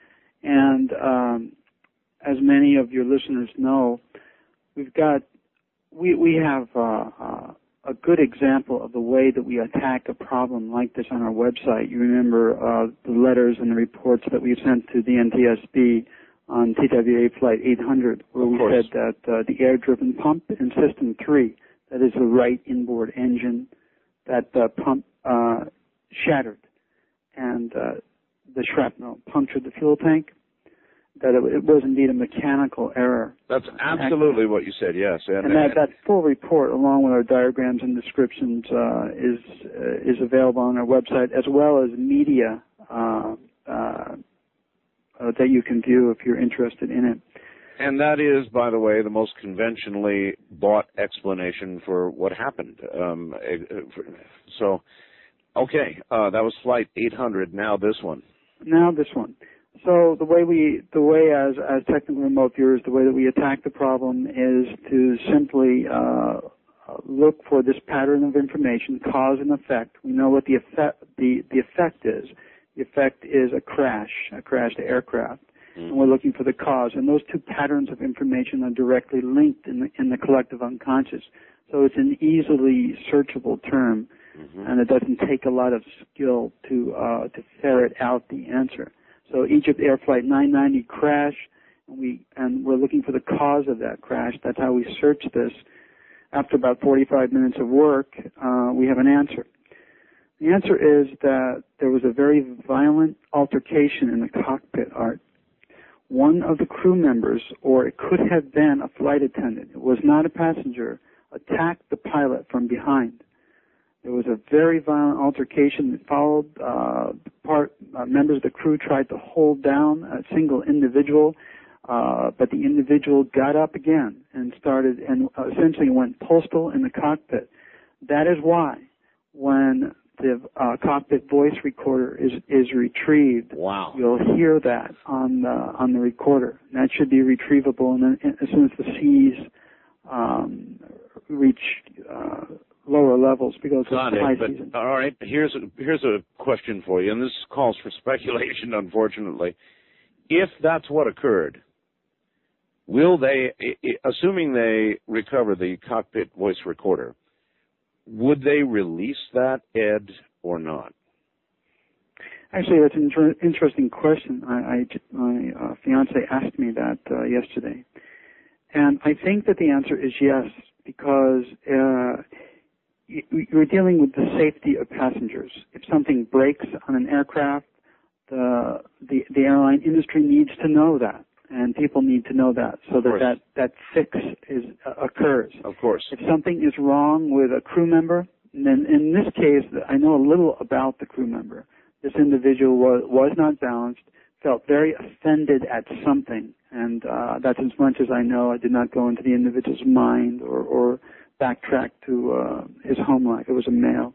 Speaker 13: And um, as many of your listeners know, we've got we we have uh, uh, a good example of the way that we attack a problem like this on our website. You remember uh, the letters and the reports that we've sent to the N T S B on T W A Flight eight hundred, where we said that uh, the air-driven pump in System three, that is the right inboard engine, that the pump uh, shattered, and uh, the shrapnel punctured the fuel tank, that it, it was indeed a mechanical error.
Speaker 9: That's absolutely what you said, yes. And,
Speaker 13: and that, that full report, along with our diagrams and descriptions, uh, is uh, is available on our website, as well as media uh, uh, uh, that you can view if you're interested in it.
Speaker 9: And that is, by the way, the most conventionally bought explanation for what happened. Um, so, okay, uh, that was Flight eight hundred. Now this one.
Speaker 13: Now this one. So the way we, the way as as technical remote viewers, the way that we attack the problem is to simply uh, look for this pattern of information, cause and effect. We know what the effect the the effect is. The effect is a crash, a crashed aircraft. And we're looking for the cause. And those two patterns of information are directly linked in the, in the collective unconscious. So it's an easily searchable term, mm-hmm. and it doesn't take a lot of skill to uh, to ferret out the answer. So Egypt Air Flight nine ninety crash, and, we, and we're looking for the cause of that crash. That's how we search this. After about forty-five minutes of work, uh, we have an answer. The answer is that there was a very violent altercation in the cockpit, Art. One of the crew members, or it could have been a flight attendant, it was not a passenger, attacked the pilot from behind. There was a very violent altercation that followed. Uh, part, uh, members of the crew tried to hold down a single individual, uh, but the individual got up again and started and essentially went postal in the cockpit. That is why when the uh, cockpit voice recorder is is retrieved,
Speaker 9: wow,
Speaker 13: you'll hear that on the on the recorder. And that should be retrievable, and then as soon as the seas um, reach uh, lower levels, because it's high
Speaker 9: but,
Speaker 13: season.
Speaker 9: All right, here's a, here's a question for you, and this calls for speculation, unfortunately. If that's what occurred, will they, assuming they recover the cockpit voice recorder, would they release that, Ed, or not?
Speaker 13: Actually, that's an inter- interesting question. I, I my uh, fiance asked me that uh, yesterday, and I think that the answer is yes, because uh, you're dealing with the safety of passengers. If something breaks on an aircraft, the the, the airline industry needs to know that, and people need to know that, so that that, that fix is uh, occurs.
Speaker 9: Of course.
Speaker 13: If something is wrong with a crew member, then in this case, I know a little about the crew member. This individual was, was not balanced, felt very offended at something, and uh, that's as much as I know. I did not go into the individual's mind or, or backtrack to uh, his home life. It was a male.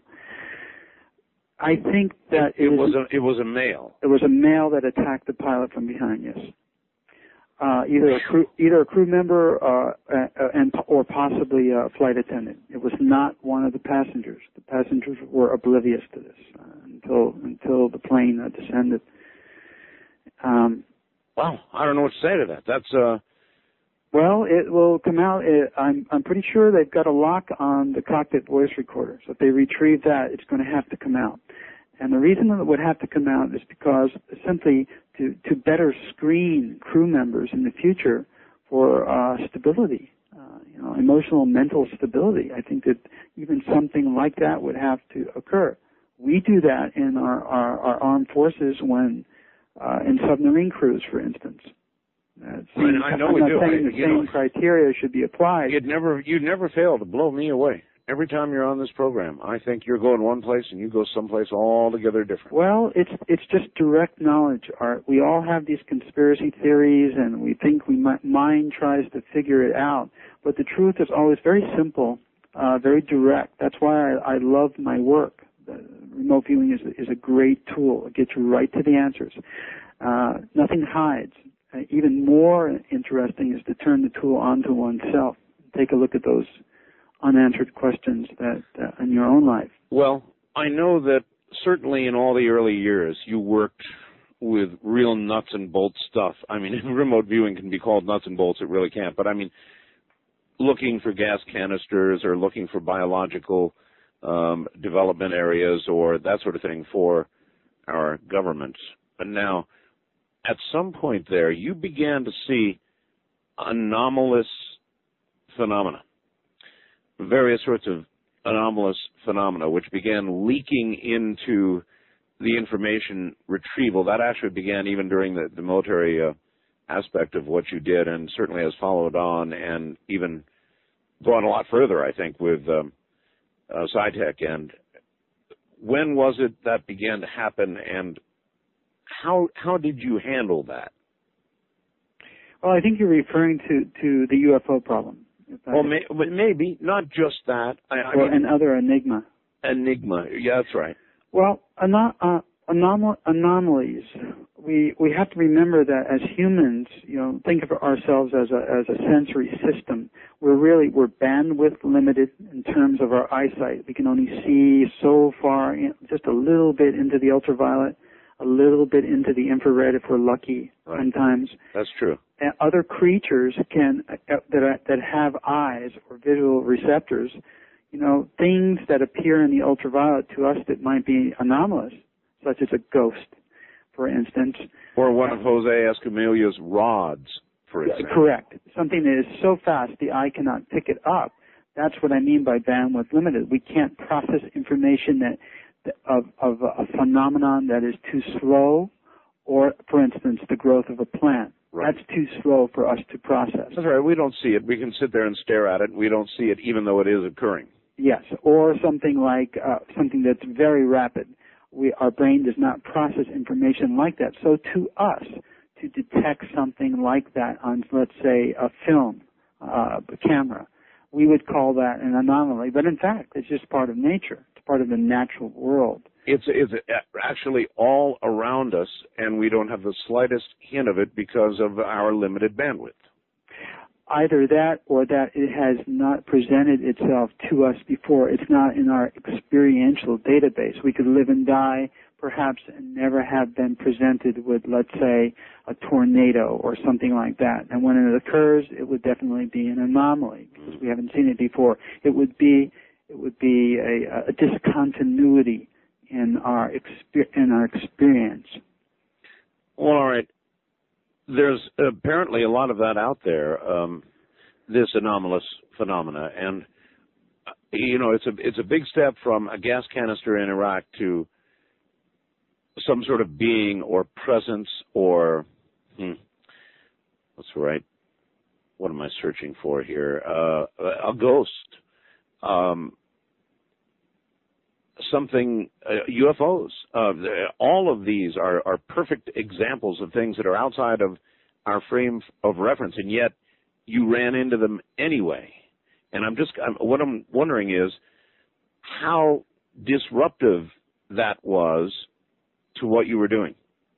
Speaker 13: I think that
Speaker 9: it, it
Speaker 13: is,
Speaker 9: was a it was a male.
Speaker 13: It was a male that attacked the pilot from behind. Yes. Uh, either a crew, either a crew member, uh, uh, and or possibly a flight attendant. It was not one of the passengers. The passengers were oblivious to this uh, until until the plane uh, descended. Um,
Speaker 9: wow, I don't know what to say to that. That's uh.
Speaker 13: Well, it will come out. It, I'm I'm pretty sure they've got a lock on the cockpit voice recorder. So if they retrieve that, it's going to have to come out. And the reason that it would have to come out is because simply to to better screen crew members in the future for uh, stability, uh, you know, emotional, mental stability. I think that even something like that would have to occur. We do that in our our, our armed forces when uh, in submarine crews, for instance. Uh, seems,
Speaker 9: I know
Speaker 13: I'm
Speaker 9: we
Speaker 13: not
Speaker 9: do.
Speaker 13: saying
Speaker 9: I,
Speaker 13: the
Speaker 9: you
Speaker 13: same
Speaker 9: know,
Speaker 13: criteria should be applied.
Speaker 9: You'd never, you'd never fail to blow me away. Every time you're on this program, I think you're going one place and you go someplace altogether different.
Speaker 13: Well, it's it's just direct knowledge, Art. We all have these conspiracy theories, and we think we might, mind tries to figure it out. But the truth is always very simple, uh, very direct. That's why I, I love my work. The remote viewing is is a great tool. It gets you right to the answers. Uh, nothing hides. Uh, even more interesting is to turn the tool onto oneself. Take a look at those unanswered questions that uh, in your own life.
Speaker 9: Well, I know that certainly in all the early years you worked with real nuts and bolts stuff. I mean, remote viewing can be called nuts and bolts. It really can't. But I mean, looking for gas canisters or looking for biological um, development areas or that sort of thing for our government. But now, at some point there, you began to see anomalous phenomena, various sorts of anomalous phenomena, which began leaking into the information retrieval. That actually began even during the, the military uh, aspect of what you did, and certainly has followed on and even gone a lot further, I think, with um, uh, SciTech. And when was it that began to happen, and how how did you handle that?
Speaker 13: Well, I think you're referring to, to the U F O problem.
Speaker 9: Well, may, maybe not just that. I, I
Speaker 13: or
Speaker 9: mean,
Speaker 13: another enigma.
Speaker 9: Enigma. Yeah, that's right.
Speaker 13: Well, anom- uh, anom- anomalies. We we have to remember that as humans, you know, think of ourselves as a as a sensory system. We're really we're bandwidth limited in terms of our eyesight. We can only see so far, in, just a little bit into the ultraviolet, a little bit into the infrared if we're lucky.
Speaker 9: Right.
Speaker 13: Sometimes
Speaker 9: That's true.
Speaker 13: And other creatures can uh, that are, that have eyes or visual receptors. You know, things that appear in the ultraviolet to us that might be anomalous, such as a ghost, for instance.
Speaker 9: Or one of Jose Escamilla's rods, for instance.
Speaker 13: Correct. Something that is so fast the eye cannot pick it up. That's what I mean by bandwidth limited. We can't process information that of, of a phenomenon that is too slow, or, for instance, the growth of a plant.
Speaker 9: Right.
Speaker 13: That's too slow for us to process.
Speaker 9: That's right. We don't see it. We can sit there and stare at it. We don't see it even though it is occurring.
Speaker 13: Yes, or something like uh, something that's very rapid. We, our brain does not process information like that. So to us, to detect something like that on, let's say, a film, uh, a camera, we would call that an anomaly. But in fact, it's just part of nature. It's part of the natural world.
Speaker 9: It's, it's actually all around us, and we don't have the slightest hint of it because of our limited bandwidth.
Speaker 13: Either that or that it has not presented itself to us before. It's not in our experiential database. We could live and die, perhaps, and never have been presented with, let's say, a tornado or something like that. And when it occurs, it would definitely be an anomaly because we haven't seen it before. It would be, it would be a, a discontinuity in our exper- in our experience.
Speaker 9: Well, all right. There's apparently a lot of that out there, um, this anomalous phenomena, and uh, you know it's a it's a big step from a gas canister in Iraq to some sort of being or presence or hmm, what's right? What am I searching for here? Uh, a ghost, um, something, uh, U F Os. Uh, all of these are, are perfect examples of things that are outside of our frame of reference, and yet you ran into them anyway. And I'm just, I'm, what I'm wondering is how disruptive that was to what you were doing.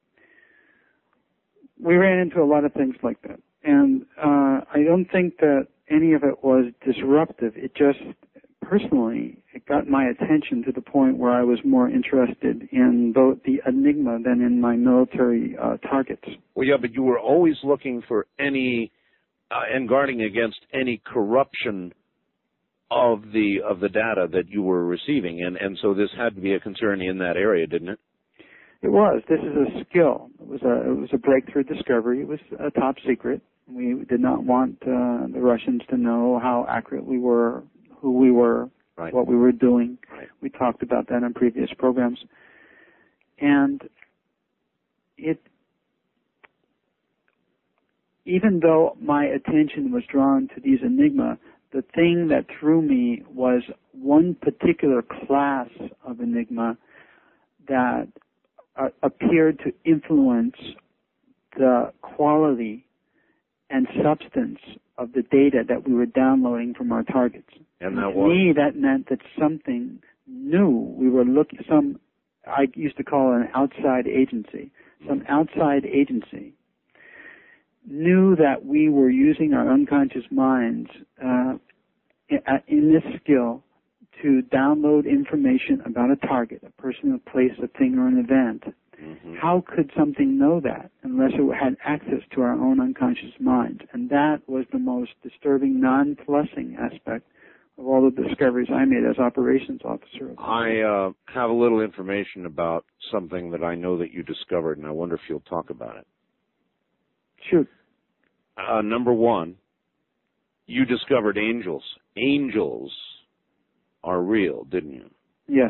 Speaker 13: We ran into a lot of things like that, and uh, I don't think that any of it was disruptive. It just personally, it got my attention to the point where I was more interested in both the Enigma than in my military uh, targets.
Speaker 9: Well, yeah, but you were always looking for any uh, and guarding against any corruption of the of the data that you were receiving, and and so this had to be a concern in that area, didn't it?
Speaker 13: It was. This is a skill. It was a it was a breakthrough discovery. It was a top secret. We did not want uh, the Russians to know how accurate we were, who we were,
Speaker 9: right.
Speaker 13: what we were doing.
Speaker 9: Right.
Speaker 13: We talked about that in previous programs. And it, even though my attention was drawn to these Enigma, the thing that threw me was one particular class of Enigma that uh, appeared to influence the quality and substance of the data that we were downloading from our targets.
Speaker 9: And that
Speaker 13: to
Speaker 9: was?
Speaker 13: me, that meant that something new. We were looking, some, I used to call it an outside agency. Some outside agency knew that we were using our unconscious minds uh, in, in this skill to download information about a target, a person, a place, a thing, or an event. Mm-hmm. How could something know that unless it had access to our own unconscious minds? And that was the most disturbing, non-plussing aspect of all the discoveries I made as operations officer.
Speaker 9: I uh, have a little information about something that I know that you discovered, and I wonder if you'll talk about it.
Speaker 13: Shoot.
Speaker 9: Uh, number one, you discovered angels. Angels are real, didn't you?
Speaker 13: Yes.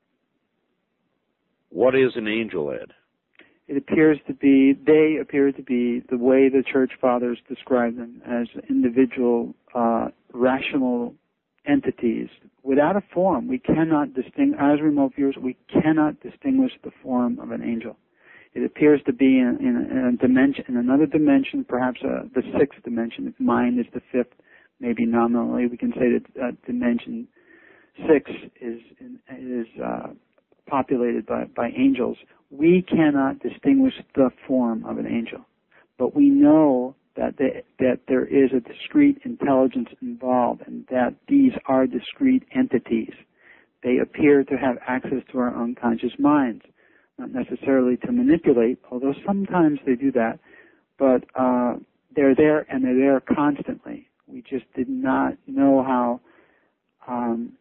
Speaker 9: What is an angel, Ed?
Speaker 13: It appears to be, they appear to be the way the church fathers describe them, as individual, uh, rational entities without a form. We cannot distinguish, as remote viewers, we cannot distinguish the form of an angel. It appears to be in, in, a, in a dimension, in another dimension, perhaps uh, the sixth dimension. If mind is the fifth, maybe nominally, we can say that uh, dimension six is is uh, populated by, by angels. We cannot distinguish the form of an angel, but we know that they, that there is a discrete intelligence involved, and that these are discrete entities. They appear to have access to our unconscious minds, not necessarily to manipulate, although sometimes they do that, but uh, they're there, and they're there constantly. We just did not know how um,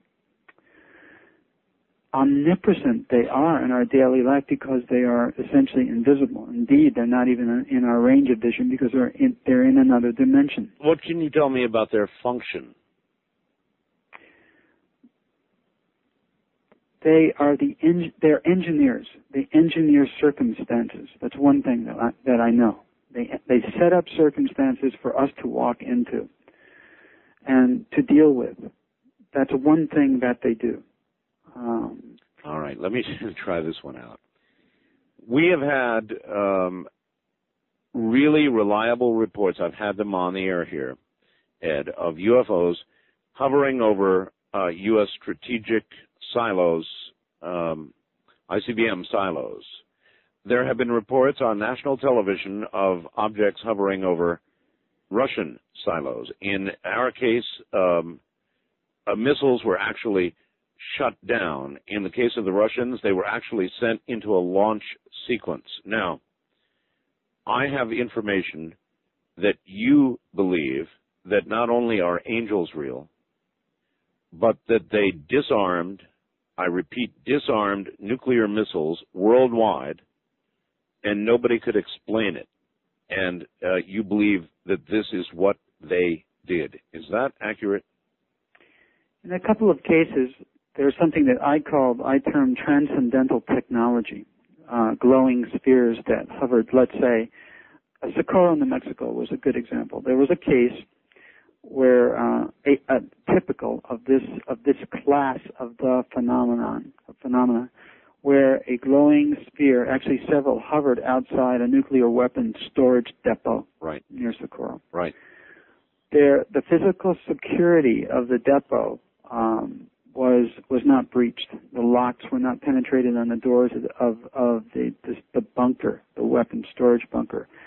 Speaker 13: omnipresent they are in our daily life, because they are essentially invisible. Indeed, they're not even in our range of vision, because they're in, they're in another dimension.
Speaker 9: What can you tell me about their function?
Speaker 13: They are the en- they're engineers. They engineer circumstances. That's one thing that I, that I know. They they set up circumstances for us to walk into and to deal with. That's one thing that they do. Um,
Speaker 9: All right, let me try this one out. We have had um, really reliable reports. I've had them on the air here, Ed, of U F Os hovering over uh, U S strategic silos, um, I C B M silos. There have been reports on national television of objects hovering over Russian silos. In our case, um, uh, missiles were actually shut down. In the case of the Russians, they were actually sent into a launch sequence. Now, I have information that you believe that not only are angels real, but that they disarmed, I repeat, disarmed nuclear missiles worldwide, and nobody could explain it. And uh, you believe that this is what they did. Is that accurate?
Speaker 13: In a couple of cases, there's something that I called, I termed transcendental technology, uh, glowing spheres that hovered, let's say, uh, Socorro, New Mexico was a good example. There was a case where uh, a, a typical of this of this class of the phenomenon, of phenomena, where a glowing sphere, actually several, hovered outside a nuclear weapons storage depot
Speaker 9: right.
Speaker 13: near Socorro.
Speaker 9: Right.
Speaker 13: There, the physical security of the depot um, was was not breached. The locks were not penetrated on the doors of of, of the, the the bunker, the weapons storage bunker.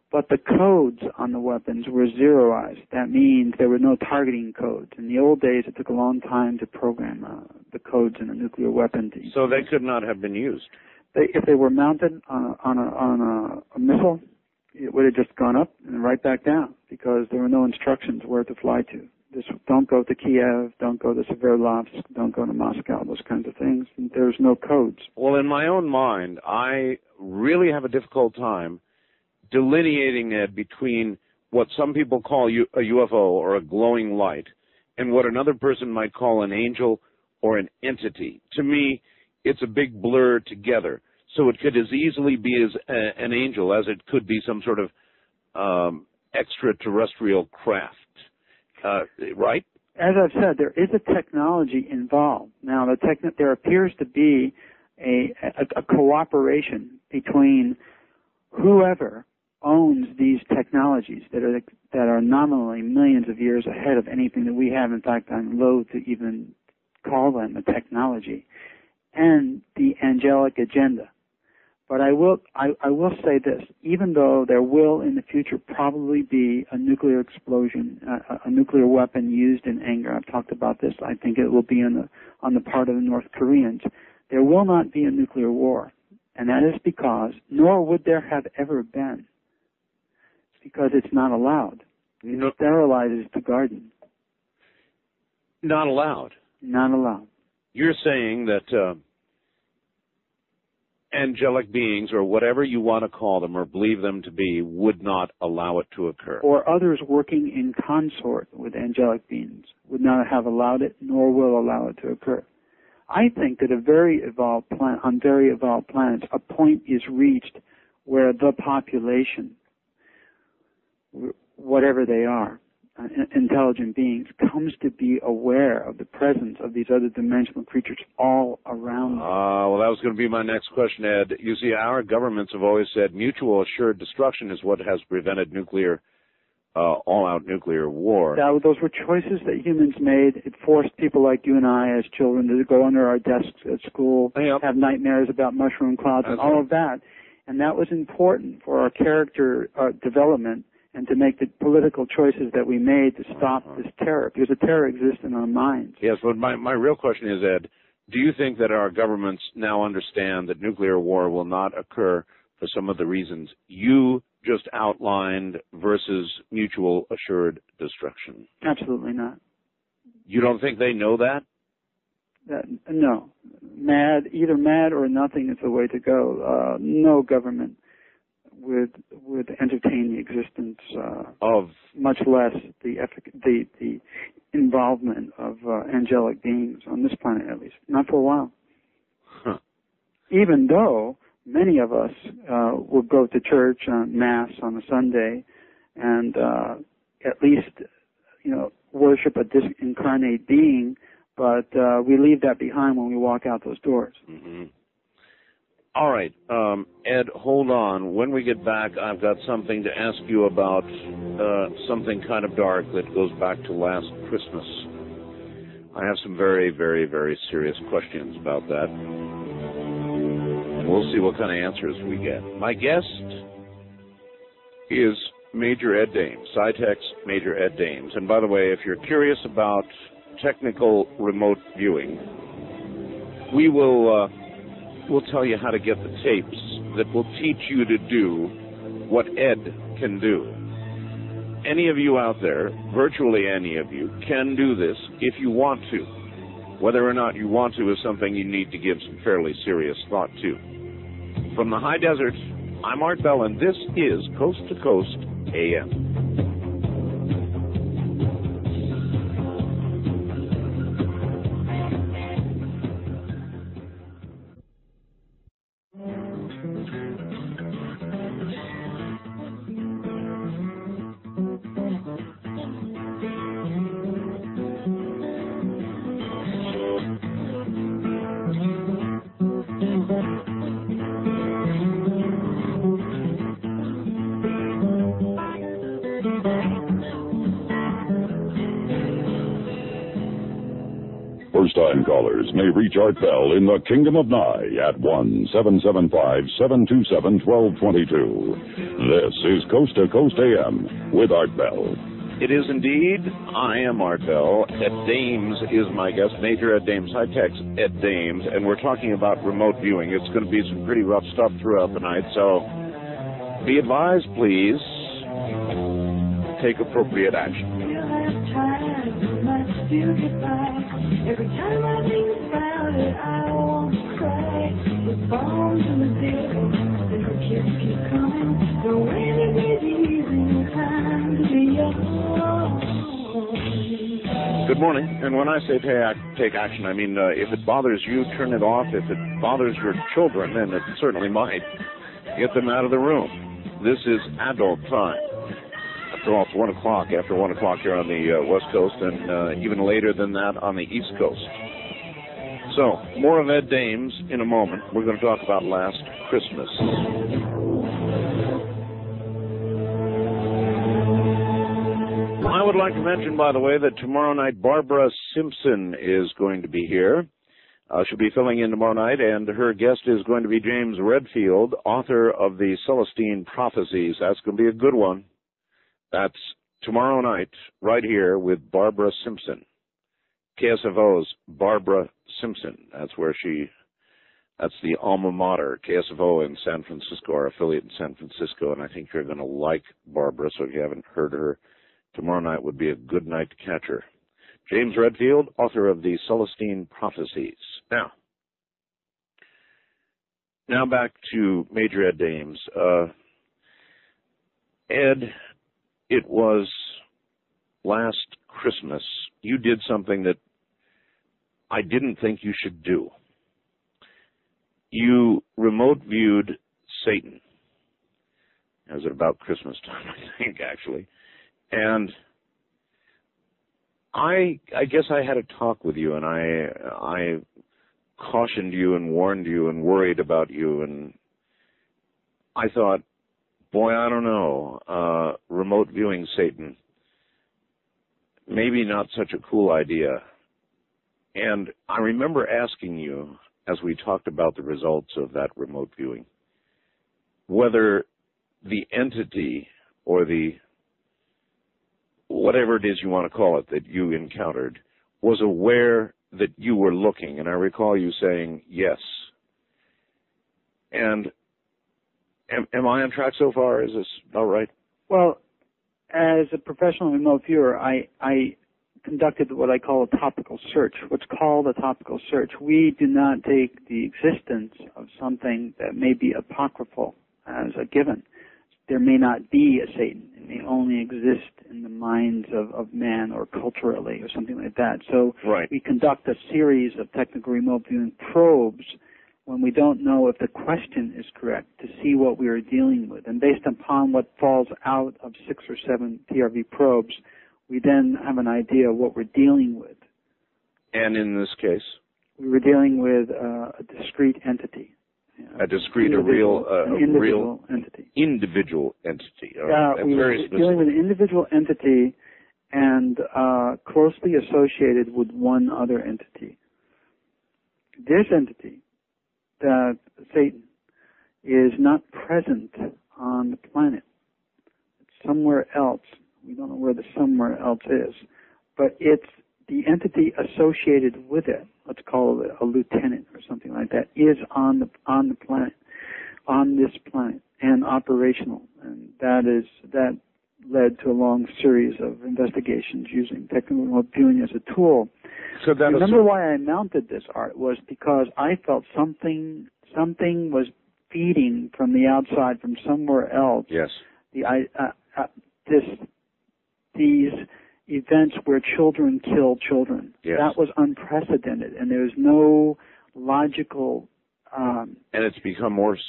Speaker 13: but the codes on the weapons were zeroized. That means there were no targeting codes. In the old days, it took a long time to program uh, the codes in a nuclear weapon. To
Speaker 9: so they could not have been used.
Speaker 13: They, if they were mounted on a, on a, on a, a missile, it would have just gone up and right back down because there were no instructions where to fly to. This, don't go to Kiev, don't go to Sverdlovsk, don't go to Moscow, those kinds of things. There's no codes.
Speaker 9: Well, in my own mind, I really have a difficult time delineating it between what some people call a U F O or a glowing light and what another person might call an angel or an entity. To me, it's a big blur together. So it could as easily be as a, an angel as it could be some sort of um, extraterrestrial craft, uh, right?
Speaker 13: As I've said, there is a technology involved. Now, the techn- there appears to be a, a, a cooperation between whoever owns these technologies that are that are nominally millions of years ahead of anything that we have. In fact, I'm loath to even call them a technology, and the angelic agenda. But I will I, I will say this: even though there will in the future probably be a nuclear explosion, a, a nuclear weapon used in anger, I've talked about this. I think it will be on the on the part of the North Koreans. There will not be a nuclear war, and that is because, nor would there have ever been, because it's not allowed. It no. sterilizes the garden.
Speaker 9: Not allowed.
Speaker 13: Not allowed.
Speaker 9: You're saying that uh, angelic beings, or whatever you want to call them or believe them to be, would not allow it to occur.
Speaker 13: Or others working in consort with angelic beings would not have allowed it, nor will allow it to occur. I think that a very evolved planet, on very evolved planets, a point is reached where the population, whatever they are, uh, intelligent beings, comes to be aware of the presence of these other dimensional creatures all around them.
Speaker 9: Ah, uh, well, that was going to be my next question, Ed. You see, our governments have always said mutual assured destruction is what has prevented nuclear, uh, all-out nuclear war.
Speaker 13: That, those were choices that humans made. It forced people like you and I as children to go under our desks at school,
Speaker 9: yep.
Speaker 13: have nightmares about mushroom clouds
Speaker 9: That's
Speaker 13: and all
Speaker 9: right.
Speaker 13: of that. And that was important for our character uh, development and to make the political choices that we made to stop uh-huh. this terror, because the terror exists in our minds.
Speaker 9: Yes, but my, my real question is, Ed, do you think that our governments now understand that nuclear war will not occur for some of the reasons you just outlined versus mutual assured destruction?
Speaker 13: Absolutely not.
Speaker 9: You don't think they know that?
Speaker 13: Uh, no. Mad, either mad or nothing is the way to go. Uh, no government would would entertain the existence uh,
Speaker 9: of,
Speaker 13: much less the effic- the the involvement of uh, angelic beings on this planet, at least not for a while.
Speaker 9: Huh.
Speaker 13: Even though many of us uh, will go to church on Mass on a Sunday and uh, at least you know worship a disincarnate being, but uh, we leave that behind when we walk out those doors.
Speaker 9: Mm-hmm. All right, um, Ed, hold on. When we get back, I've got something to ask you about, uh, something kind of dark that goes back to last Christmas. I have some very, very, very serious questions about that. And we'll see what kind of answers we get. My guest is Major Ed Dames, SciTech's Major Ed Dames. And by the way, if you're curious about technical remote viewing, we will... Uh, We'll tell you how to get the tapes that will teach you to do what Ed can do. Any of you out there, virtually any of you, can do this if you want to. Whether or not you want to is something you need to give some fairly serious thought to. From the high desert, I'm Art Bell, and this is Coast to Coast A M.
Speaker 8: First-time callers may reach Art Bell in the Kingdom of Nye at one seven seven five, seven two seven, one two two two. This is Coast to Coast A M with Art Bell.
Speaker 9: It is indeed. I am Art Bell. Ed Dames is my guest, Major Ed Dames. Hi, Tex, Ed Dames, and we're talking about remote viewing. It's going to be some pretty rough stuff throughout the night, so be advised, please. Take appropriate action.
Speaker 7: Every time I think about it, I want to cry. With bombs in the deal, and her kids keep coming. Don't really be easy time to be young.
Speaker 9: Good morning. And when I say take, take action, I mean uh, if it bothers you, turn it off. If it bothers your children, then it certainly might. Get them out of the room. This is adult time. After all, it's one o'clock. After one o'clock here on the uh, West Coast, and uh, even later than that on the East Coast. So, more of Ed Dames in a moment. We're going to talk about last Christmas. I would like to mention, by the way, that tomorrow night Barbara Simpson is going to be here. Uh, she'll be filling in tomorrow night, and her guest is going to be James Redfield, author of the Celestine Prophecies. That's going to be a good one. That's tomorrow night, right here with Barbara Simpson. K S F O's Barbara Simpson. That's where she, that's the alma mater. K S F O in San Francisco, our affiliate in San Francisco, and I think you're going to like Barbara, so if you haven't heard her, tomorrow night would be a good night to catch her. James Redfield, author of the Celestine Prophecies. Now, now back to Major Ed Dames. Uh, Ed, it was last Christmas. You did something that I didn't think you should do. You remote viewed Satan. It was about Christmas time, I think, actually. And I I guess I had a talk with you, and I I cautioned you and warned you and worried about you, and I thought, boy, I don't know, uh, remote viewing Satan, maybe not such a cool idea. And I remember asking you, as we talked about the results of that remote viewing, whether the entity or the whatever it is you want to call it that you encountered was aware that you were looking. And I recall you saying yes. And am, am I on track so far? Is this all right?
Speaker 13: Well, as a professional remote viewer, I, I conducted what I call a topical search, what's called a topical search. We do not take the existence of something that may be apocryphal as a given. There may not be a Satan. It may only exist in the minds of, of man or culturally or something like that. So
Speaker 9: right.
Speaker 13: We conduct a series of technical remote viewing probes when we don't know if the question is correct to see what we are dealing with. And based upon what falls out of six or seven T R V probes, we then have an idea of what we're dealing with.
Speaker 9: And in this case?
Speaker 13: We were dealing with uh, a discrete entity.
Speaker 9: A discrete, a real, uh,
Speaker 13: an individual
Speaker 9: real
Speaker 13: entity.
Speaker 9: Individual entity.
Speaker 13: Yeah, uh, we were dealing with an individual entity and uh, closely associated with one other entity. This entity, that Satan, is not present on the planet. It's somewhere else. We don't know where the somewhere else is, but it's the entity associated with it, let's call it a lieutenant or something like that, is on the on the planet, on this planet, and operational. And that is that led to a long series of investigations using technical remote viewing as a tool.
Speaker 9: So that
Speaker 13: Remember
Speaker 9: is...
Speaker 13: why I mounted this art was because I felt something something was feeding from the outside, from somewhere else.
Speaker 9: Yes.
Speaker 13: The I uh, uh, this these. events where children kill children.
Speaker 9: Yes.
Speaker 13: That was unprecedented, and there's no logical... Um,
Speaker 9: and it's become worse.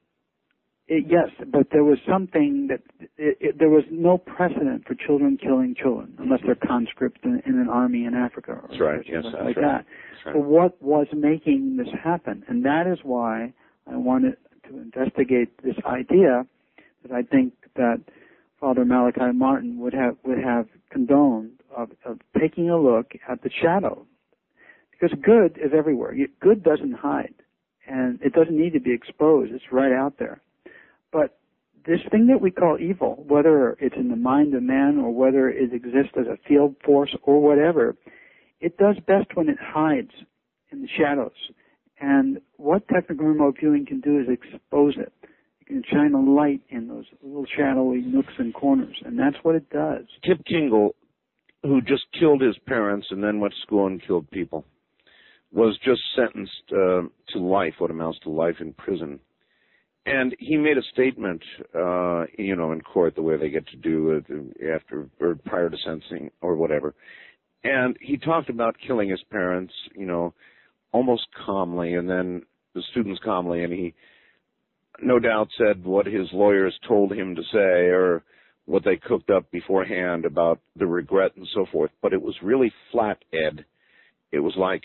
Speaker 13: It, yes, but there was something that... It, it, there was no precedent for children killing children, unless they're conscripts in, in an army in Africa. Or
Speaker 9: that's right, yes, that's
Speaker 13: like
Speaker 9: right.
Speaker 13: that.
Speaker 9: That's right.
Speaker 13: So what was making this happen? And that is why I wanted to investigate this idea that I think that Father Malachi Martin would have would have condoned of, of taking a look at the shadow, Because good is everywhere. You, good doesn't hide, and it doesn't need to be exposed. It's right out there. But this thing that we call evil, whether it's in the mind of man or whether it exists as a field force or whatever, it does best when it hides in the shadows. And what technical remote viewing can do is expose it. It can shine a light in those little shadowy nooks and corners, and that's what it does.
Speaker 9: Kip Kingle, who just killed his parents and then went to school and killed people, was just sentenced uh, to life, what amounts to life in prison. And he made a statement, uh, you know, in court, the way they get to do it after or prior to sentencing or whatever. And he talked about killing his parents, you know, almost calmly, and then the students calmly, and he no doubt said what his lawyers told him to say or what they cooked up beforehand about the regret and so forth. But it was really flat, Ed. It was like,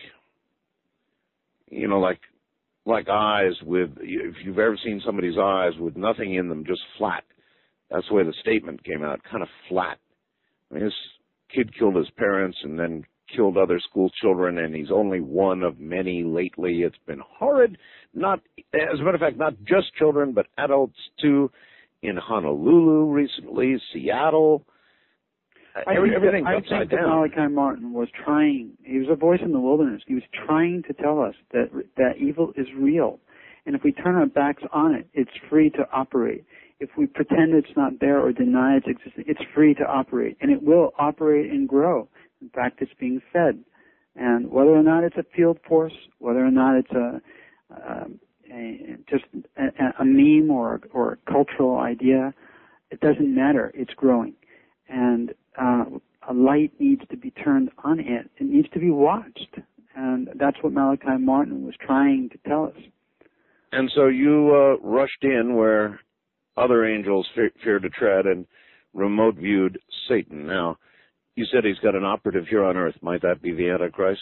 Speaker 9: you know, like like eyes with, if you've ever seen somebody's eyes with nothing in them, just flat. That's the way the statement came out, kind of flat. I mean, this kid killed his parents and then killed other school children, and he's only one of many lately. It's been horrid. Not, as a matter of fact, not just children, but adults too, in Honolulu recently, Seattle.
Speaker 13: I
Speaker 9: Every,
Speaker 13: think
Speaker 9: everything's
Speaker 13: that, I
Speaker 9: upside
Speaker 13: think that
Speaker 9: down.
Speaker 13: Malachi Martin was trying, he was a voice in the wilderness. He was trying to tell us that that evil is real. And if we turn our backs on it, it's free to operate. If we pretend it's not there or deny its existence, it's free to operate. And it will operate and grow. In fact, it's being fed. And whether or not it's a field force, whether or not it's a, uh, a just a, a meme or, or a cultural idea, it doesn't matter. It's growing. And uh, a light needs to be turned on it. It needs to be watched. And that's what Malachi Martin was trying to tell us.
Speaker 9: And so you uh, rushed in where other angels fe- feared to tread and remote viewed Satan. Now, you said he's got an operative here on Earth. Might that be the Antichrist?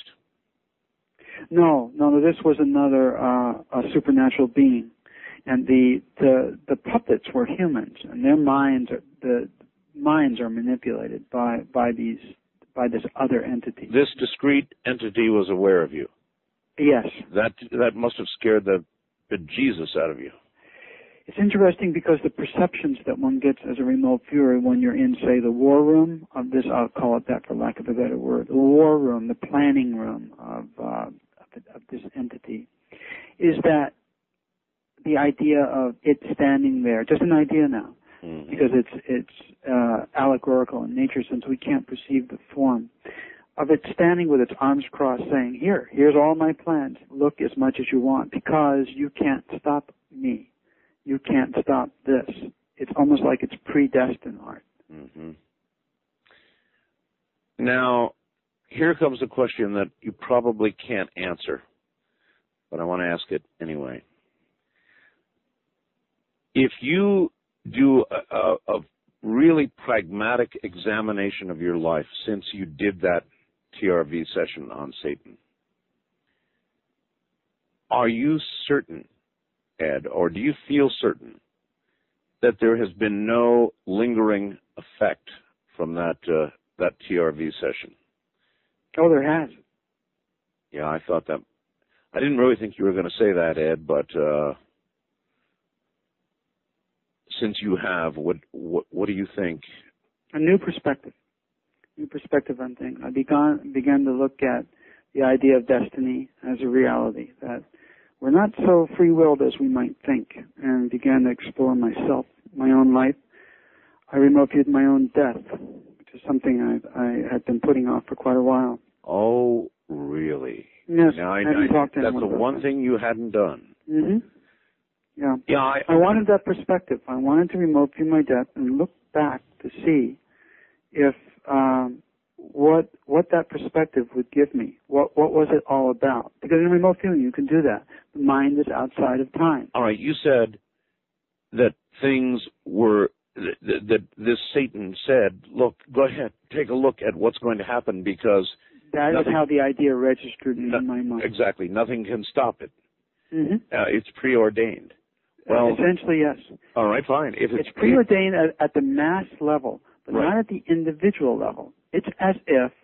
Speaker 13: No, no, no. This was another uh, a supernatural being, and the the the puppets were humans, and their minds are, the minds are manipulated by by these by this other entity.
Speaker 9: This discrete entity was aware of you.
Speaker 13: Yes.
Speaker 9: That that must have scared the bejesus out of you.
Speaker 13: It's interesting because the perceptions that one gets as a remote viewer when you're in, say, the war room of this, I'll call it that for lack of a better word, the war room, the planning room of, uh, of, of this entity, is that the idea of it standing there, just an idea now, mm-hmm. because it's it's uh, allegorical in nature since we can't perceive the form, of it standing with its arms crossed saying, here, here's all my plans, look as much as you want, because you can't stop me. You can't stop this. It's almost like it's predestined, Art.
Speaker 9: Mm-hmm. Now, here comes a question that you probably can't answer, but I want to ask it anyway. If you do a, a, a really pragmatic examination of your life since you did that T R V session on Satan, are you certain, Ed, or do you feel certain that there has been no lingering effect from that uh, that T R V session?
Speaker 13: Oh, there has.
Speaker 9: Yeah, I thought that. I didn't really think you were going to say that, Ed, but uh, since you have, what, what what do you think?
Speaker 13: A new perspective. New perspective on things. I began began to look at the idea of destiny as a reality, that we're not so free-willed as we might think, and began to explore myself, my own life. I remote viewed my own death, which is something I, I had been putting off for quite a while.
Speaker 9: Oh, really?
Speaker 13: Yes,
Speaker 9: now, I,
Speaker 13: I hadn't
Speaker 9: I,
Speaker 13: talked to
Speaker 9: that's
Speaker 13: anyone
Speaker 9: the
Speaker 13: about
Speaker 9: one
Speaker 13: that.
Speaker 9: thing you hadn't done.
Speaker 13: Mm-hmm. Yeah.
Speaker 9: Yeah, I,
Speaker 13: I wanted that perspective. I wanted to remote view my death and look back to see if um, what what that perspective would give me. What what was it all about? Because in remote viewing, you can do that. The mind is outside of time.
Speaker 9: All right, you said that things were, that, that this Satan said, look, go ahead, take a look at what's going to happen because...
Speaker 13: That
Speaker 9: nothing,
Speaker 13: is how the idea registered
Speaker 9: no,
Speaker 13: in my mind.
Speaker 9: Exactly. Nothing can stop it.
Speaker 13: Mm-hmm.
Speaker 9: Uh, it's preordained. Well,
Speaker 13: uh, essentially, yes.
Speaker 9: All right, fine. If it's,
Speaker 13: it's preordained at, at the mass level, but
Speaker 9: right.
Speaker 13: not at the individual level. It's as if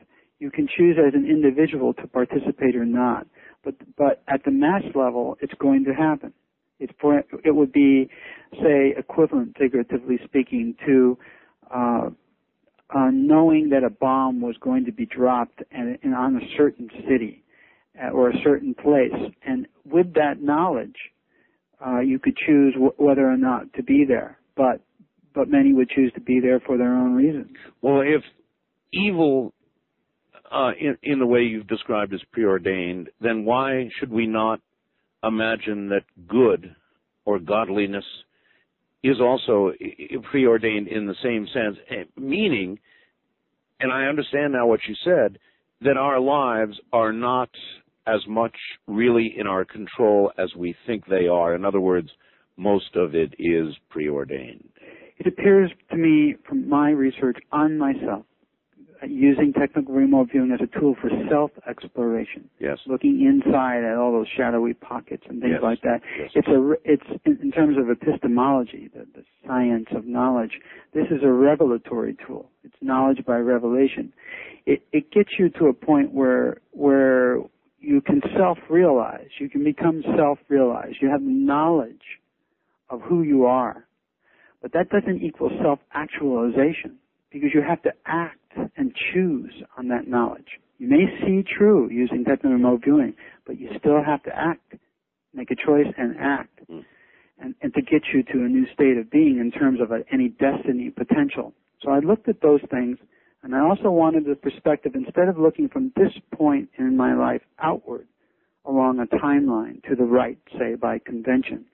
Speaker 13: You can choose as an individual to participate or not. But but at the mass level, it's going to happen. It's for, it would be, say, equivalent, figuratively speaking, to uh, uh, knowing that a bomb was going to be dropped and, and on a certain city uh, or a certain place. And with that knowledge, uh, you could choose w- whether or not to be there. But but many would choose to be there for their own reasons.
Speaker 9: Well, if evil Uh, in, in the way you've described as preordained, then why should we not imagine that good or godliness is also preordained in the same sense, meaning, and I understand now what you said, that our lives are not as much really in our control as we think they are. In other words, most of it is preordained.
Speaker 13: It appears to me from my research on myself, using technical remote viewing as a tool for self-exploration.
Speaker 9: Yes.
Speaker 13: Looking inside at all those shadowy pockets and things
Speaker 9: yes.
Speaker 13: like that.
Speaker 9: Yes.
Speaker 13: It's a, it's in, in terms of epistemology, the, the science of knowledge. This is a revelatory tool. It's knowledge by revelation. It, it gets you to a point where where you can self-realize. You can become self-realized. You have knowledge of who you are, but that doesn't equal self-actualization, because you have to act and choose on that knowledge. You may see true using technical remote viewing, but you still have to act, make a choice and act, mm. and, and to get you to a new state of being in terms of a, any destiny potential. So I looked at those things, and I also wanted the perspective, instead of looking from this point in my life outward along a timeline to the right, say, by convention,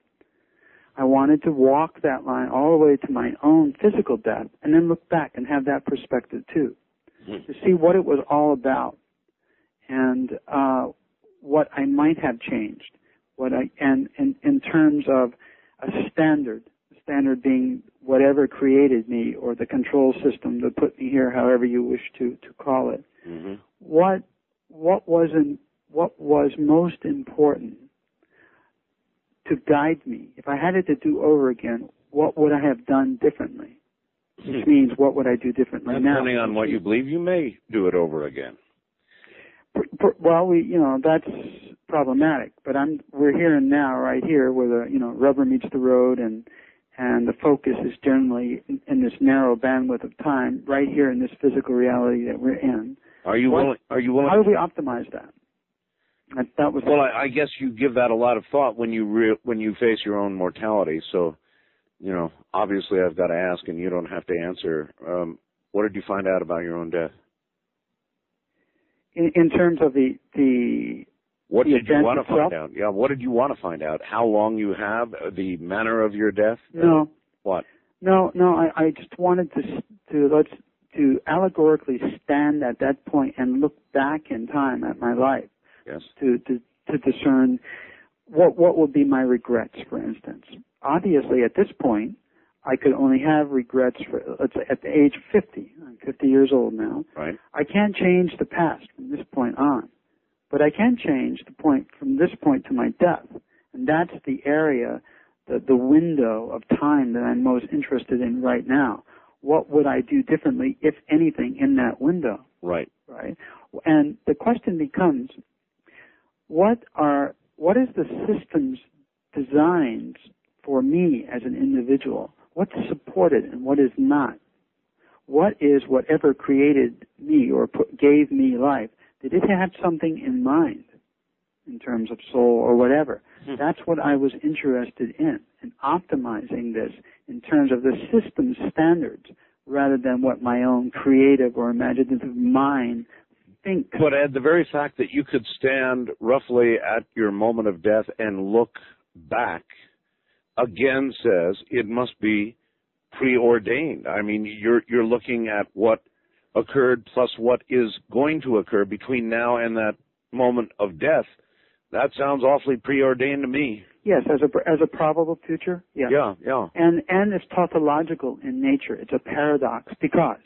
Speaker 13: I wanted to walk that line all the way to my own physical death and then look back and have that perspective too, mm-hmm. to see what it was all about and uh, what I might have changed, what I and in, in terms of a standard, the standard being whatever created me or the control system that put me here, however you wish to, to call it.
Speaker 9: Mm-hmm.
Speaker 13: What what was in, what was most important to guide me? If I had it to do over again, what would I have done differently? Which means, what would I do differently
Speaker 9: Depending
Speaker 13: now?
Speaker 9: Depending on what you believe, you may do it over again.
Speaker 13: Well, we, you know, that's problematic. But I'm, we're here and now, right here, where the, you know, rubber meets the road, and and the focus is generally in, in this narrow bandwidth of time, right here in this physical reality that we're in.
Speaker 9: Are you
Speaker 13: what,
Speaker 9: willing? Are you willing?
Speaker 13: How do we optimize that? That, that was
Speaker 9: well, I, I guess you give that a lot of thought when you re, when you face your own mortality. So, you know, obviously I've got to ask, and you don't have to answer. Um, what did you find out about your own death?
Speaker 13: In, in terms of the the
Speaker 9: what
Speaker 13: the
Speaker 9: did you want to
Speaker 13: itself?
Speaker 9: find out? Yeah, what did you want to find out? How long you have? The manner of your death?
Speaker 13: No.
Speaker 9: Uh, what?
Speaker 13: No, no. I, I just wanted to to let's to allegorically stand at that point and look back in time at my life.
Speaker 9: Yes.
Speaker 13: To, to to discern what what would be my regrets, for instance. Obviously, at this point, I could only have regrets for, let's say, at the age of fifty. I'm fifty years old now.
Speaker 9: Right.
Speaker 13: I can't change the past from this point on, but I can change the point from this point to my death, and that's the area, the the window of time that I'm most interested in right now. What would I do differently, if anything, in that window?
Speaker 9: Right.
Speaker 13: Right. And the question becomes, What are what is the systems designed for me as an individual? What's supported and what is not? What is whatever created me or put, gave me life? Did it have something in mind in terms of soul or whatever? Hmm. That's what I was interested in, in optimizing this in terms of the system standards rather than what my own creative or imaginative mind think.
Speaker 9: But Ed, the very fact that you could stand roughly at your moment of death and look back again says it must be preordained. I mean, you're you're looking at what occurred plus what is going to occur between now and that moment of death. That sounds awfully preordained to me.
Speaker 13: Yes, as a as a probable future. Yeah.
Speaker 9: Yeah, yeah.
Speaker 13: And and it's tautological in nature. It's a paradox because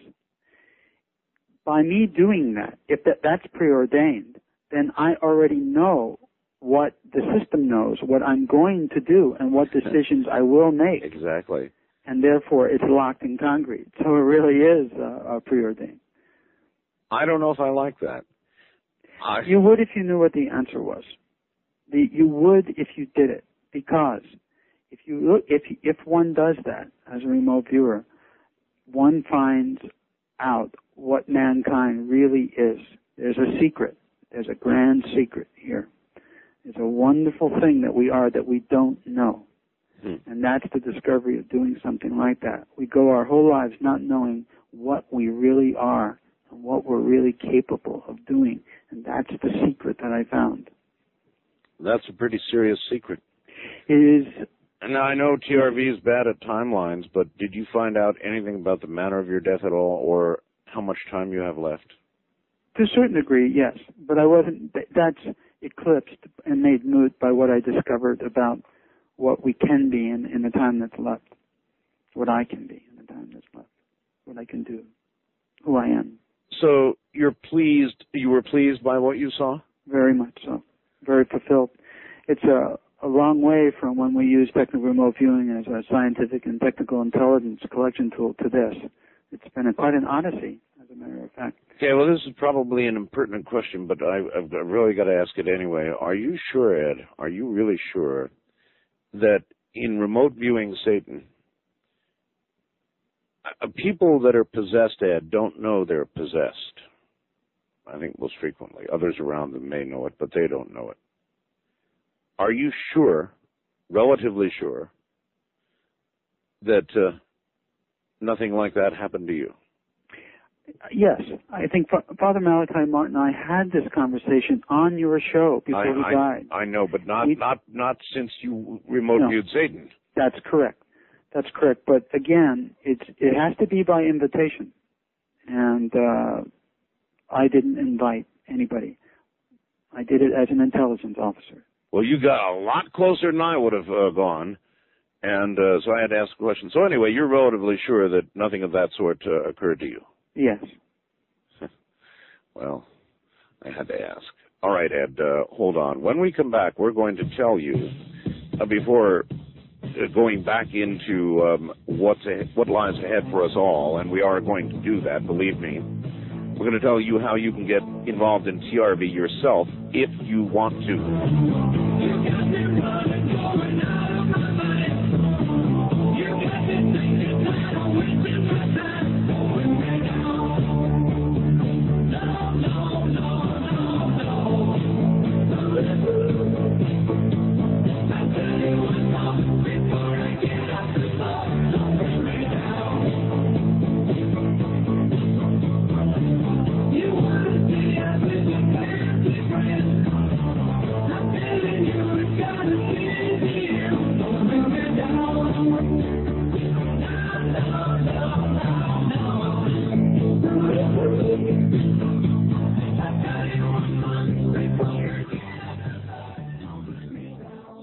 Speaker 13: by me doing that, if that, that's preordained, then I already know what the system knows, what I'm going to do, and what decisions I will make.
Speaker 9: Exactly.
Speaker 13: And therefore, it's locked in concrete. So it really is uh, uh, preordained.
Speaker 9: I don't know if I like that. I...
Speaker 13: You would if you knew what the answer was. The, you would if you did it, because if you look, if if one does that as a remote viewer, one finds out what mankind really is. There's a secret. There's a grand secret here. There's a wonderful thing that we are that we don't know. Hmm. And that's the discovery of doing something like that. We go our whole lives not knowing what we really are and what we're really capable of doing. And that's the secret that I found.
Speaker 9: That's a pretty serious secret.
Speaker 13: It is.
Speaker 9: Now, I know T R V is bad at timelines, but did you find out anything about the manner of your death at all, or how much time you have left?
Speaker 13: To a certain degree, yes. But I wasn't, that's eclipsed and made moot by what I discovered about what we can be in, in the time that's left. What I can be in the time that's left. What I can do. Who I am.
Speaker 9: So, you're pleased, you were pleased by what you saw?
Speaker 13: Very much so. Very fulfilled. It's a, a long way from when we use technical remote viewing as a scientific and technical intelligence collection tool to this. It's been a, quite an odyssey, as a matter of fact.
Speaker 9: Okay, well, this is probably an impertinent question, but I, I've really got to ask it anyway. Are you sure, Ed, are you really sure that in remote viewing Satan, uh, people that are possessed, Ed, don't know they're possessed? I think most frequently. Others around them may know it, but they don't know it. Are you sure, relatively sure, that uh, nothing like that happened to you?
Speaker 13: Yes. I think Father Malachi Martin and I had this conversation on your show before
Speaker 9: I,
Speaker 13: he
Speaker 9: I,
Speaker 13: died.
Speaker 9: I know, but not,
Speaker 13: we,
Speaker 9: not, not since you remote
Speaker 13: no,
Speaker 9: viewed Satan.
Speaker 13: That's correct. That's correct. But again, it's, it has to be by invitation. And uh, I didn't invite anybody. I did it as an intelligence officer.
Speaker 9: Well, you got a lot closer than I would have uh, gone, and uh, so I had to ask a question. So anyway, you're relatively sure that nothing of that sort uh, occurred to you?
Speaker 13: Yes.
Speaker 9: Well, I had to ask. All right, Ed, uh, hold on. When we come back, we're going to tell you, uh, before uh, going back into um, what's a, what lies ahead for us all, and we are going to do that, believe me, we're going to tell you how you can get involved in T R V yourself if you want to. You got me running, going out of my mind. You got me thinking that I'm wasting my time. Going back out. No, no, no, no, no. I'll tell you one more before I get out the door. Don't bring me down. You wanna see us with your fancy friends. I'm telling you, it's gotta be here. Don't bring me down. No, no, no, no, no. I tell you one month before I get out. Don't bring me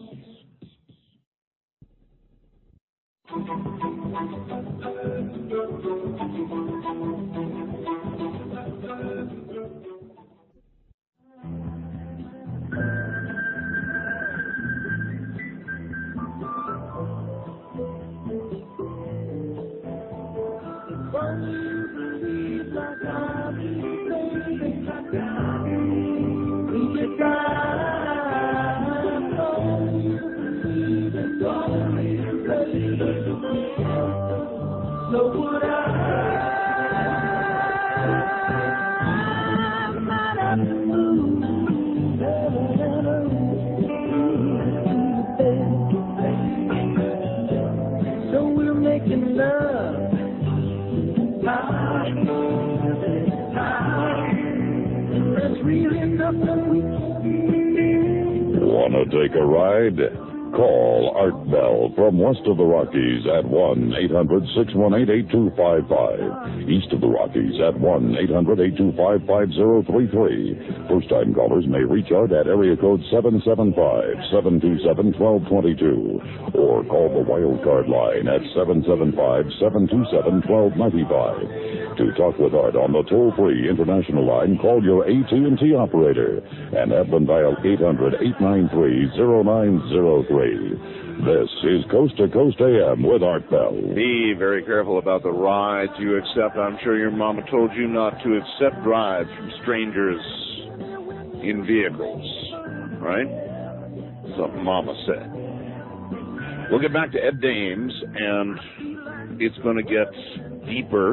Speaker 8: Want to take a ride? Call Art Bell from west of the Rockies at one eight hundred six one eight eight two five five. East of the Rockies at one eight hundred eight two five five zero three three. First-time callers may reach Art at area code seven seven five, seven two seven, one two two two or call the wildcard line at seven seven five, seven two seven, one two nine five. To talk with Art on the toll-free international line, call your A T and T operator and have them dial eight hundred, eight nine three, zero nine zero three. This is Coast to Coast A M with Art Bell.
Speaker 9: Be very careful about the rides you accept. I'm sure your mama told you not to accept rides from strangers in vehicles, right? Something mama said. We'll get back to Ed Dames, and it's going to get deeper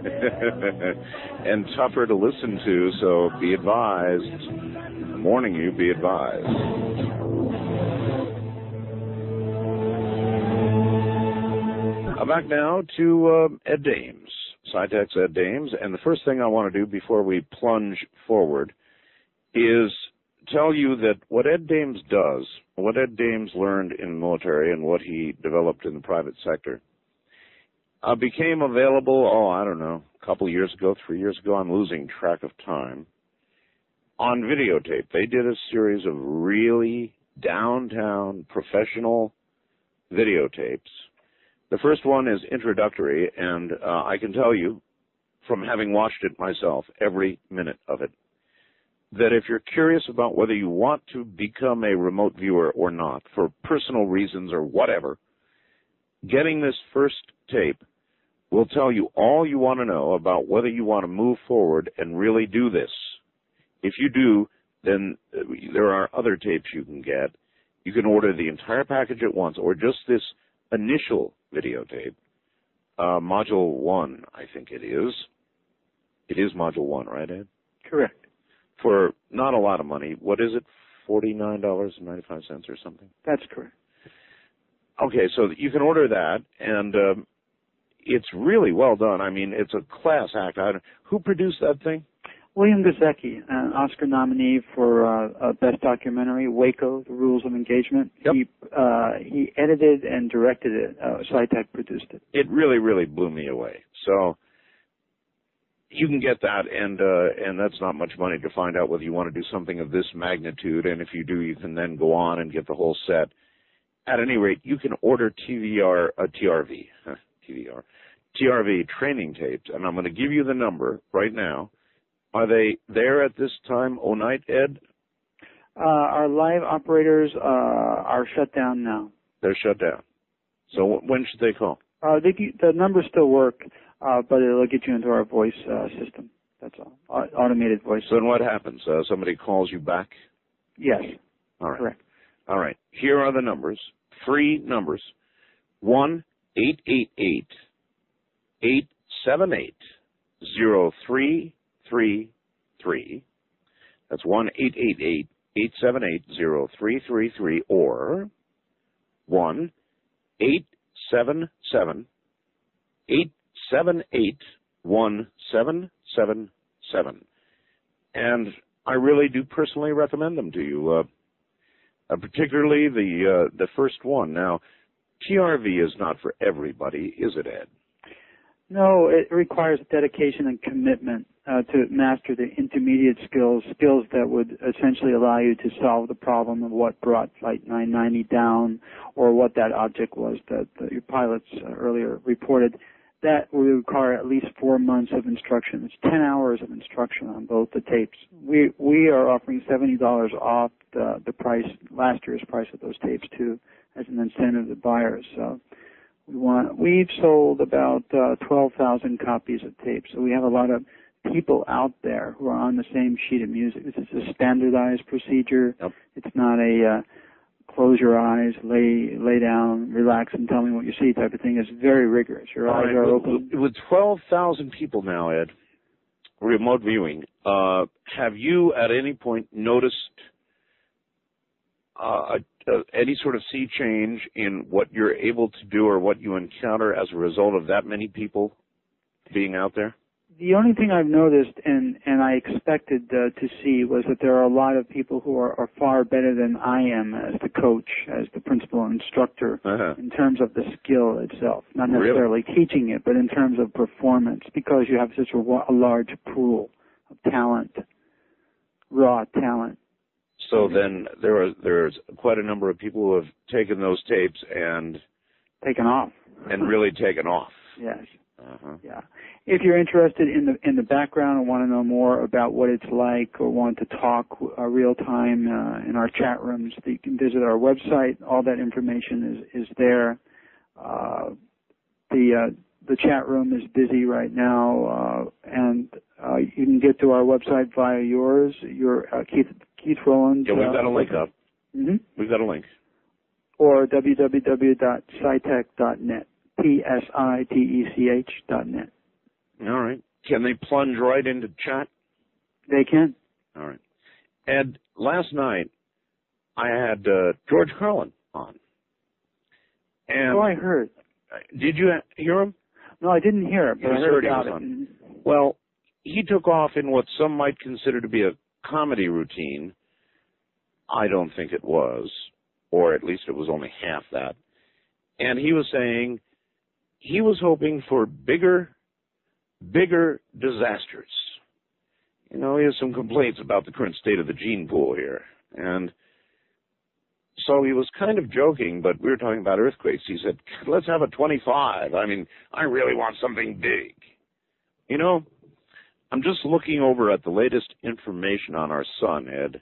Speaker 9: and tougher to listen to, so be advised. I'm warning you, be advised. Back now to uh, Ed Dames, SciTech's Ed Dames, and the first thing I want to do before we plunge forward is tell you that what Ed Dames does, what Ed Dames learned in the military and what he developed in the private sector, uh, became available, oh, I don't know, a couple of years ago, three years ago, I'm losing track of time, on videotape. They did a series of really downtown professional videotapes. The first one is introductory, and uh, I can tell you, from having watched it myself, every minute of it, that if you're curious about whether you want to become a remote viewer or not, for personal reasons or whatever, getting this first tape will tell you all you want to know about whether you want to move forward and really do this. If you do, then there are other tapes you can get. You can order the entire package at once, or just this initial videotape, uh, module one, I think it is. It is module one, right, Ed?
Speaker 13: Correct.
Speaker 9: For not a lot of money. What is it, forty-nine dollars and ninety-five cents or something?
Speaker 13: That's correct.
Speaker 9: Okay, so you can order that, and um, it's really well done. I mean, it's a class act. I don't, who produced that thing?
Speaker 13: William Guzecki, an Oscar nominee for uh, uh, Best Documentary, Waco, The Rules of Engagement.
Speaker 9: Yep.
Speaker 13: He uh, he edited and directed it. Uh, SciTech produced it.
Speaker 9: It really, really blew me away. So you can get that, and uh, and that's not much money to find out whether you want to do something of this magnitude. And if you do, you can then go on and get the whole set. At any rate, you can order T V R, uh, T R V, T V R, T R V training tapes, and I'm going to give you the number right now. Are they there at this time o' night, Ed?
Speaker 13: Uh, our live operators uh, are shut down now.
Speaker 9: They're shut down. So w- when should they call?
Speaker 13: Uh, they, the numbers still work, uh, but it'll get you into our voice uh, system. That's all. Uh, automated voice.
Speaker 9: So then what happens? Uh, somebody calls you back?
Speaker 13: Yes.
Speaker 9: All right.
Speaker 13: Correct.
Speaker 9: All right. Here are the numbers. Three numbers. One eight eight eight eight seven eight zero three three three. That's one eight eight eight eight seven eight zero three three three, or one eight seven seven eight seven eight one seven seven seven. And I really do personally recommend them to you, uh, uh, particularly the uh, the first one. Now, T R V is not for everybody, is it, Ed?
Speaker 13: No, it requires dedication and commitment uh, to master the intermediate skills, skills that would essentially allow you to solve the problem of what brought Flight nine ninety down, or what that object was that, that your pilots uh, earlier reported. That will require at least four months of instruction. It's ten hours of instruction on both the tapes. We we are offering seventy dollars off the, the price, last year's price of those tapes too, as an incentive to buyers. So we want, we've sold about uh, twelve thousand copies of tapes. So we have a lot of people out there who are on the same sheet of music. This is a standardized procedure.
Speaker 9: Yep.
Speaker 13: It's not a uh, close your eyes, lay lay down, relax, and tell me what you see type of thing. It's very rigorous. Your
Speaker 9: All
Speaker 13: eyes
Speaker 9: right.
Speaker 13: are
Speaker 9: with,
Speaker 13: open.
Speaker 9: With twelve thousand people now, Ed, remote viewing, uh, have you at any point noticed uh, uh, any sort of sea change in what you're able to do or what you encounter as a result of that many people being out there?
Speaker 13: The only thing I've noticed, and, and I expected uh, to see, was that there are a lot of people who are, are far better than I am as the coach, as the principal instructor,
Speaker 9: uh-huh.
Speaker 13: in terms of the skill itself. Not necessarily
Speaker 9: really?
Speaker 13: teaching it, but in terms of performance, because you have such a, a large pool of talent, raw talent.
Speaker 9: So then there are there's quite a number of people who have taken those tapes and
Speaker 13: taken off
Speaker 9: and really taken off.
Speaker 13: Yes.
Speaker 9: Uh-huh.
Speaker 13: Yeah. If you're interested in the in the background and want to know more about what it's like, or want to talk uh, real time uh, in our chat rooms, you can visit our website. All that information is is there. Uh, the uh, the chat room is busy right now, uh, and uh, you can get to our website via yours, your uh, Keith Keith Rowland.
Speaker 9: Yeah, we've got a
Speaker 13: uh,
Speaker 9: link up.
Speaker 13: Mm-hmm.
Speaker 9: We've got a link.
Speaker 13: Or w w w dot scitech dot net. P S I T E C H dot net.
Speaker 9: All right. Can they plunge right into chat?
Speaker 13: They can.
Speaker 9: All right. Ed, last night I had uh, George Carlin on. And
Speaker 13: oh, I heard.
Speaker 9: Did you hear him?
Speaker 13: No, I didn't hear it, but
Speaker 9: You
Speaker 13: I heard
Speaker 9: he
Speaker 13: about
Speaker 9: was
Speaker 13: it.
Speaker 9: on. Well, he took off in what some might consider to be a comedy routine. I don't think it was, or at least it was only half that. And he was saying he was hoping for bigger, bigger disasters. You know, he has some complaints about the current state of the gene pool here. And so he was kind of joking, but we were talking about earthquakes. He said, let's have a twenty-five. I mean, I really want something big. You know, I'm just looking over at the latest information on our sun, Ed.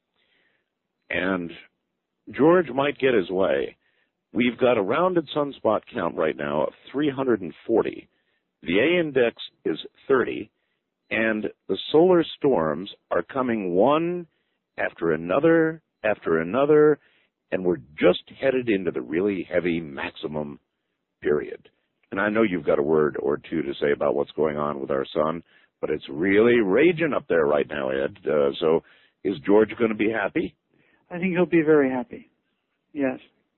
Speaker 9: And George might get his way. We've got a rounded sunspot count right now of three hundred forty. The A index is thirty, and the solar storms are coming one after another after another, and we're just headed into the really heavy maximum period. And I know you've got a word or two to say about what's going on with our sun, but it's really raging up there right now, Ed. Uh, so is George going to be happy?
Speaker 13: I think he'll be very happy. Yes.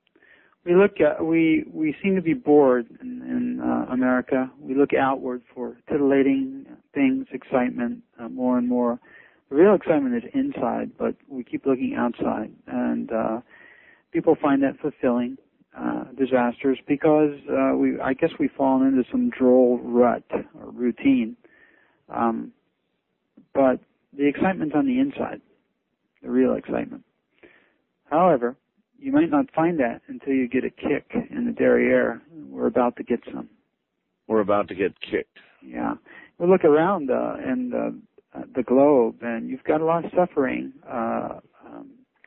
Speaker 13: We look at, we, we seem to be bored in, in uh, America. We look outward for titillating things, excitement, uh, more and more. The real excitement is inside, but we keep looking outside. And uh, people find that fulfilling, uh, disasters, because uh, we, I guess we've fallen into some droll rut or routine. Um, but the excitement's on the inside, the real excitement. However, you might not find that until you get a kick in the derriere. We're about to get some.
Speaker 9: We're about to get kicked.
Speaker 13: Yeah. We look around uh, in the, uh, the globe, and you've got a lot of suffering. Uh, um,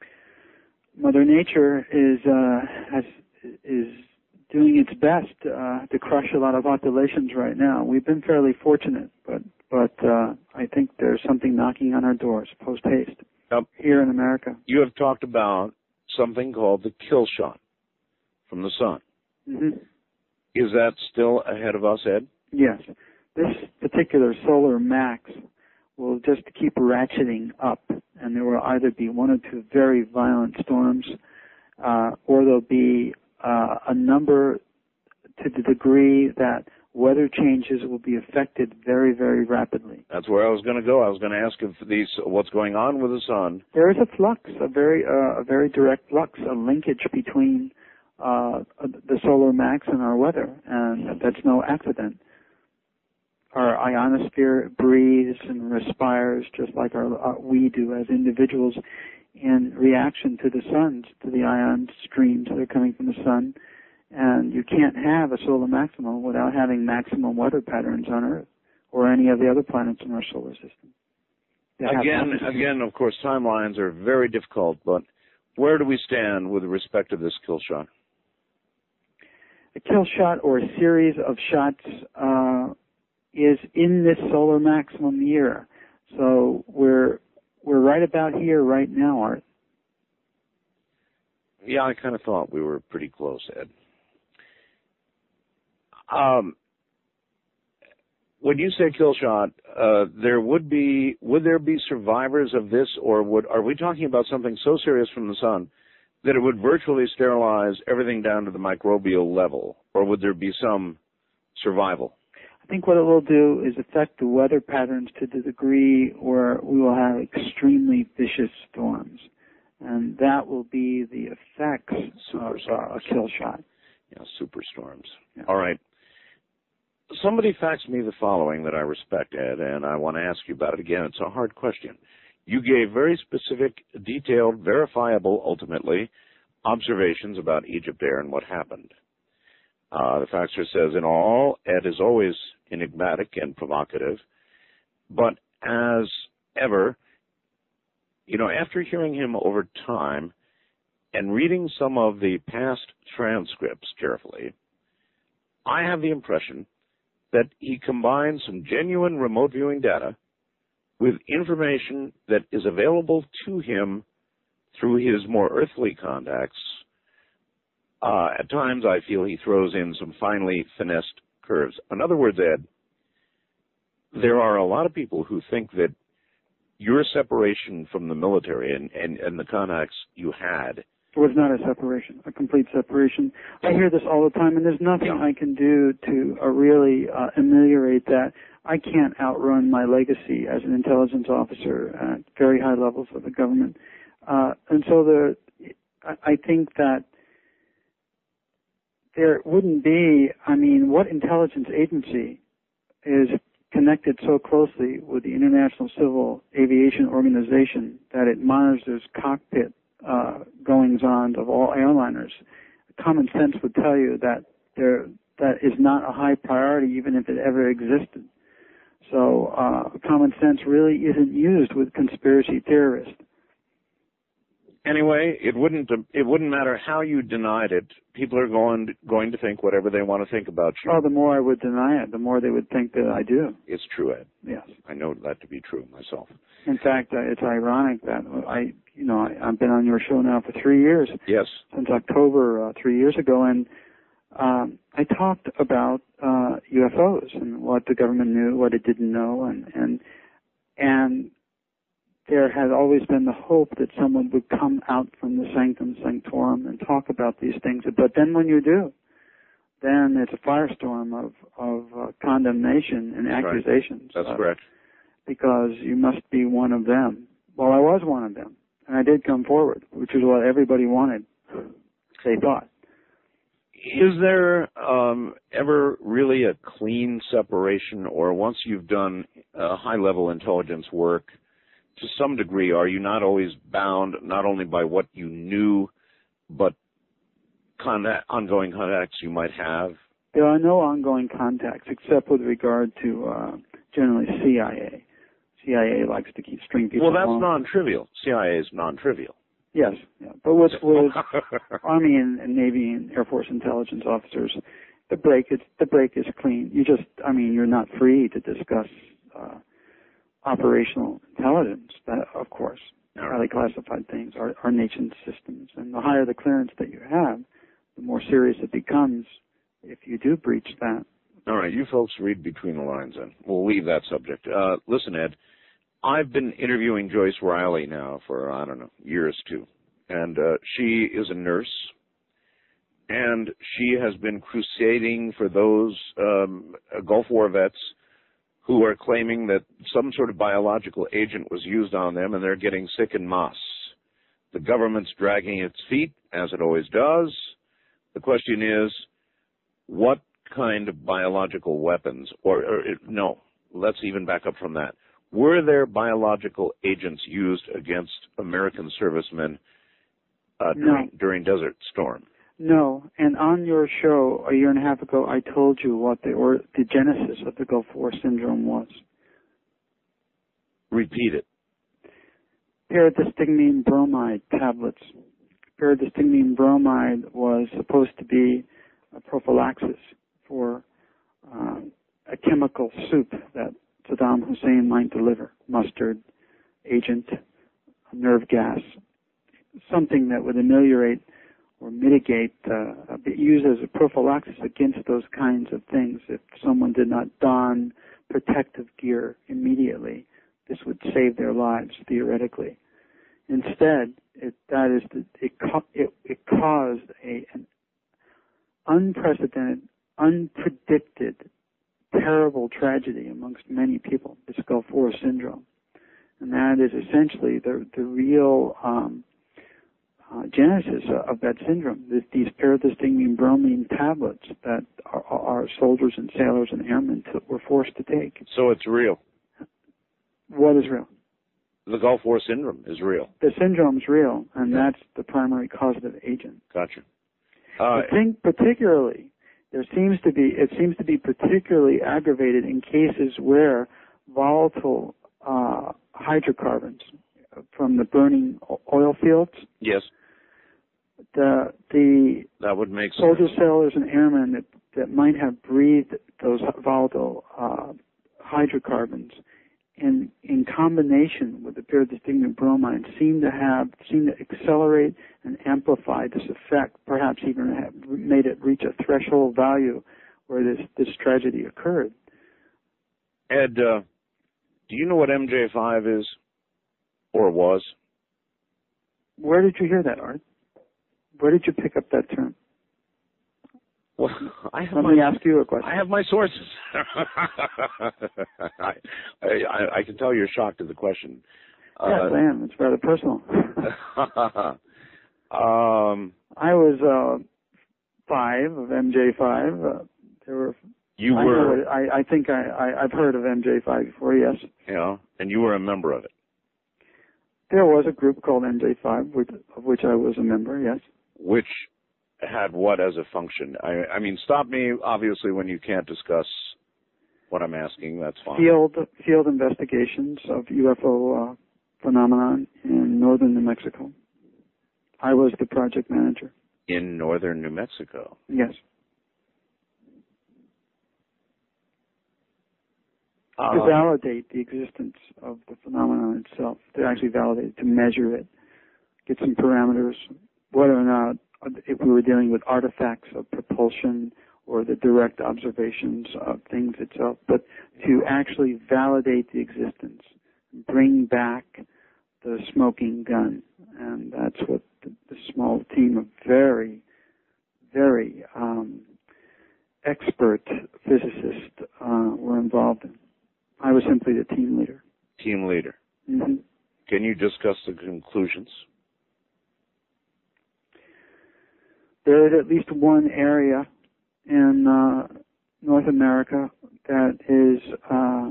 Speaker 13: Mother Nature is uh, has, is doing its best uh, to crush a lot of populations right now. We've been fairly fortunate, but but uh, I think there's something knocking on our doors post haste
Speaker 9: yep.
Speaker 13: here in America.
Speaker 9: You have talked about something called the kill shot from the sun.
Speaker 13: Mm-hmm.
Speaker 9: Is that still ahead of us, Ed?
Speaker 13: Yes. This particular solar max will just keep ratcheting up, and there will either be one or two very violent storms, uh, or there'll be uh, a number to the degree that weather changes will be affected very, very rapidly.
Speaker 9: That's where I was going to go. I was going to ask if these what's going on with the sun.
Speaker 13: There is a flux, a very, uh, a very direct flux, a linkage between uh, the solar max and our weather, and that's no accident. Our ionosphere breathes and respires just like our, uh, we do as individuals in reaction to the suns, to the ion streams that are coming from the sun. And you can't have a solar maximum without having maximum weather patterns on Earth or any of the other planets in our solar system.
Speaker 9: Again, again, of course, timelines are very difficult, but where do we stand with respect to this kill shot?
Speaker 13: A kill shot or a series of shots uh, is in this solar maximum year. So we're we're right about here right now, Art.
Speaker 9: Yeah, I kind of thought we were pretty close, Ed. Um, when you say kill shot, uh, there would be, would there be survivors of this, or would, are we talking about something so serious from the sun that it would virtually sterilize everything down to the microbial level, or would there be some survival?
Speaker 13: I think what it will do is affect the weather patterns to the degree where we will have extremely vicious storms, and that will be the effects
Speaker 9: Super
Speaker 13: of uh, a kill shot.
Speaker 9: Yeah, superstorms.
Speaker 13: Yeah.
Speaker 9: All right. Somebody faxed me the following that I respect, Ed, and I want to ask you about it again. It's a hard question. You gave very specific, detailed, verifiable, ultimately, observations about Egypt Air and what happened. Uh, the faxer says, in all, Ed is always enigmatic and provocative. But as ever, you know, after hearing him over time and reading some of the past transcripts carefully, I have the impression that he combines some genuine remote viewing data with information that is available to him through his more earthly contacts. Uh, at times, I feel he throws in some finely finessed curves. In other words, Ed, there are a lot of people who think that your separation from the military and, and, and the contacts you had
Speaker 13: was not a separation, a complete separation. I hear this all the time, and there's nothing
Speaker 9: yeah.
Speaker 13: I can do to uh, really uh, ameliorate that. I can't outrun my legacy as an intelligence officer at very high levels of the government. Uh, and so the, I, I think that there wouldn't be, I mean, what intelligence agency is connected so closely with the International Civil Aviation Organization that it monitors cockpit uh, goings-on of all airliners? Common sense would tell you that there that is not a high priority, even if it ever existed. So uh, common sense really isn't used with conspiracy theorists.
Speaker 9: Anyway, it wouldn't it wouldn't matter how you denied it. People are going to, going to think whatever they want to think about you.
Speaker 13: Oh, the more I would deny it, the more they would think that I do.
Speaker 9: It's true, Ed.
Speaker 13: Yes.
Speaker 9: I know that to be true myself.
Speaker 13: In fact, uh, it's ironic that I, you know, I, I've been on your show now for three years.
Speaker 9: Yes.
Speaker 13: Since October uh, three years ago, and um, I talked about uh, U F Os and what the government knew, what it didn't know, and and and. There had always been the hope that someone would come out from the sanctum sanctorum and talk about these things. But then when you do, then it's a firestorm of, of uh, condemnation and
Speaker 9: That's
Speaker 13: accusations.
Speaker 9: Right. That's
Speaker 13: uh,
Speaker 9: correct.
Speaker 13: Because you must be one of them. Well, I was one of them. And I did come forward, which is what everybody wanted, they thought.
Speaker 9: Is there um, ever really a clean separation, or once you've done uh, high-level intelligence work, to some degree, are you not always bound not only by what you knew, but contact, ongoing contacts you might have?
Speaker 13: There are no ongoing contacts except with regard to uh, generally C I A. C I A likes to keep string people.
Speaker 9: Well, that's
Speaker 13: home.
Speaker 9: non-trivial. C I A is non-trivial.
Speaker 13: Yes, yeah. But with, with Army and, and Navy and Air Force intelligence officers, the break is the break is clean. You just, I mean, you're not free to discuss uh, operational intelligence, that, of course, highly classified things, our, our nation's systems. And the higher the clearance that you have, the more serious it becomes if you do breach that.
Speaker 9: All right, you folks read between the lines then. We'll leave that subject. Uh, listen, Ed, I've been interviewing Joyce Riley now for, I don't know, years too. And uh, she is a nurse, and she has been crusading for those um, Gulf War vets who are claiming that some sort of biological agent was used on them and they're getting sick en masse. The government's dragging its feet, as it always does. The question is, what kind of biological weapons, or, or no, let's even back up from that. Were there biological agents used against American servicemen uh, during,
Speaker 13: no.
Speaker 9: during Desert Storm?
Speaker 13: No, and on your show a year and a half ago, I told you what the or the genesis of the Gulf War syndrome was.
Speaker 9: Repeat it.
Speaker 13: Pyridostigmine bromide tablets. Pyridostigmine bromide was supposed to be a prophylaxis for uh, a chemical soup that Saddam Hussein might deliver, mustard, agent, nerve gas, something that would ameliorate or mitigate, uh, be used as a prophylaxis against those kinds of things. If someone did not don protective gear immediately, this would save their lives, theoretically. Instead, it, that is, the, it, it, it caused a, an unprecedented, unpredicted, terrible tragedy amongst many people, this Gulf War syndrome. And that is essentially the, the real um, Uh, genesis of that syndrome, this, these pyridostigmine bromine tablets that our, our soldiers and sailors and airmen t- were forced to take.
Speaker 9: So it's real.
Speaker 13: What is real?
Speaker 9: The Gulf War syndrome is real.
Speaker 13: The syndrome's real, and that's the primary causative agent.
Speaker 9: Gotcha. Uh,
Speaker 13: I think particularly there seems to be, it seems to be particularly aggravated in cases where volatile uh, hydrocarbons from the burning oil fields.
Speaker 9: Yes.
Speaker 13: The the
Speaker 9: that would make
Speaker 13: soldier
Speaker 9: sense.
Speaker 13: sailors and airmen that, that might have breathed those volatile uh, hydrocarbons in in combination with the pyridostigmine bromide seem to have seem to accelerate and amplify this effect, perhaps even have made it reach a threshold value where this this tragedy occurred.
Speaker 9: Ed, uh, do you know what M J five is or was?
Speaker 13: Where did you hear that, Art? Where did you pick up that term?
Speaker 9: Well, I have
Speaker 13: Let
Speaker 9: my,
Speaker 13: me ask you a question.
Speaker 9: I have my sources. I, I, I can tell you're shocked at the question.
Speaker 13: Yes,
Speaker 9: uh,
Speaker 13: I am. It's rather personal.
Speaker 9: um,
Speaker 13: I was uh, five of M J five. Uh, there were.
Speaker 9: You
Speaker 13: I
Speaker 9: were.
Speaker 13: Know it, I, I think I, I, I've heard of M J five before. Yes.
Speaker 9: You know, and you were a member of it.
Speaker 13: There was a group called M J five, which, of which I was a member. Yes.
Speaker 9: Which had what as a function? I, I mean, stop me, obviously, when you can't discuss what I'm asking. That's fine.
Speaker 13: Field field investigations of U F O uh, phenomenon in northern New Mexico. I was the project manager.
Speaker 9: In northern New Mexico?
Speaker 13: Yes.
Speaker 9: Uh,
Speaker 13: to validate the existence of the phenomenon itself, to actually validate it, to measure it, get some parameters, whether or not if we were dealing with artifacts of propulsion or the direct observations of things itself, but to actually validate the existence, bring back the smoking gun. And that's what the, the small team of very, very um, expert physicists uh, were involved in. I was simply the team leader.
Speaker 9: Team leader.
Speaker 13: Mm-hmm.
Speaker 9: Can you discuss the conclusions?
Speaker 13: There is at least one area in uh, North America that is uh,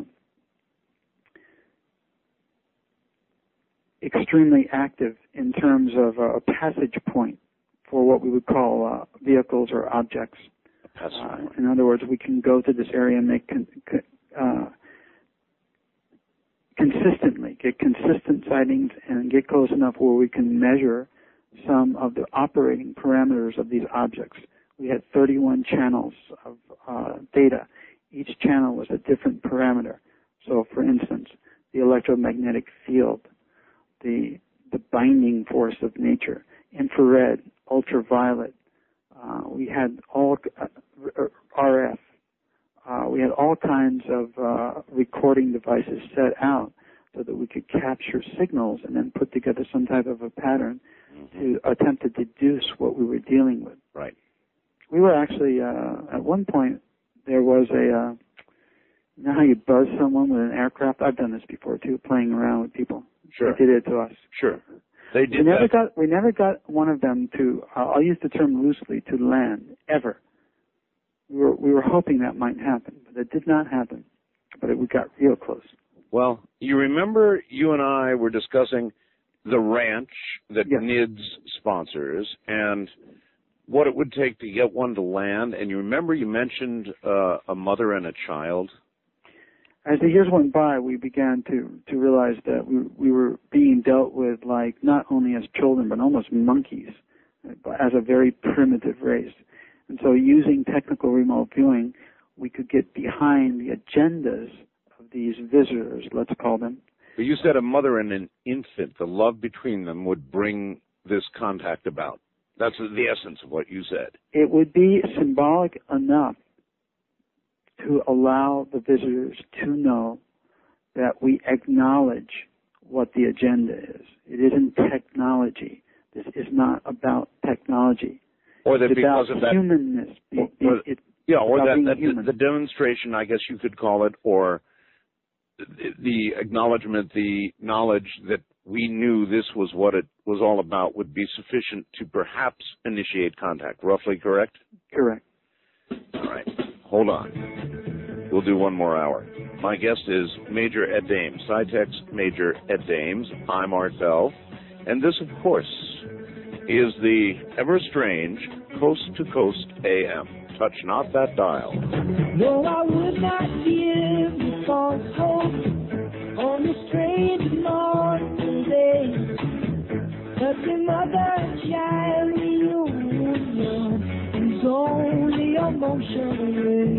Speaker 13: extremely active in terms of a passage point for what we would call uh, vehicles or objects. Uh, in other words, we can go to this area and make con- uh, consistently, get consistent sightings and get close enough where we can measure some of the operating parameters of these objects. We had thirty-one channels of uh, data. Each channel was a different parameter. So, for instance, the electromagnetic field, the the binding force of nature, infrared, ultraviolet. Uh, we had all uh, R F. Uh, we had all kinds of uh, recording devices set out so that we could capture signals and then put together some type of a pattern mm-hmm. to attempt to deduce what we were dealing with.
Speaker 9: Right.
Speaker 13: We were actually, uh, at one point, there was a, uh, you know how you buzz someone with an aircraft? I've done this before too, playing around with people.
Speaker 9: Sure.
Speaker 13: They did it to us.
Speaker 9: Sure. They did
Speaker 13: we never
Speaker 9: that.
Speaker 13: got, we never got one of them to, uh, I'll use the term loosely, to land, ever. We were, we were hoping that might happen, but it did not happen. But it, we got real close.
Speaker 9: Well, you remember you and I were discussing the ranch that
Speaker 13: yes.
Speaker 9: N I D S sponsors and what it would take to get one to land. And you remember you mentioned uh, a mother and a child?
Speaker 13: As the years went by, we began to, to realize that we, we were being dealt with like not only as children, but almost monkeys, as a very primitive race. And so using technical remote viewing, we could get behind the agendas of these visitors, let's call them.
Speaker 9: But you said a mother and an infant, the love between them would bring this contact about. That's the essence of what you said.
Speaker 13: It would be symbolic enough to allow the visitors to know that we acknowledge what the agenda is. It isn't technology. This is not about technology.
Speaker 9: Or that
Speaker 13: it's
Speaker 9: because
Speaker 13: about
Speaker 9: of that
Speaker 13: humanness. Be,
Speaker 9: or, or,
Speaker 13: it,
Speaker 9: yeah, or that, that
Speaker 13: the,
Speaker 9: the demonstration, I guess you could call it, or the, the acknowledgement, the knowledge that we knew this was what it was all about would be sufficient to perhaps initiate contact. Roughly correct?
Speaker 13: Correct.
Speaker 9: All right. Hold on. We'll do one more hour. My guest is Major Ed Dames, SciTech's Major Ed Dames. I'm Art Bell. And this, of course, is the ever strange Coast to Coast A M. Touch not that dial.
Speaker 7: No, I would not give the false hope on the strange morning day. But the mother child reunion is only a motion away.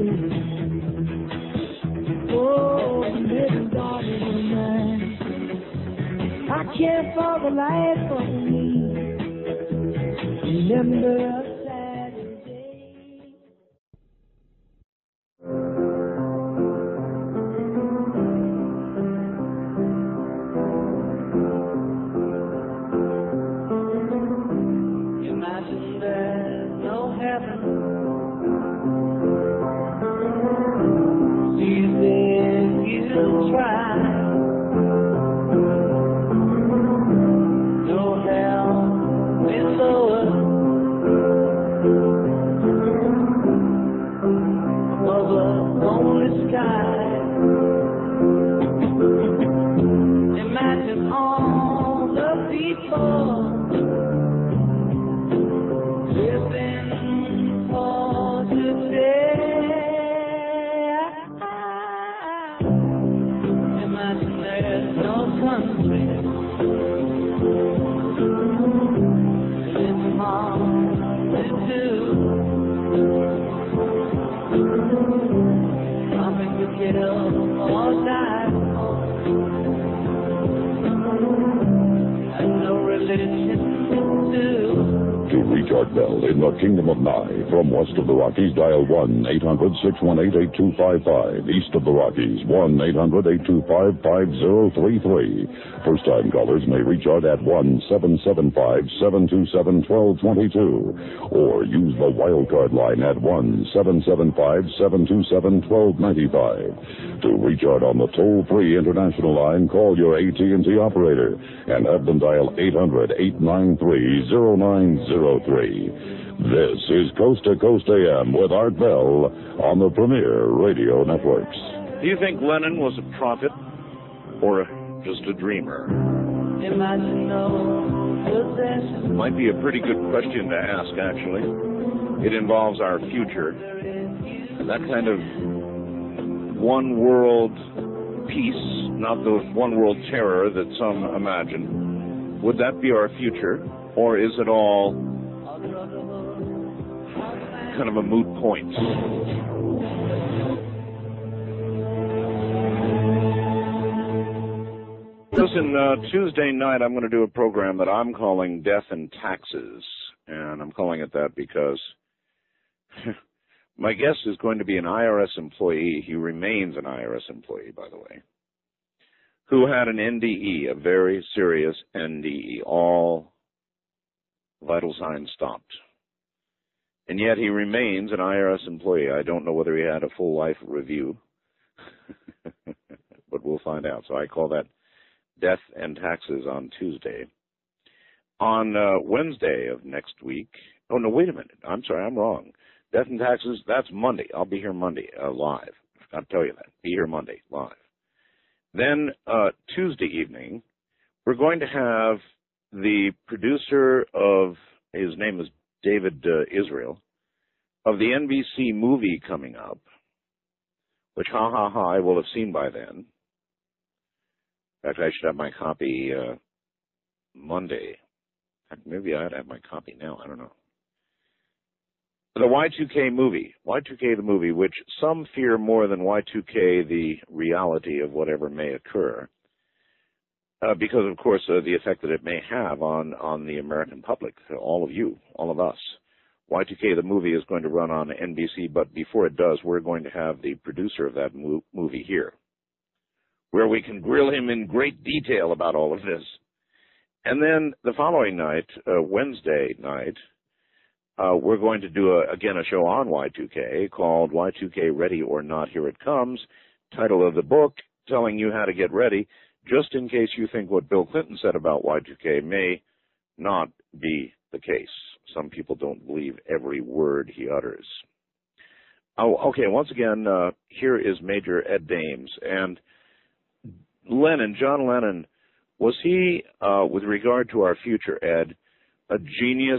Speaker 7: Oh, little darling of mine, I can't for the life of me remember a Saturday. Imagine there's no heaven. See if you try. No hell below us. Above a lonely sky. Imagine all the people living for today. Imagine there's no country. It's hard to do. Something to get up or die. And no religion to do.
Speaker 8: To reach Art Bell in the Kingdom of Nye, from west of the Rockies, dial one eight hundred six one eight eight two five five. East of the Rockies, one eight hundred eight two five five zero three three. First-time callers may reach Art at one seven seven five seven two seven one two two two, or use the wildcard line at one seven seven five seven two seven one two nine five. To reach Art on the toll-free international line, call your A T and T operator and have them dial eight hundred eight nine three zero nine zero three. This is Coast to Coast A M with Art Bell on the Premier Radio Networks.
Speaker 9: Do you think Lennon was a prophet or just a dreamer?
Speaker 7: Imagine no possession.
Speaker 9: Might be a pretty good question to ask, actually. It involves our future. That kind of one world peace, not the one world terror that some imagine. Would that be our future? Or is it all kind of a moot point? Listen, uh, Tuesday night I'm going to do a program that I'm calling Death and Taxes. And I'm calling it that because my guest is going to be an I R S employee. He remains an I R S employee, by the way, who had an N D E, a very serious N D E. All vital signs stopped. And yet he remains an I R S employee. I don't know whether he had a full life review, but we'll find out. So I call that Death and Taxes on Tuesday. On uh, Wednesday of next week, oh, no, wait a minute. I'm sorry, I'm wrong. Death and Taxes, that's Monday. I'll be here Monday uh, live. I'll tell you that. Be here Monday live. Then uh, Tuesday evening, we're going to have the producer of, his name is David uh, Israel, of the N B C movie coming up, which, ha, ha, ha, I will have seen by then. In fact, I should have my copy uh, Monday. Maybe I'd have my copy now. I don't know. The Y two K movie, Y two K the movie, which some fear more than Y two K the reality of whatever may occur, uh, because, of course, uh, the effect that it may have on, on the American public, all of you, all of us. Y two K the movie is going to run on N B C, but before it does, we're going to have the producer of that mo- movie here, where we can grill him in great detail about all of this. And then the following night, uh, Wednesday night, uh, we're going to do, a, again, a show on Y two K called Y two K Ready or Not, Here It Comes. Title of the book, telling you how to get ready, just in case you think what Bill Clinton said about Y two K may not be the case. Some people don't believe every word he utters. Oh, okay, once again, uh, here is Major Ed Dames. And Lennon, John Lennon, was he, uh, with regard to our future, Ed, a genius,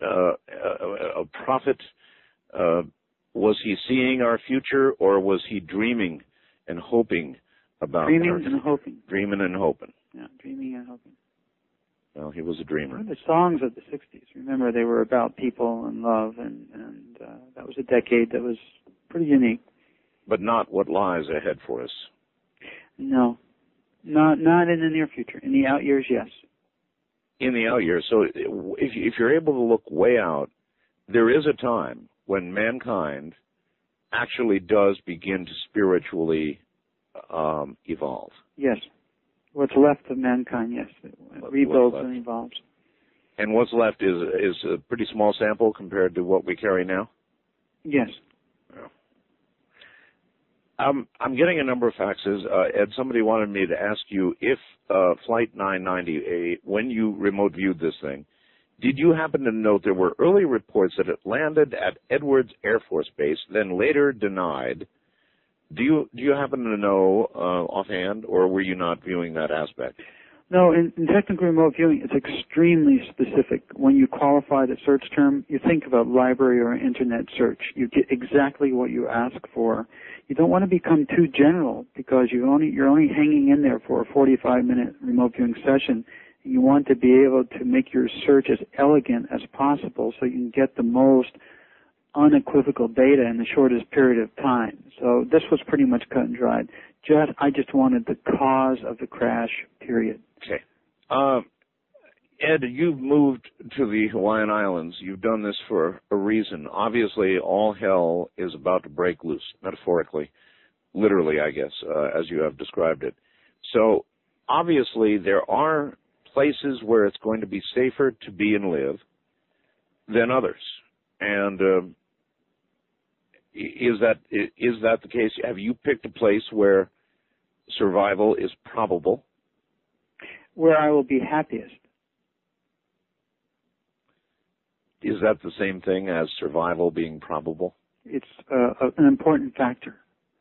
Speaker 9: uh, a, a prophet? Uh, was he seeing our future, or was he dreaming and hoping about
Speaker 13: dreaming
Speaker 9: our,
Speaker 13: and hoping?
Speaker 9: Dreaming and hoping.
Speaker 13: Yeah, dreaming and hoping.
Speaker 9: Well, he was a dreamer.
Speaker 13: The songs of the sixties, remember, they were about people and love, and, and uh, that was a decade that was pretty unique.
Speaker 9: But not what lies ahead for us.
Speaker 13: No, not not in the near future. In the out years, yes.
Speaker 9: In the out years. So if, you, if you're able to look way out, there is a time when mankind actually does begin to spiritually um, evolve.
Speaker 13: Yes. What's left of mankind, yes. It rebuilds and evolves.
Speaker 9: And what's left is is a pretty small sample compared to what we carry now?
Speaker 13: Yes.
Speaker 9: Yeah. Um, I'm getting a number of faxes. Uh, Ed, somebody wanted me to ask you if uh, Flight nine ninety-eight, when you remote viewed this thing, did you happen to note there were early reports that it landed at Edwards Air Force Base, then later denied? Do you do you happen to know uh, offhand, or were you not viewing that aspect?
Speaker 13: No, in, in technical remote viewing, it's extremely specific. When you qualify the search term, you think of a library or an internet search. You get exactly what you ask for. You don't want to become too general because you only you're only hanging in there for a forty-five minute remote viewing session. You want to be able to make your search as elegant as possible so you can get the most unequivocal data in the shortest period of time. So this was pretty much cut and dried. Just, I just wanted the cause of the crash, period.
Speaker 9: Okay. Uh, Ed, you've moved to the Hawaiian Islands. You've done this for a reason. Obviously, all hell is about to break loose, metaphorically, literally, I guess, uh, as you have described it. So, obviously, there are places where it's going to be safer to be and live than others. And uh, is that is that the case? Have you picked a place where survival is probable?
Speaker 13: Where I will be happiest.
Speaker 9: Is that the same thing as survival being probable?
Speaker 13: It's uh, an important factor.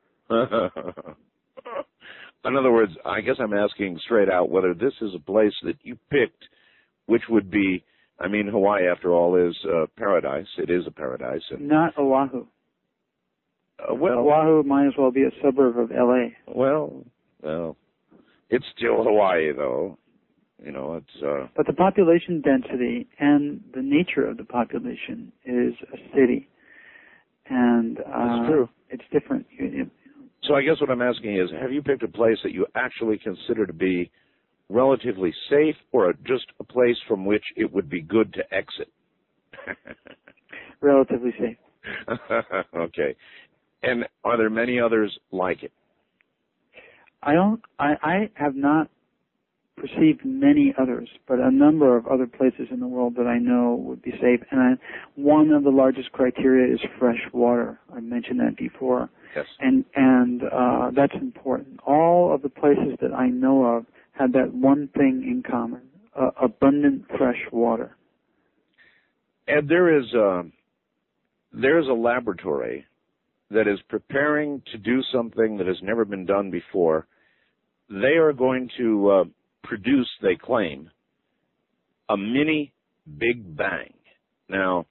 Speaker 9: In other words, I guess I'm asking straight out whether this is a place that you picked, which would be, I mean, Hawaii, after all, is uh, paradise. It is a paradise. And,
Speaker 13: Not Oahu.
Speaker 9: Uh, well,
Speaker 13: Oahu might as well be a suburb of L A.
Speaker 9: Well, well, it's still Hawaii, though. You know, it's. Uh,
Speaker 13: but the population density and the nature of the population is a city, and uh,
Speaker 9: that's true.
Speaker 13: It's different. You, you,
Speaker 9: so I guess what I'm asking is, have you picked a place that you actually consider to be relatively safe, or just a place from which it would be good to exit?
Speaker 13: Relatively safe.
Speaker 9: Okay. And are there many others like it?
Speaker 13: I don't. I, I have not perceived many others, but a number of other places in the world that I know would be safe. And I, one of the largest criteria is fresh water. I mentioned that before.
Speaker 9: Yes.
Speaker 13: And and uh, that's important. All of the places that I know of had that one thing in common: uh, abundant fresh water.
Speaker 9: And there is a, there is a laboratory that is preparing to do something that has never been done before. They are going to uh, produce, they claim, a mini Big Bang. Now,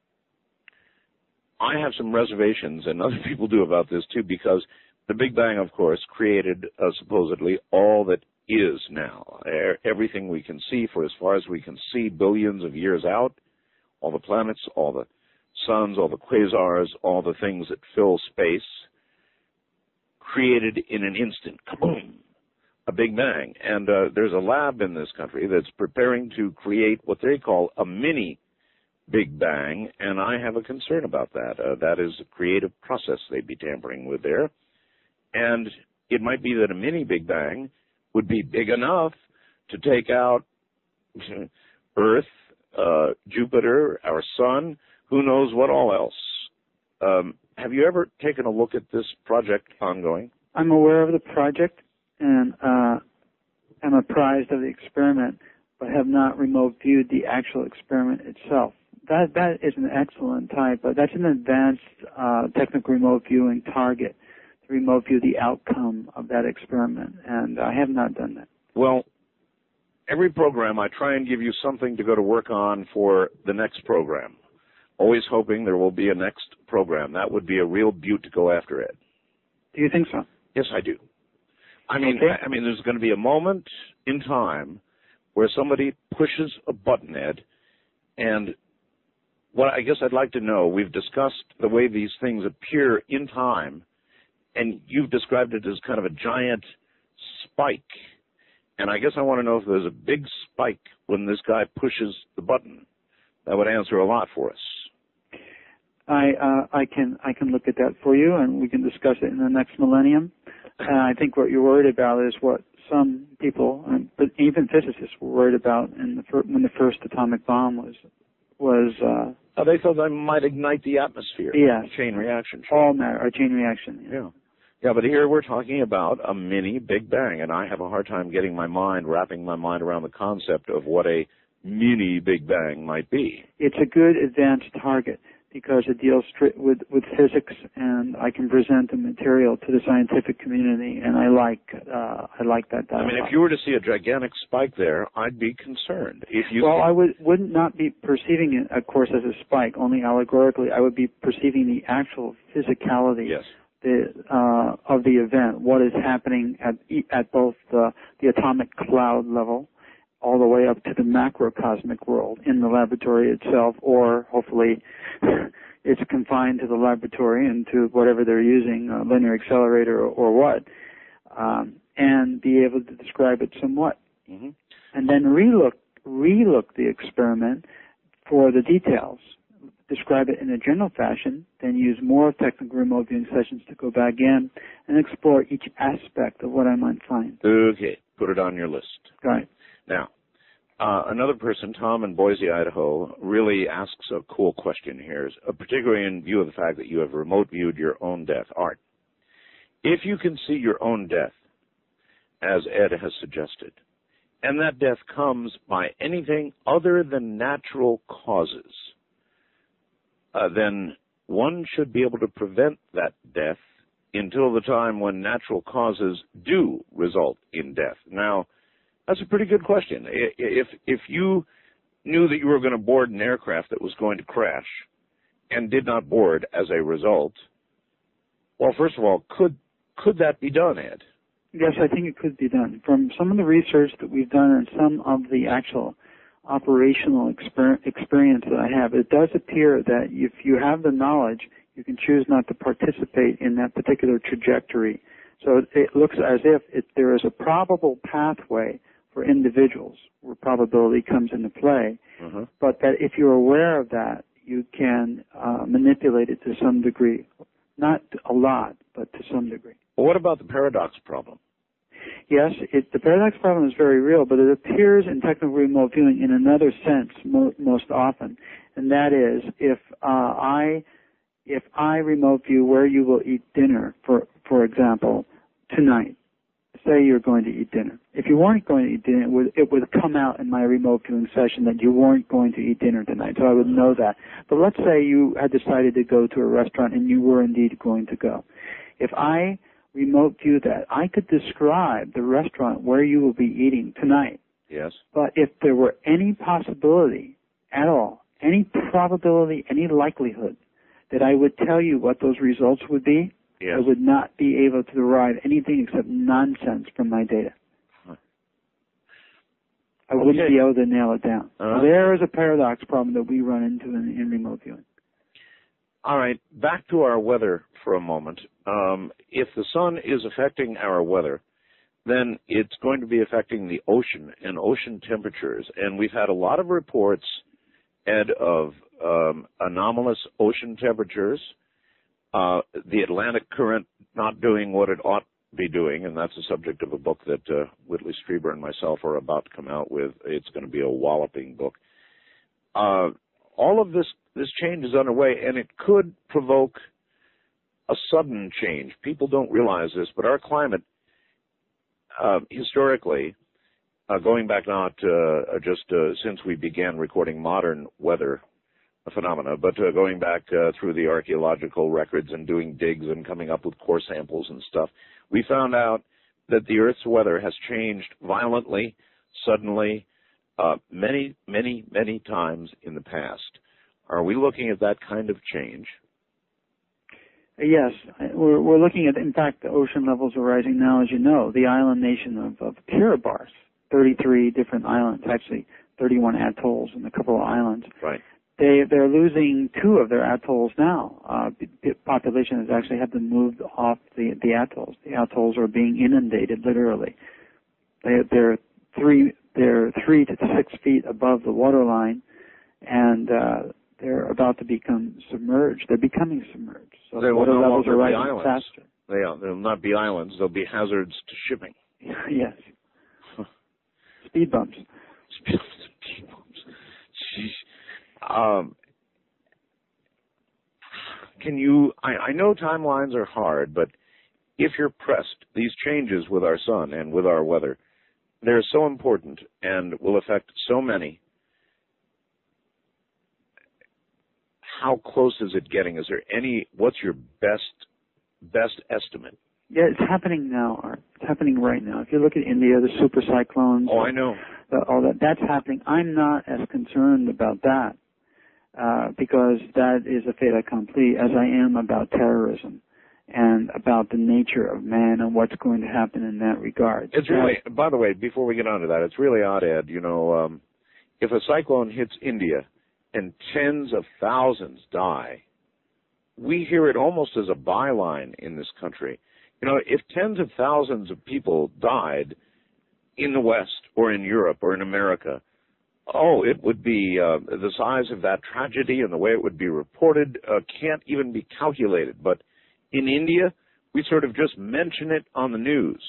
Speaker 9: I have some reservations, and other people do about this too, because the Big Bang, of course, created uh, supposedly all that is now. Everything we can see for as far as we can see billions of years out, all the planets, all the suns, all the quasars, all the things that fill space, created in an instant. Kaboom! A Big Bang. And uh, there's a lab in this country that's preparing to create what they call a mini Big Bang, and I have a concern about that. Uh, that is a creative process they'd be tampering with there. And it might be that a mini Big Bang would be big enough to take out Earth, uh, Jupiter, our sun, who knows what all else. Um, have you ever taken a look at this project ongoing?
Speaker 13: I'm aware of the project and uh, am apprised of the experiment, but have not remote viewed the actual experiment itself. That that is an excellent type, but that's an advanced uh, technical remote viewing target to remote view the outcome of that experiment, and I have not done that.
Speaker 9: Well, every program I try and give you something to go to work on for the next program, always hoping there will be a next program. That would be a real beaut to go after, Ed.
Speaker 13: Do you think so?
Speaker 9: Yes, I do. I mean,
Speaker 13: okay.
Speaker 9: I mean, there's going to be a moment in time where somebody pushes a button, Ed, and what I guess I'd like to know, we've discussed the way these things appear in time, and you've described it as kind of a giant spike. And I guess I want to know if there's a big spike when this guy pushes the button. That would answer a lot for us.
Speaker 13: I uh, I can I can look at that for you, and we can discuss it in the next millennium. And I think what you're worried about is what some people, but even physicists, were worried about in the fir- when the first atomic bomb was was. Uh,
Speaker 9: oh, they thought they might ignite the atmosphere.
Speaker 13: Yes.
Speaker 9: Chain reaction.
Speaker 13: All matter, or chain reaction.
Speaker 9: Yeah. yeah. Yeah, but here we're talking about a mini Big Bang, and I have a hard time getting my mind, wrapping my mind around the concept of what a mini Big Bang might be.
Speaker 13: It's a good advanced target because it deals stri- with, with physics, and I can present the material to the scientific community, and I like uh, I like that dialogue.
Speaker 9: I mean, if you were to see a gigantic spike there, I'd be concerned. If you
Speaker 13: well,
Speaker 9: see-
Speaker 13: I would would not be perceiving it, of course, as a spike. Only allegorically, I would be perceiving the actual physicality.
Speaker 9: Yes.
Speaker 13: The, uh, of the event, what is happening at at both the, the atomic cloud level, all the way up to the macrocosmic world in the laboratory itself, or hopefully it's confined to the laboratory and to whatever they're using, a linear accelerator or, or what, um, and be able to describe it somewhat,
Speaker 9: mm-hmm.
Speaker 13: and then relook relook the experiment for the details. Describe it in a general fashion, then use more technical remote viewing sessions to go back in and explore each aspect of what I might find.
Speaker 9: Okay, put it on your list.
Speaker 13: Right.
Speaker 9: Now, uh, another person, Tom in Boise, Idaho, really asks a cool question here, uh, particularly in view of the fact that you have remote viewed your own death. Art, if you can see your own death, as Ed has suggested, and that death comes by anything other than natural causes, Uh, then one should be able to prevent that death until the time when natural causes do result in death. Now, that's a pretty good question. If if you knew that you were going to board an aircraft that was going to crash and did not board as a result, well, first of all, could could that be done, Ed?
Speaker 13: Yes, I think it could be done. From some of the research that we've done and some of the actual operational exper- experience that I have, it does appear that if you have the knowledge, you can choose not to participate in that particular trajectory. So it looks as if it, there is a probable pathway for individuals where probability comes into play,
Speaker 9: uh-huh.
Speaker 13: but that if you're aware of that, you can uh, manipulate it to some degree. Not a lot, but to some degree.
Speaker 9: Well, what about the paradox problem?
Speaker 13: Yes, it, the paradox problem is very real, but it appears in technical remote viewing in another sense mo- most often, and that is if uh, I if I remote view where you will eat dinner, for for example, tonight. Say you're going to eat dinner. If you weren't going to eat dinner, it would, it would come out in my remote viewing session that you weren't going to eat dinner tonight, so I would know that. But let's say you had decided to go to a restaurant and you were indeed going to go. If I remote view that, I could describe the restaurant where you will be eating tonight.
Speaker 9: Yes.
Speaker 13: But if there were any possibility at all, any probability, any likelihood that I would tell you what those results would be,
Speaker 9: yes.
Speaker 13: I would not be able to derive anything except nonsense from my data.
Speaker 9: Huh.
Speaker 13: I wouldn't
Speaker 9: Okay.
Speaker 13: be able to nail it down.
Speaker 9: Uh-huh.
Speaker 13: So there is a paradox problem that we run into in, in remote viewing.
Speaker 9: All right, back to our weather for a moment. Um, if the sun is affecting our weather, then it's going to be affecting the ocean and ocean temperatures. And we've had a lot of reports, Ed, of um, anomalous ocean temperatures, uh, the Atlantic current not doing what it ought to be doing, and that's the subject of a book that uh, Whitley Strieber and myself are about to come out with. It's going to be a walloping book. Uh, all of this This change is underway, and it could provoke a sudden change. People don't realize this, but our climate, uh, historically, uh, going back not uh, just uh, since we began recording modern weather phenomena, but uh, going back uh, through the archaeological records and doing digs and coming up with core samples and stuff, we found out that the Earth's weather has changed violently suddenly, uh, many, many, many times in the past. Are we looking at that kind of change?
Speaker 13: Yes, we're, we're looking at, in fact, the ocean levels are rising now, as you know. The island nation of, of Kiribati, thirty-three different islands, actually thirty-one atolls and a couple of islands.
Speaker 9: Right.
Speaker 13: They, they're losing two of their atolls now. Uh, the population has actually had them moved off the, the atolls. The atolls are being inundated, literally. They, they're three, they're three to six feet above the waterline, and uh, they're about to become submerged. They're becoming submerged. So
Speaker 9: they
Speaker 13: the water
Speaker 9: will no
Speaker 13: levels are
Speaker 9: longer be
Speaker 13: rising
Speaker 9: islands.
Speaker 13: faster.
Speaker 9: They are, they'll not be islands. They'll be hazards to shipping.
Speaker 13: Yes. Speed bumps.
Speaker 9: Speed bumps. Jeez. Um, can you, I, I know timelines are hard, but if you're pressed, these changes with our sun and with our weather, they're so important and will affect so many. How close is it getting? Is there any, what's your best, best estimate?
Speaker 13: Yeah, it's happening now, Art. It's happening right now. If you look at India, the super cyclones.
Speaker 9: Oh, I know.
Speaker 13: The, all that, that's happening. I'm not as concerned about that, uh, because that is a fait accompli, as I am about terrorism and about the nature of man and what's going to happen in that regard.
Speaker 9: It's really, by the way, before we get on to that, it's really odd, Ed, you know, um, if a cyclone hits India and tens of thousands die, we hear it almost as a byline in this country. You know, if tens of thousands of people died in the West or in Europe or in America, oh, it would be uh, the size of that tragedy and the way it would be reported uh, can't even be calculated. But in India, we sort of just mention it on the news.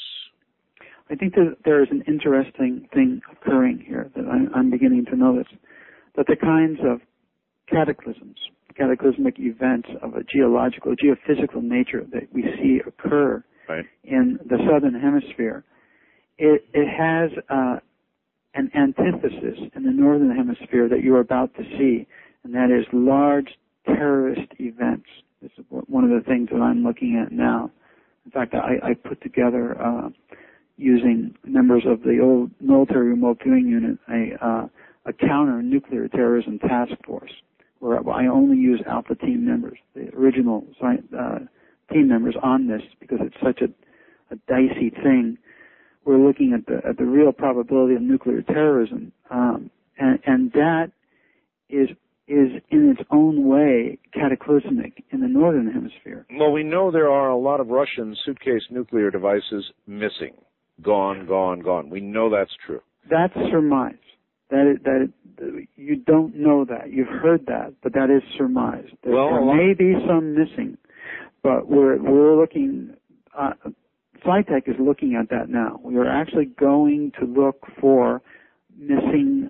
Speaker 13: I think that there is an interesting thing occurring here that I'm, I'm beginning to notice, that the kinds of cataclysms, cataclysmic events of a geological, geophysical nature that we see occur
Speaker 9: right.
Speaker 13: in the southern hemisphere, it, it has uh, an antithesis in the northern hemisphere that you're about to see, and that is large terrorist events. This is one of the things that I'm looking at now. In fact, I, I put together, uh, using members of the old military remote viewing unit, a, uh, a counter-nuclear terrorism task force, where I only use Alpha team members, the original uh, team members on this, because it's such a, a dicey thing. We're looking at the, at the real probability of nuclear terrorism, um, and, and that is is in its own way cataclysmic in the northern hemisphere.
Speaker 9: Well, we know there are a lot of Russian suitcase nuclear devices missing, gone, gone, gone. We know that's true.
Speaker 13: That's surmise. That is, that is, you don't know that. You've heard that, but that is surmise. There,
Speaker 9: well,
Speaker 13: there may be some missing, but we're we're looking. Uh, SciTech is looking at that now. We are actually going to look for missing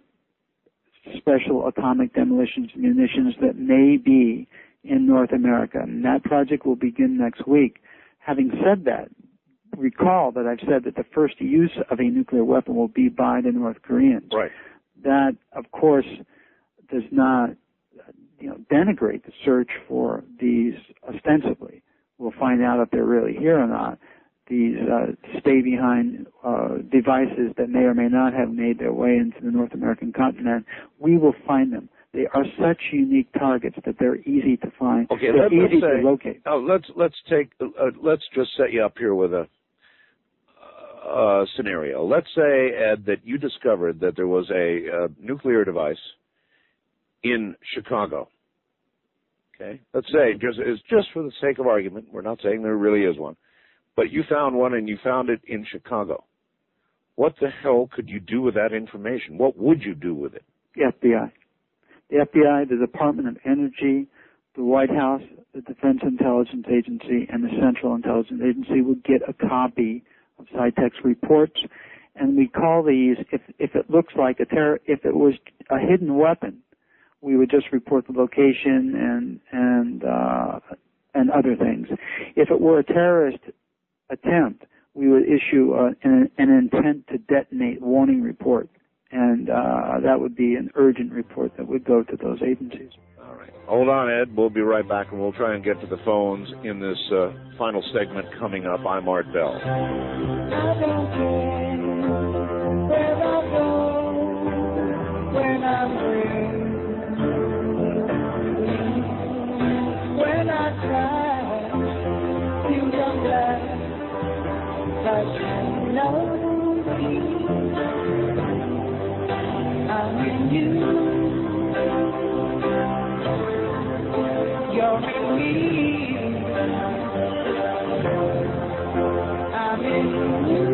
Speaker 13: special atomic demolition munitions that may be in North America, and that project will begin next week. Having said that, recall that I've said that the first use of a nuclear weapon will be by the North Koreans.
Speaker 9: Right.
Speaker 13: That, of course, does not, you know, denigrate the search for these ostensibly. We'll find out if they're really here or not. These uh, stay-behind uh, devices that may or may not have made their way into the North American continent, we will find them. They are such unique targets that they're easy to find.
Speaker 9: Okay,
Speaker 13: they're
Speaker 9: let's
Speaker 13: easy
Speaker 9: say,
Speaker 13: to locate.
Speaker 9: Oh, let's let's take uh, let's just set you up here with a uh, scenario. Let's say, Ed, that you discovered that there was a uh, nuclear device in Chicago. Okay, let's say just it's just for the sake of argument. We're not saying there really is one. But you found one, and you found it in Chicago. What the hell could you do with that information? What would you do with it?
Speaker 13: The F B I. The F B I, the Department of Energy, the White House, the Defense Intelligence Agency, and the Central Intelligence Agency would get a copy of SciTech's reports, and we call these, if, if it looks like a terror, if it was a hidden weapon, we would just report the location and, and, uh, and other things. If it were a terrorist attempt, we would issue uh, an, an intent to detonate warning report, and uh, that would be an urgent report that would go to those agencies.
Speaker 9: All right. Hold on, Ed. We'll be right back, and we'll try and get to the phones in this uh, final segment coming up. I'm Art Bell.
Speaker 7: When I try to come back, but you know I'm in you. You're in me. I'm in you.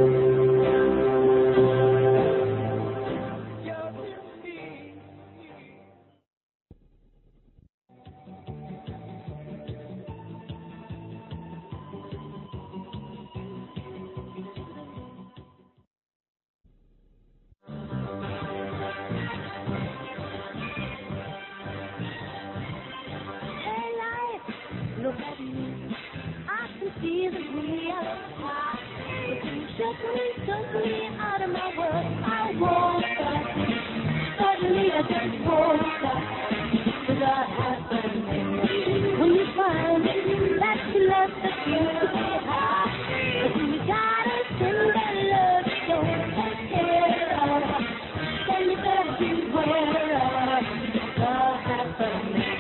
Speaker 15: Look at me, I can see the real heart. But you shook me, took me out of my world. I won't stop. Suddenly I just won't stop. Cause I happened when you find that you left the future behind. But you gotta send that love you don't take care of. Then you better beware of the happening.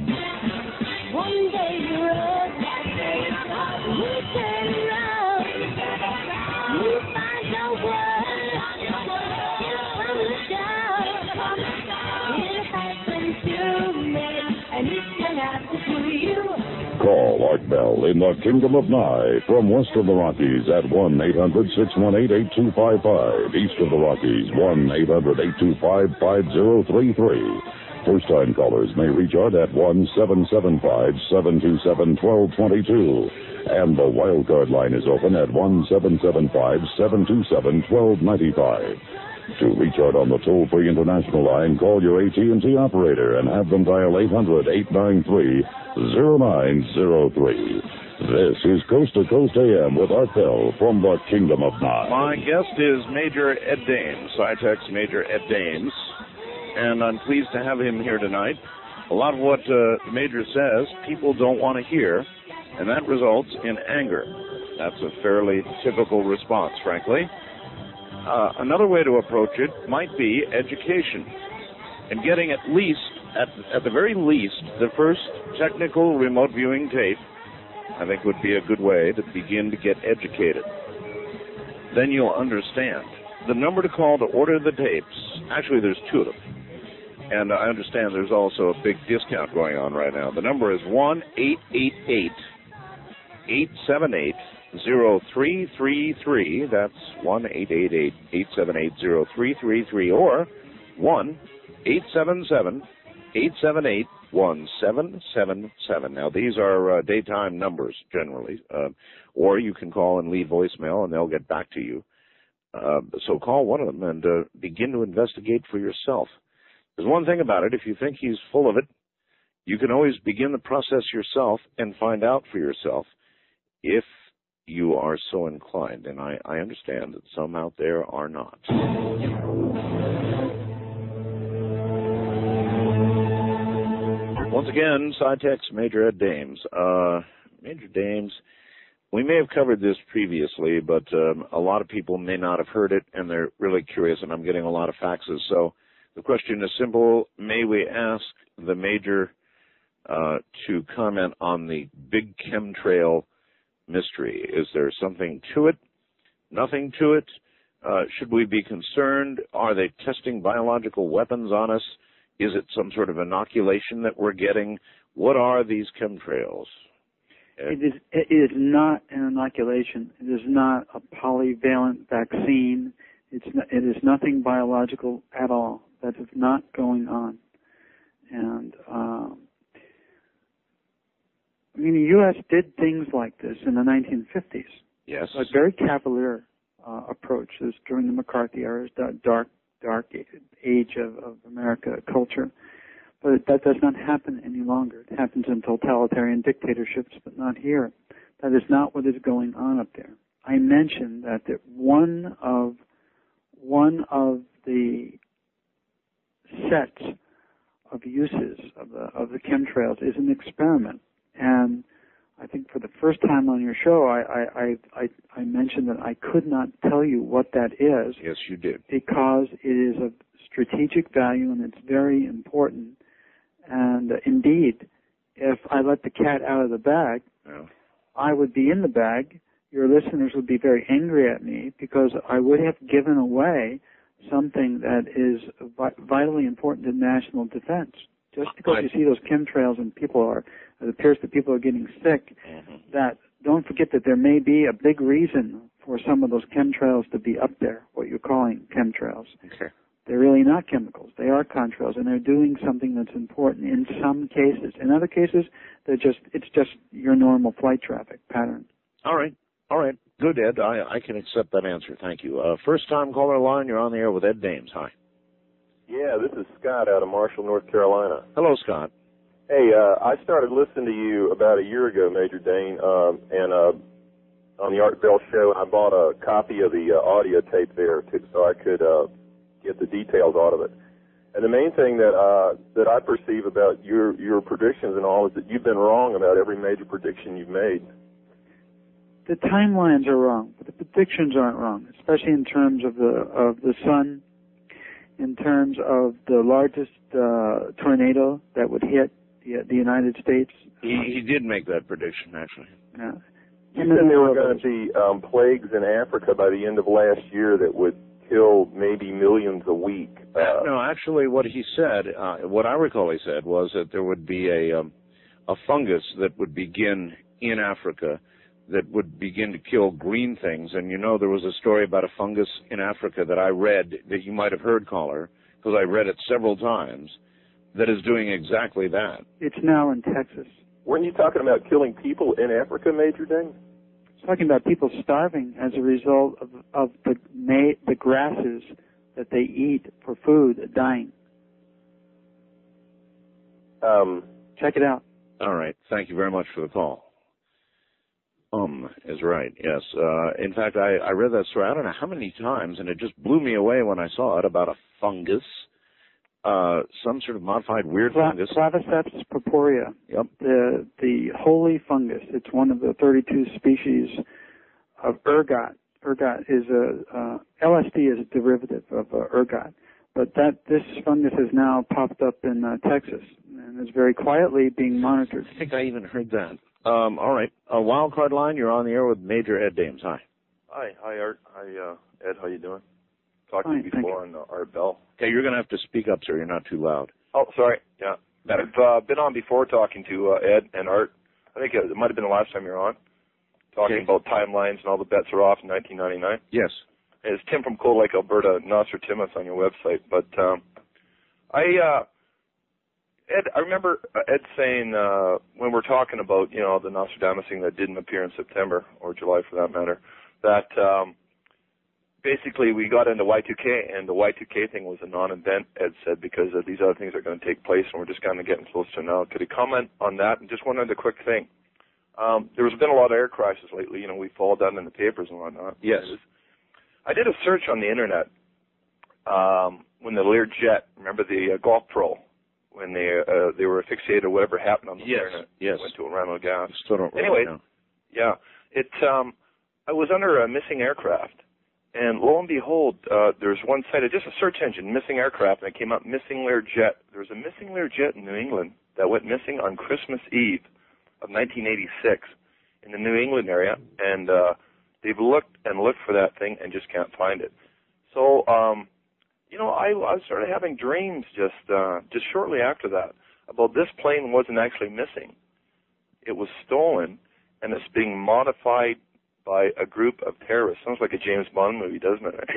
Speaker 15: One day you're up, you turn around, you find your world, you come down. It happens to me, and it can happen to you.
Speaker 8: Call Art Bell in the Kingdom of Nye from west of the Rockies at one eight hundred six one eight eight two five five. East of the Rockies, one eight hundred eight two five five zero three three. First-time callers may reach Art at one seven seven five, seven two seven, one two two two. And the wildcard line is open at one seven seven five, seven two seven, one two nine five. To reach Art on the toll-free international line, call your A T and T operator and have them dial eight hundred, eight nine three, zero nine zero three. This is Coast to Coast A M with Art Bell from the Kingdom of Nye.
Speaker 9: My guest is Major Ed Dames, SciTech's Major Ed Dames. And I'm pleased to have him here tonight. A lot of what uh, the Major says, people don't want to hear, and that results in anger. That's a fairly typical response, frankly. Uh, another way to approach it might be education, and getting at least, at, at the very least, the first technical remote viewing tape, I think would be a good way to begin to get educated. Then you'll understand. The number to call to order the tapes, actually there's two of them. And I understand there's also a big discount going on right now. The number is one eight eight eight, eight seven eight, zero three three three. That's one eight eight eight, eight seven eight, zero three three three. Or one eight seven seven, eight seven eight, one seven seven seven. Now, these are uh, daytime numbers generally. Uh, or you can call and leave voicemail, and they'll get back to you. Uh, so call one of them and uh, begin to investigate for yourself. There's one thing about it. If you think he's full of it, you can always begin the process yourself and find out for yourself if you are so inclined. And I, I understand that some out there are not. Once again, SciTech's Major Ed Dames. Uh, Major Dames, we may have covered this previously, but um, a lot of people may not have heard it, and they're really curious, and I'm getting a lot of faxes. So the question is simple. May we ask the Major uh, to comment on the big chemtrail mystery? Is there something to it? Nothing to it? Uh, should we be concerned? Are they testing biological weapons on us? Is it some sort of inoculation that we're getting? What are these chemtrails?
Speaker 13: It is, it is not an inoculation. It is not a polyvalent vaccine. It's not, it is nothing biological at all. That is not going on. And um, I mean, the U S did things like this in the nineteen fifties.
Speaker 9: Yes.
Speaker 13: A very cavalier uh, approach. This during the McCarthy era, dark, dark age of, of America culture. But that does not happen any longer. It happens in totalitarian dictatorships, but not here. That is not what is going on up there. I mentioned that, that one of one of the sets of uses of the of the chemtrails is an experiment, and I think for the first time on your show, I I I, I mentioned that I could not tell you what that is.
Speaker 9: Yes, you did.
Speaker 13: Because it is of strategic value and it's very important. And uh, indeed, if I let the cat out of the bag,
Speaker 9: yeah.
Speaker 13: I would be in the bag. Your listeners would be very angry at me because I would have given away something that is vi- vitally important to national defense. Just because
Speaker 9: I,
Speaker 13: you see those chemtrails and people are, it appears that people are getting sick,
Speaker 9: mm-hmm.
Speaker 13: that don't forget that there may be a big reason for some of those chemtrails to be up there, what you're calling chemtrails.
Speaker 9: Okay.
Speaker 13: They're really not chemicals. They are contrails, and they're doing something that's important in some cases. In other cases, they're just it's just your normal flight traffic pattern.
Speaker 9: All right. All right. Good, Ed. I, I can accept that answer. Thank you. Uh, first-time caller line, you're on the air with Ed Dames. Hi.
Speaker 16: Yeah, this is Scott out of Marshall, North Carolina.
Speaker 9: Hello, Scott.
Speaker 16: Hey, uh, I started listening to you about a year ago, Major Dane, um, and uh, on the Art Bell show, I bought a copy of the uh, audio tape there to, so I could uh, get the details out of it. And the main thing that uh, that I perceive about your your predictions and all is that you've been wrong about every major prediction you've made.
Speaker 13: The timelines are wrong, but the predictions aren't wrong, especially in terms of the of the sun, in terms of the largest uh, tornado that would hit the, the United States.
Speaker 9: He, he did make that prediction, actually.
Speaker 13: Yeah.
Speaker 16: You said there were going to be um, plagues in Africa by the end of last year that would kill maybe millions a week. Uh,
Speaker 9: no, actually, what he said, uh, what I recall he said, was that there would be a um, a fungus that would begin in Africa that would begin to kill green things. And you know, there was a story about a fungus in Africa that I read that you might have heard, caller, because I read it several times, that is doing exactly that.
Speaker 13: It's now in Texas.
Speaker 16: Weren't you talking about killing people in Africa, Major Dane?
Speaker 13: Talking about people starving as a result of, of the ma- the grasses that they eat for food dying.
Speaker 16: Um,
Speaker 13: Check it out.
Speaker 9: All right. Thank you very much for the call. Um is right, yes. Uh, in fact, I, I read that story, I don't know how many times, and it just blew me away when I saw it, about a fungus, uh, some sort of modified weird
Speaker 13: Cla-
Speaker 9: fungus.
Speaker 13: Claviceps purpurea.
Speaker 9: Yep.
Speaker 13: The, the holy fungus. It's one of the thirty-two species of ergot. Ergot is a, uh, L S D is a derivative of uh, ergot. But that, this fungus has now popped up in uh, Texas, and is very quietly being monitored.
Speaker 9: I think I even heard that. Um, all right. A wild card line, you're on the air with Major Ed Dames. Hi.
Speaker 17: Hi. Hi, Art. Hi, uh, Ed. How you doing? Talked
Speaker 13: Fine,
Speaker 17: to you before on uh, Art Bell.
Speaker 9: Okay, you're going to have to speak up, sir. You're not too loud.
Speaker 17: Oh, sorry. Yeah. I've uh, been on before talking to uh, Ed and Art. I think it might have been the last time you were on, talking
Speaker 9: okay.
Speaker 17: about timelines and all the bets are off in nineteen ninety-nine.
Speaker 9: Yes.
Speaker 17: It's Tim from Cold Lake, Alberta, Nostratimus on your website. But um, I... Uh, Ed, I remember Ed saying uh, when we're talking about, you know, the Nostradamus thing that didn't appear in September, or July for that matter, that um, basically we got into Y two K, and the Y two K thing was a non-event, Ed said, because uh, these other things are going to take place, and we're just kind of getting close to now. Could he comment on that? And just one other quick thing. Um, there's been a lot of air crashes lately. You know, we fall down in the papers and whatnot.
Speaker 9: Yes.
Speaker 17: I did a search on the Internet um, when the Learjet, remember the uh, Golf Pro, when they uh, they were asphyxiated or whatever happened on the
Speaker 9: yes,
Speaker 17: Internet.
Speaker 9: Yes.
Speaker 17: Went to a run of gas.
Speaker 9: Still don't
Speaker 17: anyway,
Speaker 9: know.
Speaker 17: yeah, it. Um, I was under a missing aircraft, and lo and behold, uh, there's one site, just a search engine, missing aircraft, and it came up missing Learjet. There was a missing Learjet in New England that went missing on Christmas Eve of nineteen eighty-six in the New England area, and uh, they've looked and looked for that thing and just can't find it. So. Um, You know, I, I started having dreams just uh, just shortly after that about this plane wasn't actually missing. It was stolen, and it's being modified by a group of terrorists. Sounds like a James Bond movie, doesn't it?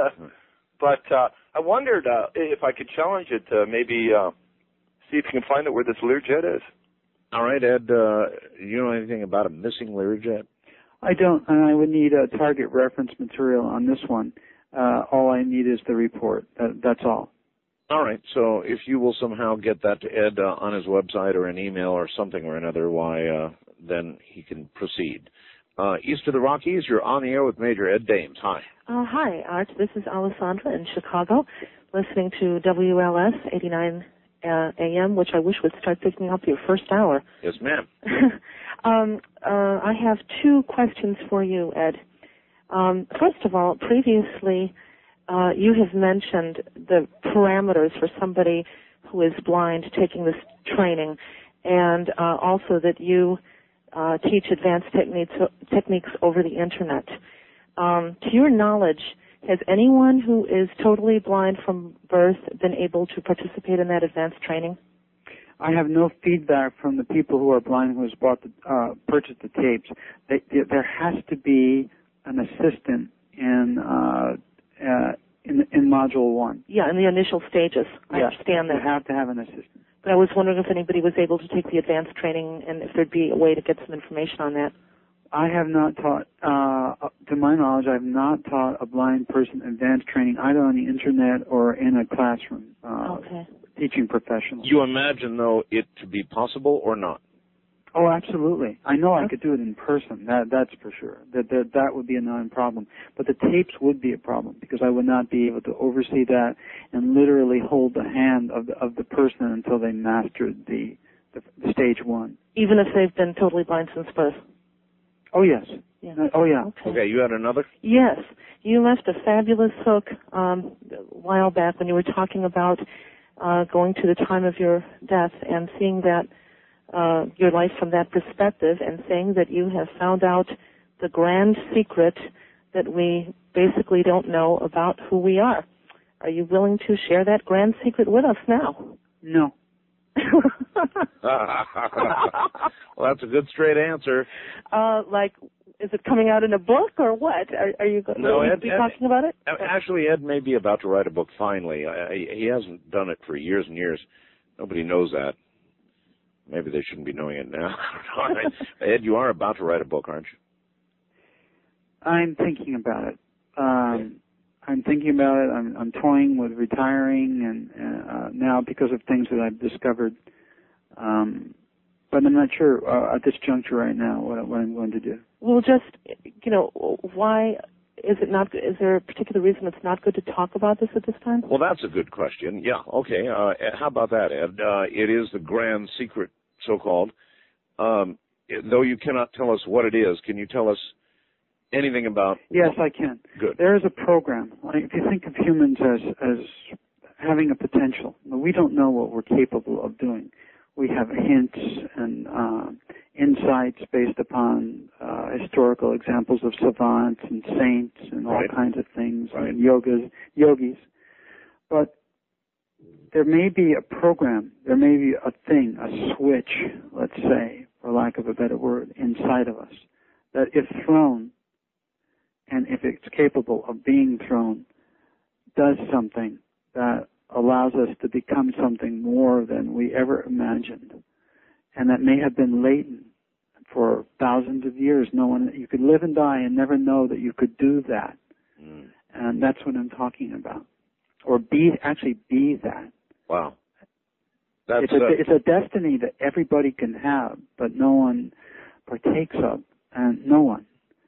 Speaker 17: But uh, I wondered uh, if I could challenge it to maybe uh, see if you can find out where this Learjet is.
Speaker 9: All right, Ed, uh, you know anything about a missing Learjet?
Speaker 13: I don't, and I would need a target reference material on this one. Uh, all I need is the report. That, that's all.
Speaker 9: All right. So if you will somehow get that to Ed uh, on his website or an email or something or another, why, uh, then he can proceed. Uh, east of the Rockies, you're on the air with Major Ed Dames. Hi.
Speaker 18: Uh, hi, Art. This is Alessandra in Chicago, listening to W L S eighty-nine uh, A M, which I wish would start picking up your first hour.
Speaker 9: Yes, ma'am.
Speaker 18: um, uh, I have two questions for you, Ed. Um, first of all, previously, uh, you have mentioned the parameters for somebody who is blind taking this training, and uh, also that you uh, teach advanced techniques techniques over the internet. Um, to your knowledge, has anyone who is totally blind from birth been able to participate in that advanced training?
Speaker 13: I have no feedback from the people who are blind who has bought the, uh, purchased the tapes. They, they, there has to be an assistant in uh, uh, in, in Module One.
Speaker 18: Yeah, in the initial stages. I
Speaker 13: Yeah,
Speaker 18: understand that.
Speaker 13: You have to have an assistant.
Speaker 18: But I was wondering if anybody was able to take the advanced training and if there'd be a way to get some information on that.
Speaker 13: I have not taught, uh, to my knowledge, I have not taught a blind person advanced training either on the internet or in a classroom. Uh,
Speaker 18: okay.
Speaker 13: Teaching professionals.
Speaker 9: You imagine, though, it to be possible or not?
Speaker 13: Oh, absolutely. I know I could do it in person. That that's for sure. That that that would be a non-problem. But the tapes would be a problem because I would not be able to oversee that and literally hold the hand of the of the person until they mastered the the, the stage one.
Speaker 18: Even if they've been totally blind since birth.
Speaker 13: Oh yes.
Speaker 18: Yeah.
Speaker 13: Oh yeah.
Speaker 18: Okay.
Speaker 9: Okay, you had another?
Speaker 18: Yes. You left a fabulous hook um, a while back when you were talking about uh, going to the time of your death and seeing that uh, your life from that perspective and saying that you have found out the grand secret that we basically don't know about who we are. Are you willing to share that grand secret with us now?
Speaker 13: No.
Speaker 9: Well, that's a good straight answer.
Speaker 18: Uh, like, is it coming out in a book or what? Are, are you going
Speaker 9: No,
Speaker 18: to
Speaker 9: Ed,
Speaker 18: be
Speaker 9: Ed,
Speaker 18: talking about it?
Speaker 9: Actually, Ed may be about to write a book finally. I, he hasn't done it for years and years. Nobody knows that. Maybe they shouldn't be knowing it now. Ed, you are about to write a book, aren't you?
Speaker 13: I'm thinking about it. Um, I'm thinking about it. I'm, I'm toying with retiring, and uh, now because of things that I've discovered. Um, but I'm not sure uh, at this juncture right now what, what I'm going to do.
Speaker 18: Well, just, you know, why is it not, is there a particular reason it's not good to talk about this at this time?
Speaker 9: Well, that's a good question. Yeah, okay. Uh, how about that, Ed? Uh, it is the grand secret, so-called. Um, though you cannot tell us what it is, can you tell us anything about?
Speaker 13: Yes, I can.
Speaker 9: Good.
Speaker 13: There is a program. Like, if you think of humans as as having a potential, we don't know what we're capable of doing. We have hints and uh, insights based upon uh, historical examples of savants and saints and all
Speaker 9: Right.
Speaker 13: kinds of things,
Speaker 9: Right.
Speaker 13: and yogas, yogis. But there may be a program, there may be a thing, a switch, let's say, for lack of a better word, inside of us, that if thrown, and if it's capable of being thrown, does something that allows us to become something more than we ever imagined. And that may have been latent for thousands of years. No one, you could live and die and never know that you could do that.
Speaker 9: Mm.
Speaker 13: And that's what I'm talking about. Or be, actually be that.
Speaker 9: Wow. That's,
Speaker 13: it's, a,
Speaker 9: uh,
Speaker 13: it's a destiny that everybody can have, but no one partakes of. And no one.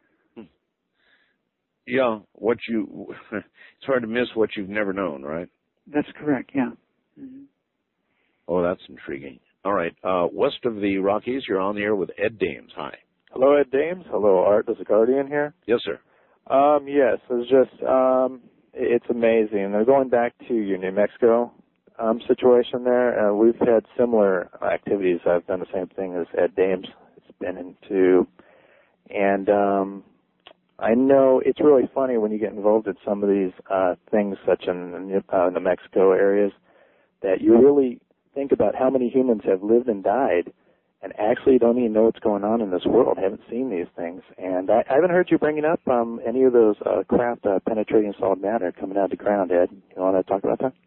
Speaker 9: Yeah, what you, it's hard to miss what you've never known, right?
Speaker 13: That's correct, yeah. Mm-hmm.
Speaker 9: Oh, that's intriguing. All right, uh, west of the Rockies, you're on the air with Ed Dames. Hi.
Speaker 19: Hello, Ed Dames. Hello, Art. This is Guardian here.
Speaker 9: Yes, sir.
Speaker 19: Um, yes, it's just, um, it's amazing. Now, going back to your New Mexico um, situation there, uh, we've had similar activities. I've done the same thing as Ed Dames has been into. And um, I know it's really funny when you get involved in some of these uh, things, such in uh, the Mexico areas, that you really think about how many humans have lived and died and actually don't even know what's going on in this world, haven't seen these things. And I, I haven't heard you bringing up um, any of those uh, craft uh, penetrating solid matter coming out of the ground, Ed. You want to talk about that?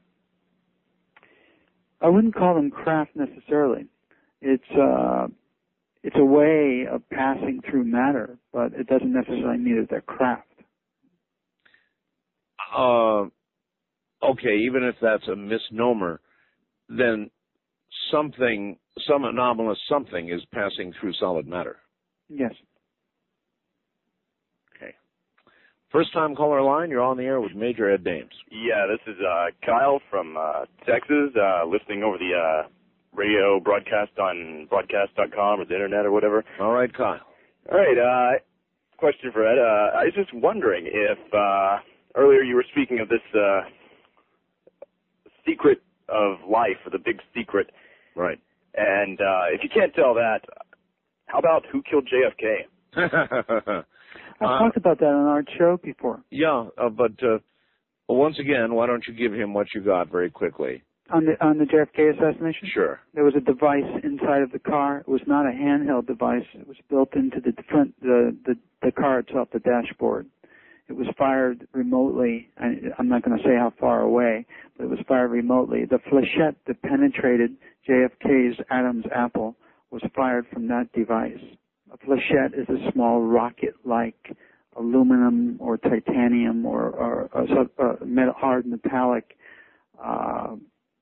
Speaker 13: I wouldn't call them craft necessarily. It's uh, it's a way of passing through matter, but it doesn't necessarily mean that they're craft.
Speaker 9: Uh, okay, even if that's a misnomer, then something, some anomalous something is passing through solid matter.
Speaker 13: Yes.
Speaker 9: Okay. First time caller line, you're on the air with Major Ed Dames.
Speaker 20: Yeah, this is uh, Kyle from uh, Texas, uh, listening over the uh, radio broadcast on broadcast dot com or the internet or whatever.
Speaker 9: All right, Kyle.
Speaker 20: All right, uh, question for Ed. Uh, I was just wondering if uh, earlier you were speaking of this uh, secret of life, or the big secret.
Speaker 9: Right.
Speaker 20: And uh, if you can't tell that, how about who killed J F K?
Speaker 13: I've
Speaker 9: Uh,
Speaker 13: talked about that on our show before.
Speaker 9: Yeah, uh, but uh, once again, why don't you give him what you got very quickly?
Speaker 13: On the on the J F K assassination?
Speaker 9: Sure.
Speaker 13: There was a device inside of the car. It was not a handheld device. It was built into the front, the, the, the car itself, the dashboard. It was fired remotely. I, I'm not going to say how far away, but it was fired remotely. The flechette that penetrated J F K's Adam's apple was fired from that device. A flechette is a small rocket-like aluminum or titanium or, or, or, or metal, hard metallic uh,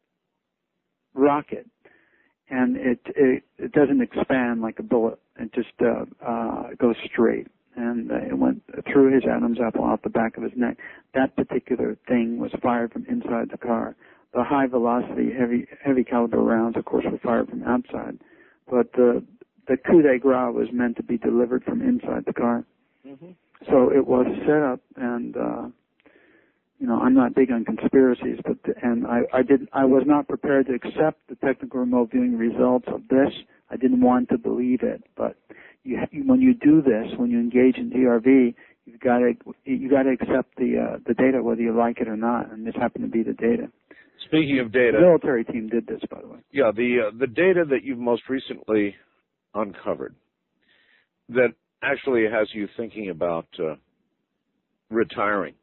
Speaker 13: rocket, and it, it it doesn't expand like a bullet. It just uh, uh, goes straight, and uh, it went through his Adam's apple out the back of his neck. That particular thing was fired from inside the car. The high velocity, heavy heavy caliber rounds, of course, were fired from outside, but the the coup de grace was meant to be delivered from inside the car.
Speaker 9: Mm-hmm.
Speaker 13: So it was set up, and uh, you know, I'm not big on conspiracies, but and I, I didn't, I was not prepared to accept the technical remote viewing results of this. I didn't want to believe it, but you, when you do this, when you engage in D R V, you've got to you got to accept the uh, the data whether you like it or not, and this happened to be the data.
Speaker 9: Speaking of data,
Speaker 13: the military team did this, by the way.
Speaker 9: Yeah, the uh, the data that you've most recently uncovered that actually has you thinking about uh, retiring.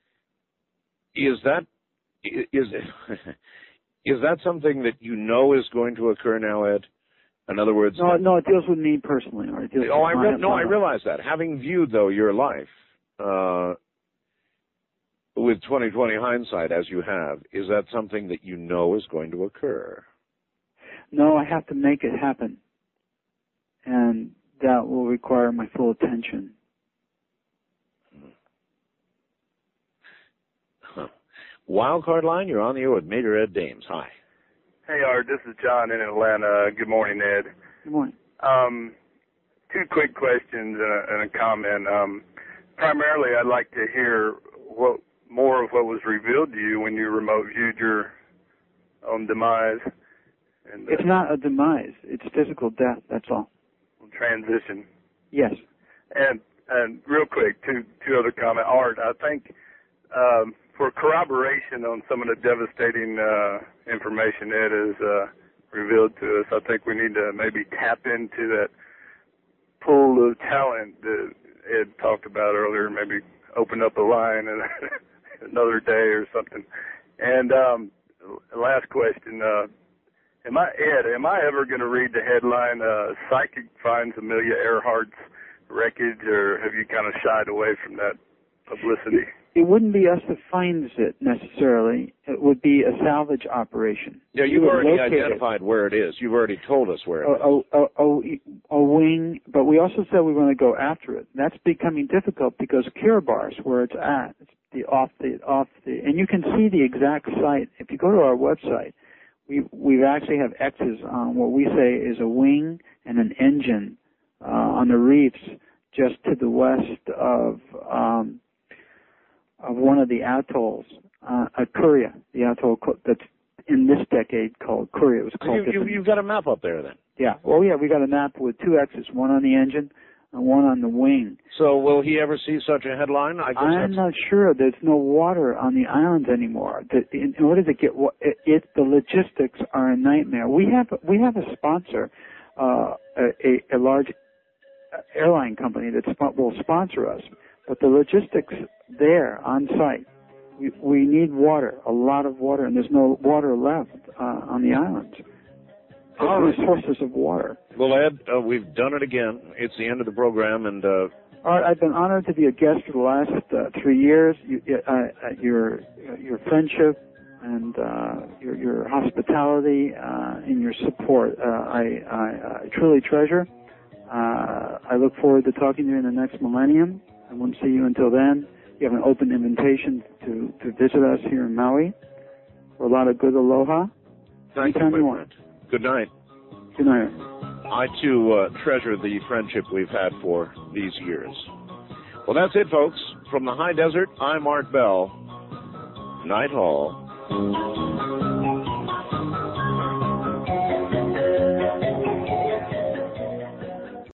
Speaker 9: Is that is is that something that you know is going to occur now, Ed? In other words,
Speaker 13: no, no, it deals with me personally. Or it deals
Speaker 9: oh,
Speaker 13: with
Speaker 9: I
Speaker 13: my,
Speaker 9: re- no,
Speaker 13: my
Speaker 9: I realize that. Having viewed though your life uh, with twenty twenty hindsight, as you have, is that something that you know is going to occur?
Speaker 13: No, I have to make it happen, and that will require my full attention.
Speaker 9: Huh. Wildcard line, you're on the air with Major Ed Dames. Hi.
Speaker 21: Hey, Art. This is John in Atlanta. Good morning, Ed.
Speaker 13: Good morning.
Speaker 21: Um, two quick questions and a, and a comment. Um, primarily, I'd like to hear what more of what was revealed to you when you remote viewed your own demise. And, uh,
Speaker 13: It's not a demise. It's physical death. That's all.
Speaker 21: Transition.
Speaker 13: Yes.
Speaker 21: And and real quick, two two other comment. Art, I think um, for corroboration on some of the devastating uh, information Ed has uh, revealed to us, I think we need to maybe tap into that pool of talent that Ed talked about earlier. Maybe open up a line and another day or something. And um, last question. Uh, Am I, Ed, am I ever going to read the headline, uh, Psychic Finds Amelia Earhart's Wreckage, or have you kind of shied away from that publicity?
Speaker 13: It wouldn't be us that finds it necessarily. It would be a salvage operation.
Speaker 9: Yeah, you've
Speaker 13: We would
Speaker 9: already
Speaker 13: locate
Speaker 9: identified it. Where it is. You've already told us where it is.
Speaker 13: A, a, a, a wing, but we also said we were going to go after it. That's becoming difficult because Kiribati, where it's at, it's the off the off the, and you can see the exact site if you go to our website. We we actually have X's on what we say is a wing and an engine uh, on the reefs just to the west of um, of one of the atolls, uh, at Kuria, the atoll co- that's in this decade called Kuria. It was
Speaker 9: So
Speaker 13: called.
Speaker 9: you, you, you've got a map up there then.
Speaker 13: Yeah. Well, yeah, we got a map with two X's, one on the engine and one on the wing.
Speaker 9: So will he ever see such a headline? I guess
Speaker 13: I'm
Speaker 9: that's...
Speaker 13: not sure. There's no water on the islands anymore. The, in order to get wa- it, it, the logistics are a nightmare. We have we have a sponsor, uh, a, a large airline company that sp- will sponsor us, but the logistics there on site. We we need water, a lot of water, and there's no water left uh, on the islands.
Speaker 9: All
Speaker 13: There's
Speaker 9: right.
Speaker 13: sources of water.
Speaker 9: Well, Ed, uh, we've done it again. It's the end of the program, and uh,
Speaker 13: Art, I've been honored to be a guest for the last uh, three years. You, uh, uh, your your friendship and uh, your your hospitality uh, and your support, uh, I, I, I truly treasure. Uh, I look forward to talking to you in the next millennium. I won't see you until then. You have an open invitation to, to visit us here in Maui for a lot of good aloha.
Speaker 9: thank
Speaker 13: Anytime
Speaker 9: you,
Speaker 13: you
Speaker 9: my
Speaker 13: want.
Speaker 9: friend. Good night.
Speaker 13: Good night.
Speaker 9: I, too, uh, treasure the friendship we've had for these years. Well, that's it, folks. from the high desert, I'm Art Bell. Night Hall.